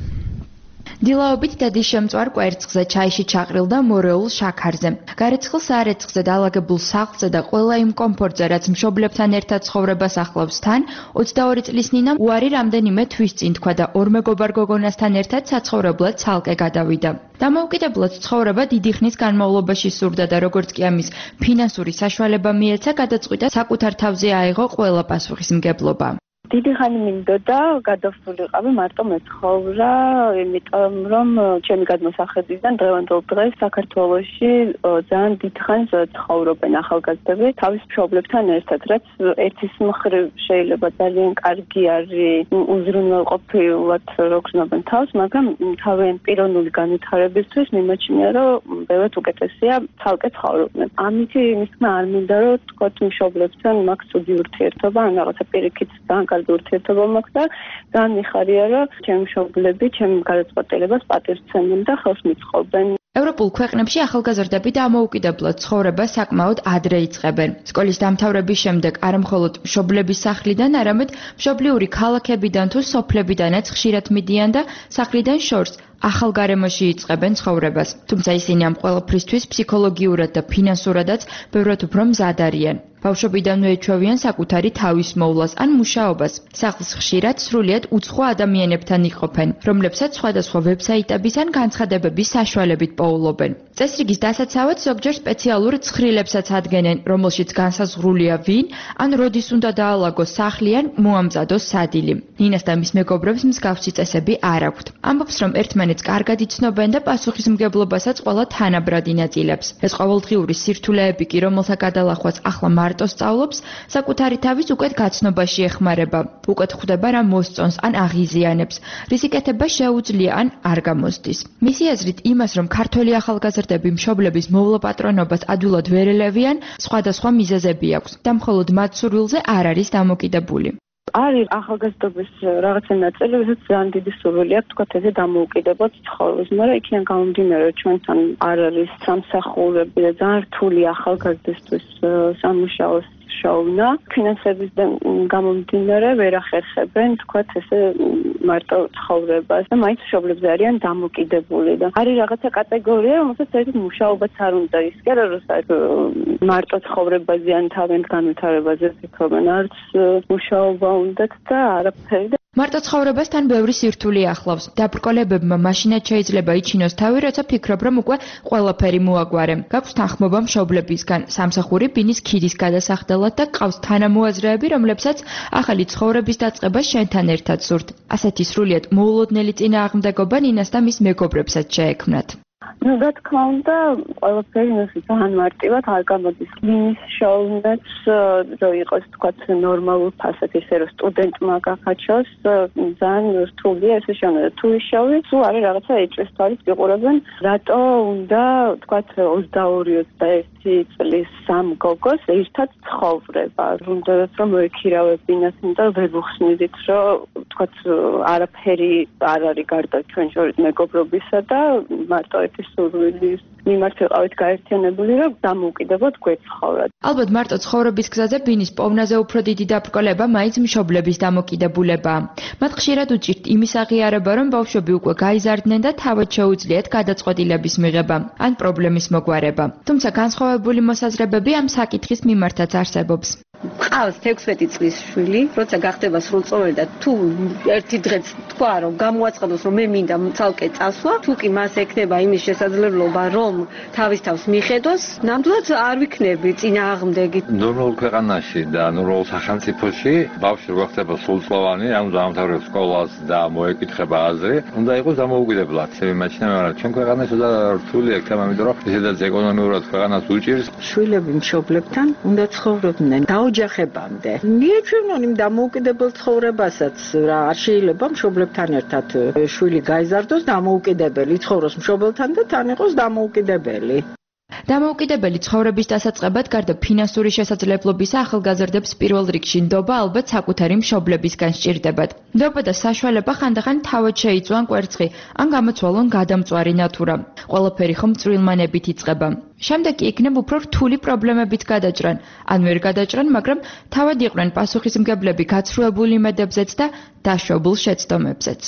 დილაობით დედის შემწვარ კვერცხზე ჩაიში ჩაყრილდა მორეულ შაქარზე. გარეცხილ საარეცხზე დალაგებულ სახლზე და ყველა იმ კომფორტზე, რაც მშობლებთან ერთად ცხოვრებას ახლავს თან, 22 წლის ნინამ უარი რამდენიმე თვის წინ თქვა და ორ მეგობარ გოგონასთან ერთად საცხოვრებლად ცალკე გადავიდა. დამოუკიდებლად ცხოვრება დიდი ხნის განმავლობაში სურდა და როგორც კი ამის ფინანსური საშუალება მიეცა, გადაწყვიტა საკუთარ თავზე აიღო ყველა პასუხისმგებლობა. დიდი ხანი მინდოდა გადავსულიყავი მარტო მეცხოვრა, იმიტომ რომ ჩემი გადმოსახედიდან დღევანდელ დღეს საქართველოში ძალიან დიდ ხანს ცხოვრობენ ახალგაზრდები თავის მშობლებთან ერთად, რაც ერთის მხრივ შეიძლება ძალიან კარგი არის უზრუნველყოფილად რო გრძნობენ თავს, მაგრამ თავიანთ პიროვნული განვითარებისთვის მიმაჩნია, რომ ბევრად უკეთესია ცალკე ცხოვრობდნენ. ამითი იმის თქმა არ მინდა, რომ თქვათ მშობლებთან მაქვს ცუდი ურთიერთობა, ან რაღაცა პირიქით ძალიან ურთიერთობა მაქვს და ძალიან მიხარია, რომ ჩემი მშობლები ჩემი გადაწყვეტილებას პატივს სცემენ და ხელს მიწყობენ. ევროპულ ქვეყნებში ახალგაზრდები დამოუკიდებლად ცხოვრება საკმაოდ ადრე იწყებენ. სკოლის დამთავრების შემდეგ არა მხოლოდ მშობლების სახლიდან, არამედ მშობლიური ქალაქებიდან თუ სოფლებიდანაც ხშირად მიდიან და სახლიდან შორს ახალ გარემოში იწყებენ ცხოვრებას. თუმცა ისინი ამ ყველაფრისთვის ფსიქოლოგიურად და ფინანსურადაც ბევრად უფრო მზად არიან. ბავშვობიდანვე ეჩვევიან საკუთარი თავის მოვლას ან მუშაობას. სახლს ხშირად სრულიად უცხო ადამიანებთან იყოფენ, რომლებსაც სხვადასხვა ვებსაიტების ან განცხადებების საშუალებით პოულობენ. წესრიგის დასაცავად ზოგჯერ სპეციალურ ცხრილებსაც ადგენენ, რომელშიც განსაზღვრულია ვინ ან როდის უნდა დაალაგოს სახლი ან მოამზადოს სადილი. ნინას და მის მეგობრებს მსგავსი წესები არ აქვთ. ამბობს, რომ ერთმანეთს კარგად იცნობენ და პასუხისმგებლობასაც ყველა თანაბრად ინაწილებს. ეს ყოველდღიური სირთულეები კი, რომელთა გადალახვაც ახლა მარტო სწავლობს, საკუთარი თავის უკეთ გაცნობაში ეხმარება. უკეთ ხვდება რა მოსწონს ან აღიზიანებს. რისიკეთება შეუძლია ან არ გამოსდის. მისი აზრით იმას, რომ ქართველი ახალგაზრდები მშობლების მოვლაპატრონობას ადვილად ვერ ელევიან, სხვადასხვა მიზეზები აქვს და მხოლოდ მათ სურვილზე არ არის დამოკიდებული. არის ახალგაზრდობის რაღაცა ნაწილი, ვისაც ძალიან დიდი სურვილი აქვს თქვათ ესე დამოუკიდებლად ცხოვრების, მაგრამ იქიდან გამომდინარე ჩვენთან არ არის სამსახურები და ძალიან რთული ახალგაზრდისთვის სამუშაოს შოვნა, ფინანსებისგან გამომდინარე ვერ ახერხებენ თქვათ ესე მარტო ცხოვრებას და მაინც მშობლებზე არიან დამოკიდებული და არის რაღაცა კატეგორია, რომელსაც საერთოდ მუშაობაც არ უნდა ისკერა, რომ მარტო ცხოვრებაზე ან თავიანთ განვითარებაზე ფიქრობენ, არც მუშაობა უნდათ და არაფერი. მარტო ცხოვრებასთან ბევრი სირთულე ახლავს. დაბრკოლებებმა მაშინაც შეიძლება იჩინოს თავი, როცა ფიქრობ, რომ უკვე ყველაფერი მოაგვარე. გაქვს თანხმობა მშობლებისგან, სამსახური ბინის ქიდის გადასახდელად და ყავს თანამოაზრეები, რომლებსაც ახალი ცხოვრების დაწყება შენთან ერთად სურთ. ასეთი სრულიად მოულოდნელი წინააღმდეგობა ნინას და მის მეგობრებსაც შეექმნათ. რა თქმა უნდა, ყველაფერი ნუ ძალიან მარტივად არ გამოდის. მინის შოუნაც რო იყოს თქვა ნორმალურ ფასად ისე რომ სტუდენტმა გახაჩოს, ძალიან რთულია ესე შევნა. თუ ისევი, თუ არის რაღაცა ეჭვს თვალის ვიყურებენ, რატო უნდა თქვა 22-21 წლის სამ გოგოს ერთად ცხოვრება. რუნდათ რომ მოექირავებინათ და ვერ ვუხსნიდით, რომ თქვა არაფერი არ არის გარდა ჩვენ შორის მეგობრობისა და მარტო სურვილის მიმართ ვიყავით გაერთიანებული, რომ დამოუკიდებლად გვეცხოვრათ. ალბათ მარტო ცხოვრების გზაზე ბინის პოვნაზე უფრო დიდი დაბრკოლება მაინც მშობლების დამოკიდებულებაა. მათ ხშირად უჭირთ იმის აღიარება, რომ ბავშვები უკვე გაიზარდნენ და თავად შეუძლიათ გადაწყვეტილების მიღება ან პრობლემის მოგვარება. თუმცა განსხვავებული მოსაზრებები ამ საკითხის მიმართაც არსებობს. ყავს 16 წლის შვილი, როცა გახდება სრულწლოვანი და თუ ერთი დღეც თქვა რომ გამოაცხადოს რომ მე მინდა ცალკე წასვლა, თუ კი მას ექნება იმის შესაძლებლობა რომ თავის თავს მიხედოს, ნამდვილად არ ვიქნები წინააღმდეგი. ნორმალურ ქვეყანაში და ნორმალურ სახელმწიფოში ბავშვი რო ხდება სრულწლოვანი, ანუ დაამთავრებს სკოლას და მოეკითხება აზრი, უნდა იყოს დამოუკიდებლად. იმაჩნია, მაგრამ ჩვენ ქვეყანაში და რთული აქ თემა, იმიტომ რომ ისედაც ეკონომიურად ქვეყანას უჭირს. შვილები მშობლებთან უნდა ცხოვრობდნენ ოჯახებამდე. მიეჩვენონ იმ დამოუკიდებელ ცხოვრებასაც რა არ შეიძლება მშობლებთან ერთად შვილი გაიზარდოს დამოუკიდებელი, ცხოვროს მშობელთან და თან იყოს დამოუკიდებელი. დამოუკიდებელი ცხოვრების დასაწყებად გარდა ფინანსური შესაძლებლობისა ახალგაზრდებს პირველ რიგში ნდობა ალბათ საკუთარი მშობლებისგან სჭირდებათ. ნდობა და საშუალება ხანდახან თავად შეიწვან კვერცხი, ან გამოცვალონ გადამწვარი ნატურა. ყველაფერი ხომ წვრილმანებით იწყება. შემდეგ კი იქნებ უფრო რთული პრობლემებით გადაჭრან, ან ვერ გადაჭრან, მაგრამ თავად იყვნენ პასუხისმგებლები გაცრუებულ იმედებზეც და დაშვებულ შეცდომებზეც.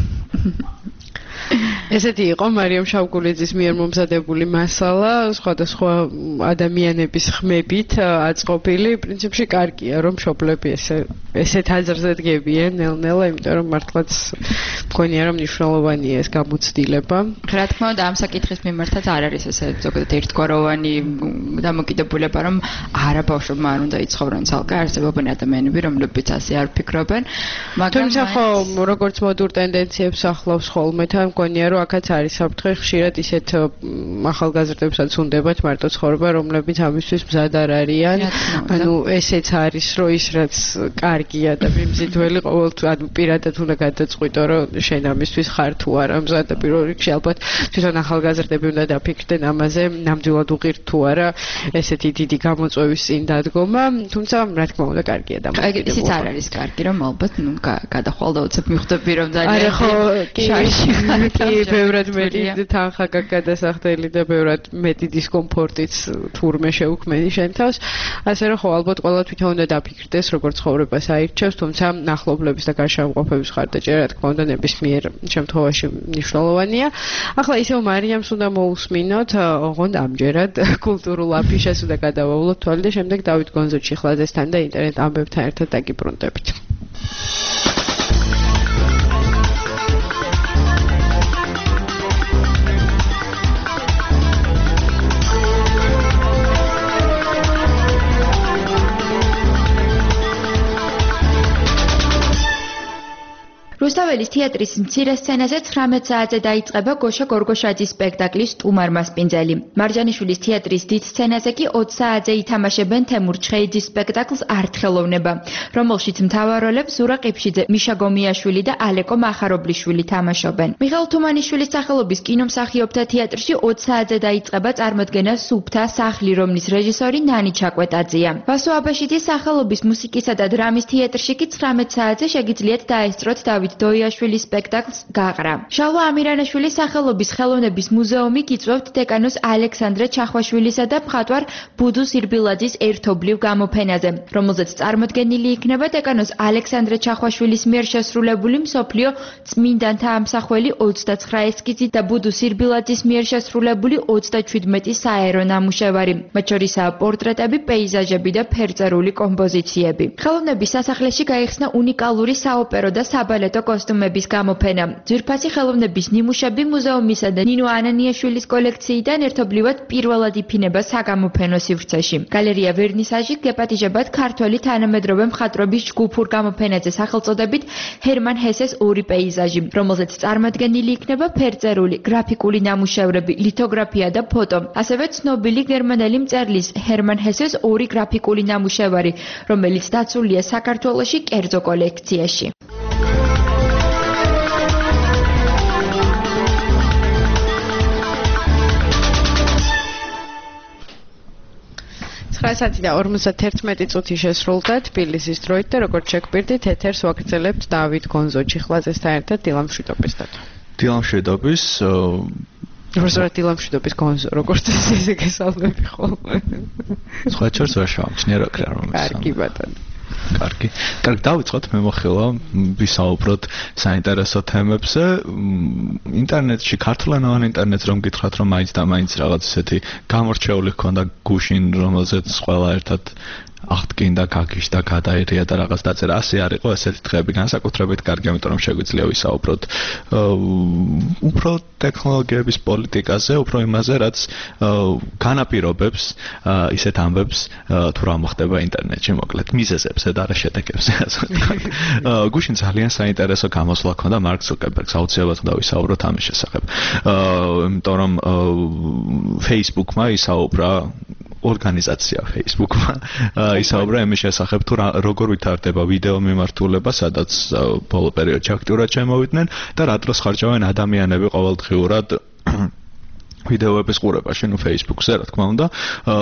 ესეთი იყო მარიამ შავგულიძის მიერ მომზადებული მასალა, სხვადასხვა ადამიანების ხმებით აწყობილი. პრინციპში კარგია, რომ მშობლები ესეთ აზრზე დგებიან ნელ-ნელა, იმიტომ რომ მართლაც მგონია, რომ მნიშვნელოვანია ეს გამოცდილება. რა თქმა უნდა, ამ საკითხის მიმართაც არ არის ესე ზოგადად ერთგვაროვანი დამოკიდებულება, რომ არა ბავშვებმა არ უნდა იცხოვრონ ცალკე, არსებობენ ადამიანები, რომლებიც ასე არ ფიქრობენ. მაგრამ თუმცა ხო, როგორც მოდურ ტენდენციებს ახლავს ხოლმე თან მგონია, რომ აქაც არის საფრთხე, ხშირად ისეთ ახალგაზრდებსაც უნდებათ მარტო ცხოვრება, რომლებიც ამისთვის მზად არ არიან. ანუ ესეც არის, რომ ის რაც კარგია და მიმზიდველი ყოველთვის ანუ პირადად უნდა გადაწყვიტო, რომ შენ ამისთვის ხარ თუ არა მზად და პირველ რიგში ალბათ თვითონ ახალგაზრდები უნდა დაფიქრდნენ ამაზე, ნამდვილად უღირთ თუ არა ესეთი დიდი გამოწვევის წინ დადგომა, თუმცა რა თქმა უნდა კარგია და ისიც არ არის კარგი, რომ ალბათ ნუ გადახვალ და უცებ მიხვდები, რომ ძალიან არა ხო კი ბევრად მეტი თანხა გადასახდელი და ბევრად მეტი დისკომფორტიც თურმე შეუქმენი შენ თავს. ასე რომ ხო ალბათ ყველა თვითონ უნდა დაფიქრდეს როგორ ცხოვრებას აირჩევს, თუმცა ახლობლების და გარშემოყოფების ხარდაჭერა რა თქმა უნდა ნებისმიერ შემთხვევაში მნიშვნელოვანია. ახლა ისევ მარიამს უნდა მოусმინოთ, ოღონდ ამჯერად კულტურულ აფიშას უნდა გადავავლოთ თვალი და შემდეგ დავით გონზო-ჩიხლაძესთან და ინტერნეტ ამბებთან ერთად დაგიბრუნდებით. რუსთაველის თეატრის მცირე სცენაზე 19 საათზე დაიწყება გოშა გორგოშაძის სპექტაკლის სტუმარ მასპინძელი. მარჯანიშვილის თეატრის დიდ სცენაზე კი 20 საათზე ითამაშებენ თემურ ჩხეიძის სპექტაკლს ართხელოვნება, რომელშიც მთავარ როლებს ზურა ყიფშიძე, მიშა გომიაშვილი და ალეკო მახარობლიშვილი თამაშობენ. მიხეილ თუმანიშვილის სახელობის კინომსახიობთა თეატრში 20 საათზე დაიწყება წარმოდგენა სუფთა სახლი, რომლის რეჟისორი ნანი ჩაკვეტაძეა. ვასო აბაშიძის სახელობის მუსიკისა და დრამის თეატრში კი 19 საათზე შეგიძლიათ დაესწროთ დავით დავით დოიაშვილის სპექტაკლს გაყრა. შალვა ამირანაშვილის სახელობის ხელოვნების მუზეუმი გიწვევთ დეკანოს ალექსანდრე ჩახვაშვილისა და მხატვარ ბუდუ სირბილაძის ერთობლივ გამოფენაზე, რომელზეც წარმოდგენილი იქნება დეკანოს ალექსანდრე ჩახვაშვილის მიერ შესრულებული მსოფლიო წმინდანთა ამსახველი 29 ესკიზი და ბუდუ სირბილაძის მიერ შესრულებული 37 საერო ნამუშევარი, მათ შორისაა პორტრეტები, პეიზაჟები და ფერწერული კომპოზიციები. ხელოვნების სასახლეში გაიხსნა უნიკალური საოპერო და საბალეტო კოსტუმების გამოფენა. ძვირფასი ხელოვნების ნიმუშები მუზეუმისა და ნინო ანანიაშვილის კოლექციიდან ერთობლივად პირველად იფინება საგამოფენო სივრცეში. გალერეა ვერნისაჟი გეპატიჟებად ქართველი თანამედროვე მხატვრობის ჯგუფურ გამოფენაზე სახელწოდებით ჰერმან ჰესეს ორი პეიზაჟი, რომელზეც წარმოდგენილი იქნება ფერწერული, გრაფიკული ნამუშევრები, ლითოგრაფია და ფოტო. ასევე ცნობილი გერმანელი მწერლის ჰერმან ჰესეს ორი გრაფიკული ნამუშევარი, რომელიც დაცულია საქართველოში კერძო კოლექციაში. საათი და 51 წუთი შესრულდა თბილისის დროით და როგორც შეგპირდით ეთერს ვაგრძელებთ დავით გონზოჩიხლაძესთან ერთად დილამშვიდობის დათო. დილამშვიდობის დილამშვიდობის გონზო როგორც ესე გესალმები ხოლმე. სხვა ჩორს ვერ შევამჩნია რა კრა რომ. კარგი ბატონო. კარგი. დავიწყოთ მე მოხელა ვისაუბროთ საინტერესო თემებზე. ინტერნეტში ქართულენოვან ინტერნეტს რომ გითხრათ რომ მაინც და მაინც რაღაც ესეთი გამორჩეული ჰქონდა გუშინ რომელზეც ყველა ერთად აღდგინდა, გაგიშდა, გადაერია და რაღაც დაწერა. ასე არ იყო ესეთი დღეები განსაკუთრებით კარგი, ამიტომ რომ შეგვიძლია ვისაუბროთ უფრო ტექნოლოგიების პოლიტიკაზე, უფრო იმაზე, რაც განაპირობებს ისეთ ამბებს, თუ რა მოხდება ინტერნეტში, მოკლედ მიზეზებზე და არა შედეგებზე, ასე ვთქვათ. გუშინ ძალიან საინტერესო გამოსვლა ჰქონდა მარკ ზუკერბერგს, აუცილებლად უნდა ვისაუბროთ ამის შესახებ. იმიტომ რომ Facebook-მა ისაუბრა ორგანიზაცია Facebook-მა ისაუბრა იმის შესახებ თუ როგორ ვითარდება ვიდეო მიმართულება, სადაც ბოლო პერიოდში აქტიურად შემოვიდნენ და რა დროს ხარჯავენ ადამიანები ყოველდღიურად ვიდეოების ყურებაში, Facebook-ზე, რა თქმა უნდა.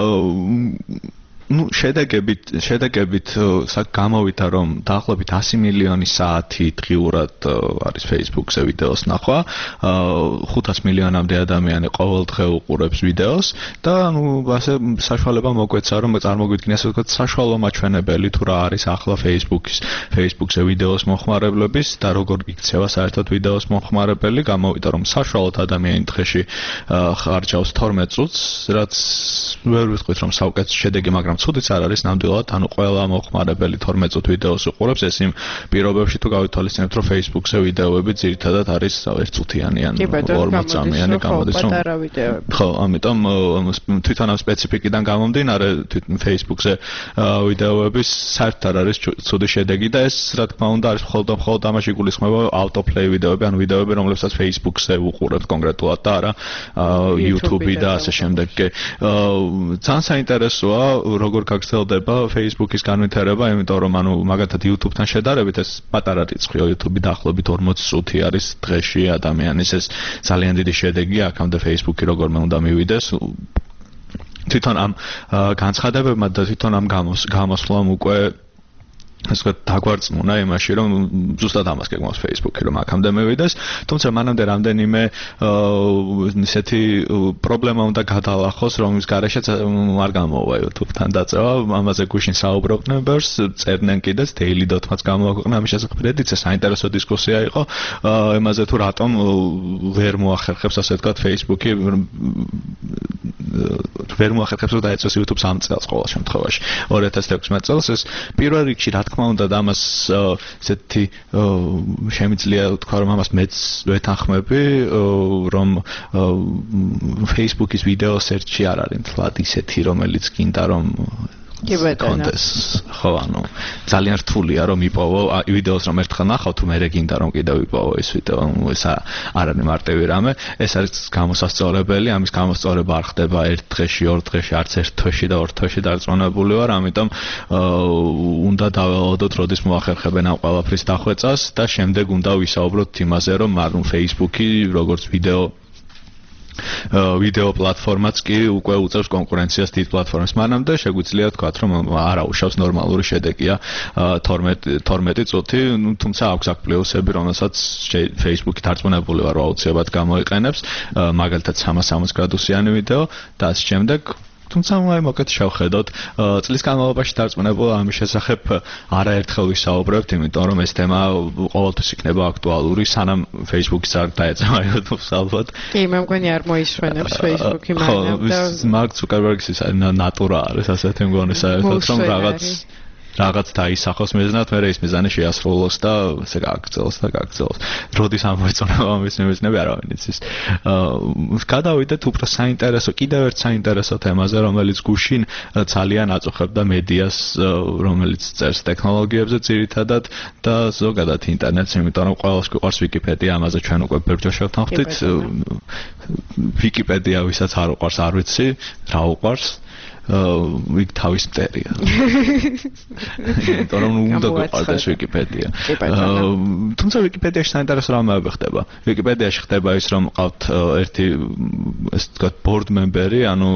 შედეგებით გამოვიდა რომ დაახლოებით 100 მილიონი საათი დღიურად არის Facebook-ზე ვიდეოს ნახვა, 500 მილიონამდე ადამიანი ყოველდღე უყურებს ვიდეოს და ასე საშუალება მოგვეცა რომ წარმოგვიდგინეს ვთქვათ საშუალო მაჩვენებელი თუ რა არის ახლა Facebook-ზე ვიდეოს მომხმარებლების და როგორ იქცევა საერთოდ ვიდეოს მომხმარებელი. გამოვიდა რომ საშუალოდ ადამიანი დღეში ხარჯავს 12 წუთს, რაც ვერ ვიტყვით რომ საუკეთესო შედეგი, მაგრამ ცუდიც არ არის ნამდვილად, ანუ ყველა მომხმარებელი 12 წუთს ვიდეოს უყურებს, ეს იმ პირობებში თუ გავითვალისწინებთ, რომ Facebook-ზე ვიდეოები ძირითადად არის 1 წუთიანი ან 40 წამიანი გამოდის რომ ხო, ამიტომ თვითონ ამ სპეციფიკიდან გამომდინარე, თვითონ Facebook-ზე ვიდეოების საერთოდ არ არის ცუდი შედეგი და ეს რა თქმა უნდა არის მხოლოდ ამაში გულისხმობა autoplay ვიდეოები, ან ვიდეოები, რომლებსაც Facebook-ზე უყურებთ კონკრეტულად და არა YouTube-ი და ასე შემდეგ. ძალიან საინტერესოა როგორ გაგრძელდება Facebook-ის განვითარება, იმიტომ რომ ანუ მაგათად YouTube-თან შედარებით ეს პატარა რიცხვია, YouTube-ი დაახლოებით 40 წუთი არის დღეში ადამიანის, ეს ძალიან დიდი შედეგია, აქამდე Facebook-ი როგორმე უნდა მივიდეს. თვითონ ამ განცხადებებმა და თვითონ ამ გამოსვლამ უკვე ეს დაგვარწმუნა იმაში, რომ ზუსტად ამას გეგმავს Facebook-ი, რომ აქამდე მივიდეს, თუმცა მანამდე რამდენიმე ისეთი პრობლემა უნდა გადალახოს, რომლის გარეშეც არ გამოვა YouTube-თან დაწევა. ამაზე გუშინ საუბრობდნენ ბევრს, წერდნენ კიდეც daily.mat გამოაქვეყნა ამის შესახებ, ედიცე საინტერესო დისკუსია იყო იმაზე თუ რატომ ვერ მოახერხებს, ასე ვთქვათ, Facebook-ი ვერ მოახერხებს რომ დაეწოს YouTube-ს ამ წელს ყოველ შემთხვევაში 2016 წელს. ეს პირველ რიგში რა თქმა უნდა და ამას ესეთი შემიძლია თქვა რომ ამას მეც ვეთანხმები, რომ Facebook-ის ვიდეო სერჩი არ არის თლად ისეთი, რომელიც გინდა რომ კონტეს ხო ანუ ძალიან რთულია რომ იპოვო ვიდეოს რომ ერთხელ ნახავ თუ მერე გინდა რომ კიდევ იპოვო ეს ვიდეო, ეს არ არის მარტივი რამე, ეს არის გამოსასწორებელი, ამის გამოსწორება არ ხდება ერთ დღეში, ორ დღეში, არც ერთ თვეში და ორ თვეში დარწმუნებული ვარ, ამიტომ უნდა დაველოდოთ როდის მოახერხებენ ამ ყველაფრის დახვეწას და შემდეგ უნდა ვისაუბროთ იმაზე რომ Facebook-ი როგორც ვიდეო ვიდეო პლატფორმაც კი უკვე უწევს კონკურენციას დიდ პლატფორმებს. მანამდე შეგვიძლია თქვათ, რომ არ აუშავს ნორმალური შედეგია 12 წუთი, თუმცა აქვს აქ პლუსები, რომელსაც Facebook-ით დარწმუნებული ვარ, აუცილებლად გამოიყენებს, მაგალითად 360 გრადუსიანი ვიდეო და ასე შემდეგ. თუმცა მოკეთ შევხედოთ, წლის განმავლობაში დარწმუნებულა ამის შესახებ არაერთხელ ვისაუბრებთ, იმიტომ რომ ეს თემა ყოველთვის იქნება აქტუალური, სანამ Facebook-ს არ დაეწევა YouTube-ს ალბათ. კი, მე მგონი არ მოისვენებს Facebook-ი მაგრამ და Mark Zuckerberg-ის ნატურა არის ასეთი მგონი საერთოდ რომ რაღაც დაისახოს მიზნად, მე ის მიზანი შეასრულოს და ესე გაგრძელოს. როდის ამოეწონება ამის მიზნები არავინ იცის. გადავიდეთ უფრო საინტერესო, კიდევ ერთ საინტერესო თემაზე, რომელიც გუშინ ძალიან აწუხებდა მედიას, რომელიც წერს ტექნოლოგიებზე ძირითადად და ზოგადად ინტერნეტს, იმიტომ რომ ყველას გვიყვარს Wikipedia, ამაზე ჩვენ უკვე ბევრჯერ შევთანხმდით. Wikipedia ვისაც არ უყვარს, არ ვიცი, რა უყვარს. იქ თავის მტერია. იმიტომ რომ უნდა გვიყვარდეს Wikipedia. თუმცა Wikipedia-ში საინტერესო რამეები ხდება. Wikipedia-ში ხდება ის, რომ ყავთ ერთი ესე ვთქვათ board member-ი, ანუ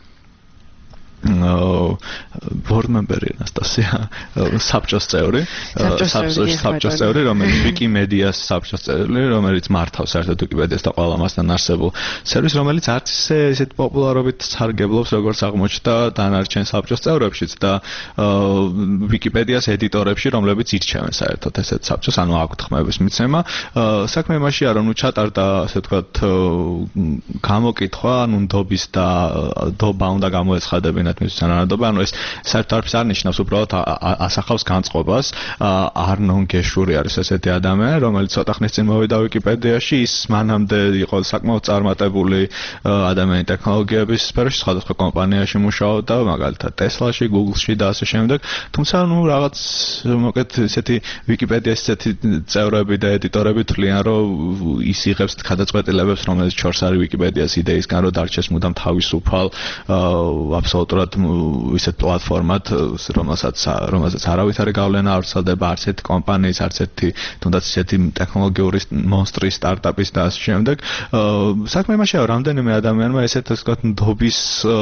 board member-ი Anastassia, საბჭოს წევრი, რომელიც Wikimedia-ს საბჭოს წევრი, რომელიც მართავს საერთოდ Wikipedia-ს და ყველა მასთან არსებულ სერვისს, რომელიც არც ისეთ პოპულარობით სარგებლობს, როგორც აღმოჩნდა დანარჩენ საბჭოს წევრებშიც და Wikipedia-ს ედიტორებში, რომლებიც ირჩევენ საერთოდ ესეთ საბჭოს, ანუ აქვთ ხმების მიცემა. საქმე იმაშია, რომ ჩატარდა, ასე ვთქვათ, გამოკითხვა, ანუ ნდობის და ნდობა უნდა გამოეცხადებინათ მის თანადობა, ანუ ეს საერთოდ არც არ ნიშნავს, უბრალოდ ასახავს განწყობას. არნონ გეშური არის ესეთი ადამიანი, რომელიც ცოტა ხნის წინ მოვიდა Wikipedia-ში, ის მანამდე იყო საკმაოდ წარმატებული ადამიანი ტექნოლოგიების სფეროში, სხვადასხვა კომპანიაში მუშაობდა, მაგალითად Tesla-ში, Google-ში და ასე შემდეგ. თუმცა, რაღაც მოკეთ ესეთი Wikipedia-ის ესეთი წევრები და ედიტორები თვლიან, რომ ის იღებს გადაწყვეტილებებს, რომელიც შორს არის Wikipedia-ის იდეისგან, რომ დარჩეს მუდამ თავისუფალ აბსოლუტურად ისეთ პლატფორმად, რომელსაც არავით არ გავლენა არ ვრცელდება არც ერთი კომპანიის, არც ერთი თუნდაც ისეთი ტექნოლოგიური მონსტრი სტარტაპის და ასე შემდეგ. საქმე იმაშია, რომ რამდენიმე ადამიანმა ესეთ ვთქვათ ნდობის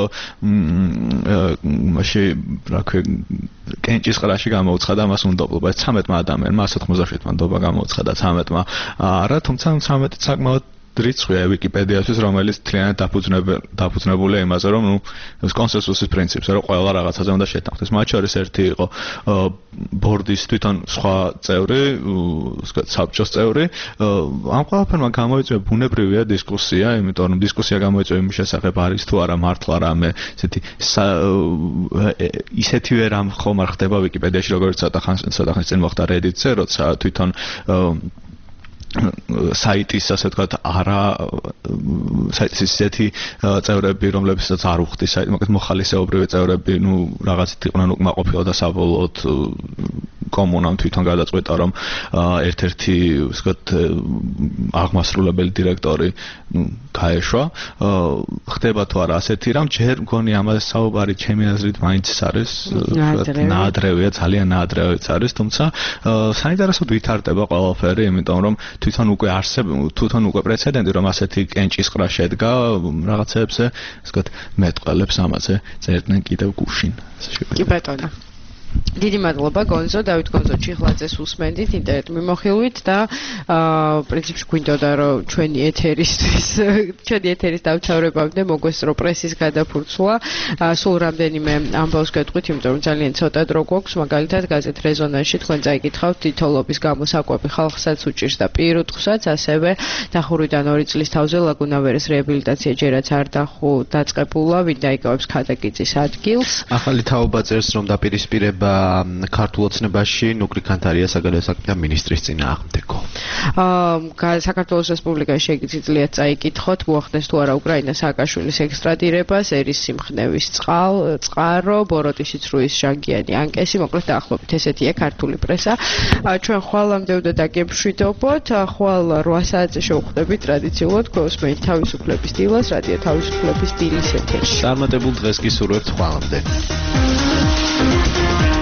მაშინ რა ქვია კენჭისყრაში გამოუცხადა მას უნდობლობა. 13 ადამიანმა 197-მა ნდობა გამოუცხადა 13-მა. არა, თუმცა 13 საკმაოდ რიცხვია Wikipedia-თვის, რომელიც თლიანად დაფუძნებულია იმაზე, რომ კონსენსუსის პრინციპზე, რომ ყველა რაღაცაზე უნდა შეთანხმდეს. მათ შორის ერთი იყო ბორდის თვითონ სხვა წევრი, საბჭოს წევრი. ამ ყველაფერმა გამოიწვია ბუნებრივია დისკუსია, იმიტომ რომ დისკუსია გამოიწვია იმის შესახებ, არის თუ არა მართლა რამე ისეთივე რამ ხომ არ ხდება Wikipedia-ში, როგორც ცოტა ხნის წინ მოხდა Reddit-ზე, როცა თვითონ საიტის, ასე ვთქვათ, საიტის ისეთი წევრები, რომლებსაც არ უხდის საიტი, მოკლედ მოხალისეობრივი წევრები, რაღაცით იყვნენ უკმაყოფილო და საბოლოოდ კომუნამ თვითონ გადაწყვეტა, რომ ერთ-ერთი, ასე ვთქვათ, აღმასრულებელი დირექტორი გაეშვა. ხდება თუ არა ასეთი რამ, ჯერ მგონი ამაზე საუბარი ჩემი აზრით მაინც არის, ნაადრევია, ძალიან ნაადრევიც არის, თუმცა საინტერესოდ ვითარდება ყველაფერი, იმიტომ რომ თვითონ უკვე პრეცედენტი, რომ ასეთი კენჭისყრა შედგა რაღაცებზე, ასე ვთქვათ, მეტყველებს ამაზე წერდნენ კიდევ გუშინ. კი ბატონო. დიდი მადლობა გონზო, დავით გონზო ჩიხლაძეს უსმენდით ინტერნეტ მიმოხილვით და პრინციპში გვინდოდა რომ ჩვენი ეთერის დავჩავრებამდე მოგვესწრო პრესის გადაფურცვა. სულ რამდენიმე ამბავს გეტყვით, იმიტომ რომ ძალიან ცოტა დრო გვაქვს, მაგალითად გაზეთ რეზონანსში თქვენ წაიკითხავთ თითოლობის გამოსაკვები ხალხსაც უჭირს და პირუტყვსაც, ასევე დახურვიდან 2 წლის თავზე ლაგუნავერის რეაბილიტაცია ჯერაც არ დაწყებულა, ვინ დაიკავებს ქადაგიწის ადგილს. ახალი თაობა წერს, რომ დაპირისპირება ქართულ ოცნებაში ნუკრი ქანთარია საგარეო საქმეთა მინისტრის წინააღმდეგო. საქართველოს რესპუბლიკაში შეგიძლიათ წაიკითხოთ, მოახდენს თუ არა უკრაინას სააკაშვილის ექსტრადირება, ერის სიმხნევის წყარო, ბოროტისიც რუის ჟანგიანი ანკესი, მოკლედ დაახლოებით ესეთია ქართული პრესა. ჩვენ ხვალამდე უნდა დაგემშვიდობოთ, ხვალ 8 საათზე შევხვდებით ტრადიციულად გვესმენთ თავისუფლების დილას, რადიო თავისუფლების დილის ეთერში. წარმატებულ დღეს გისურვებთ ხვალამდე.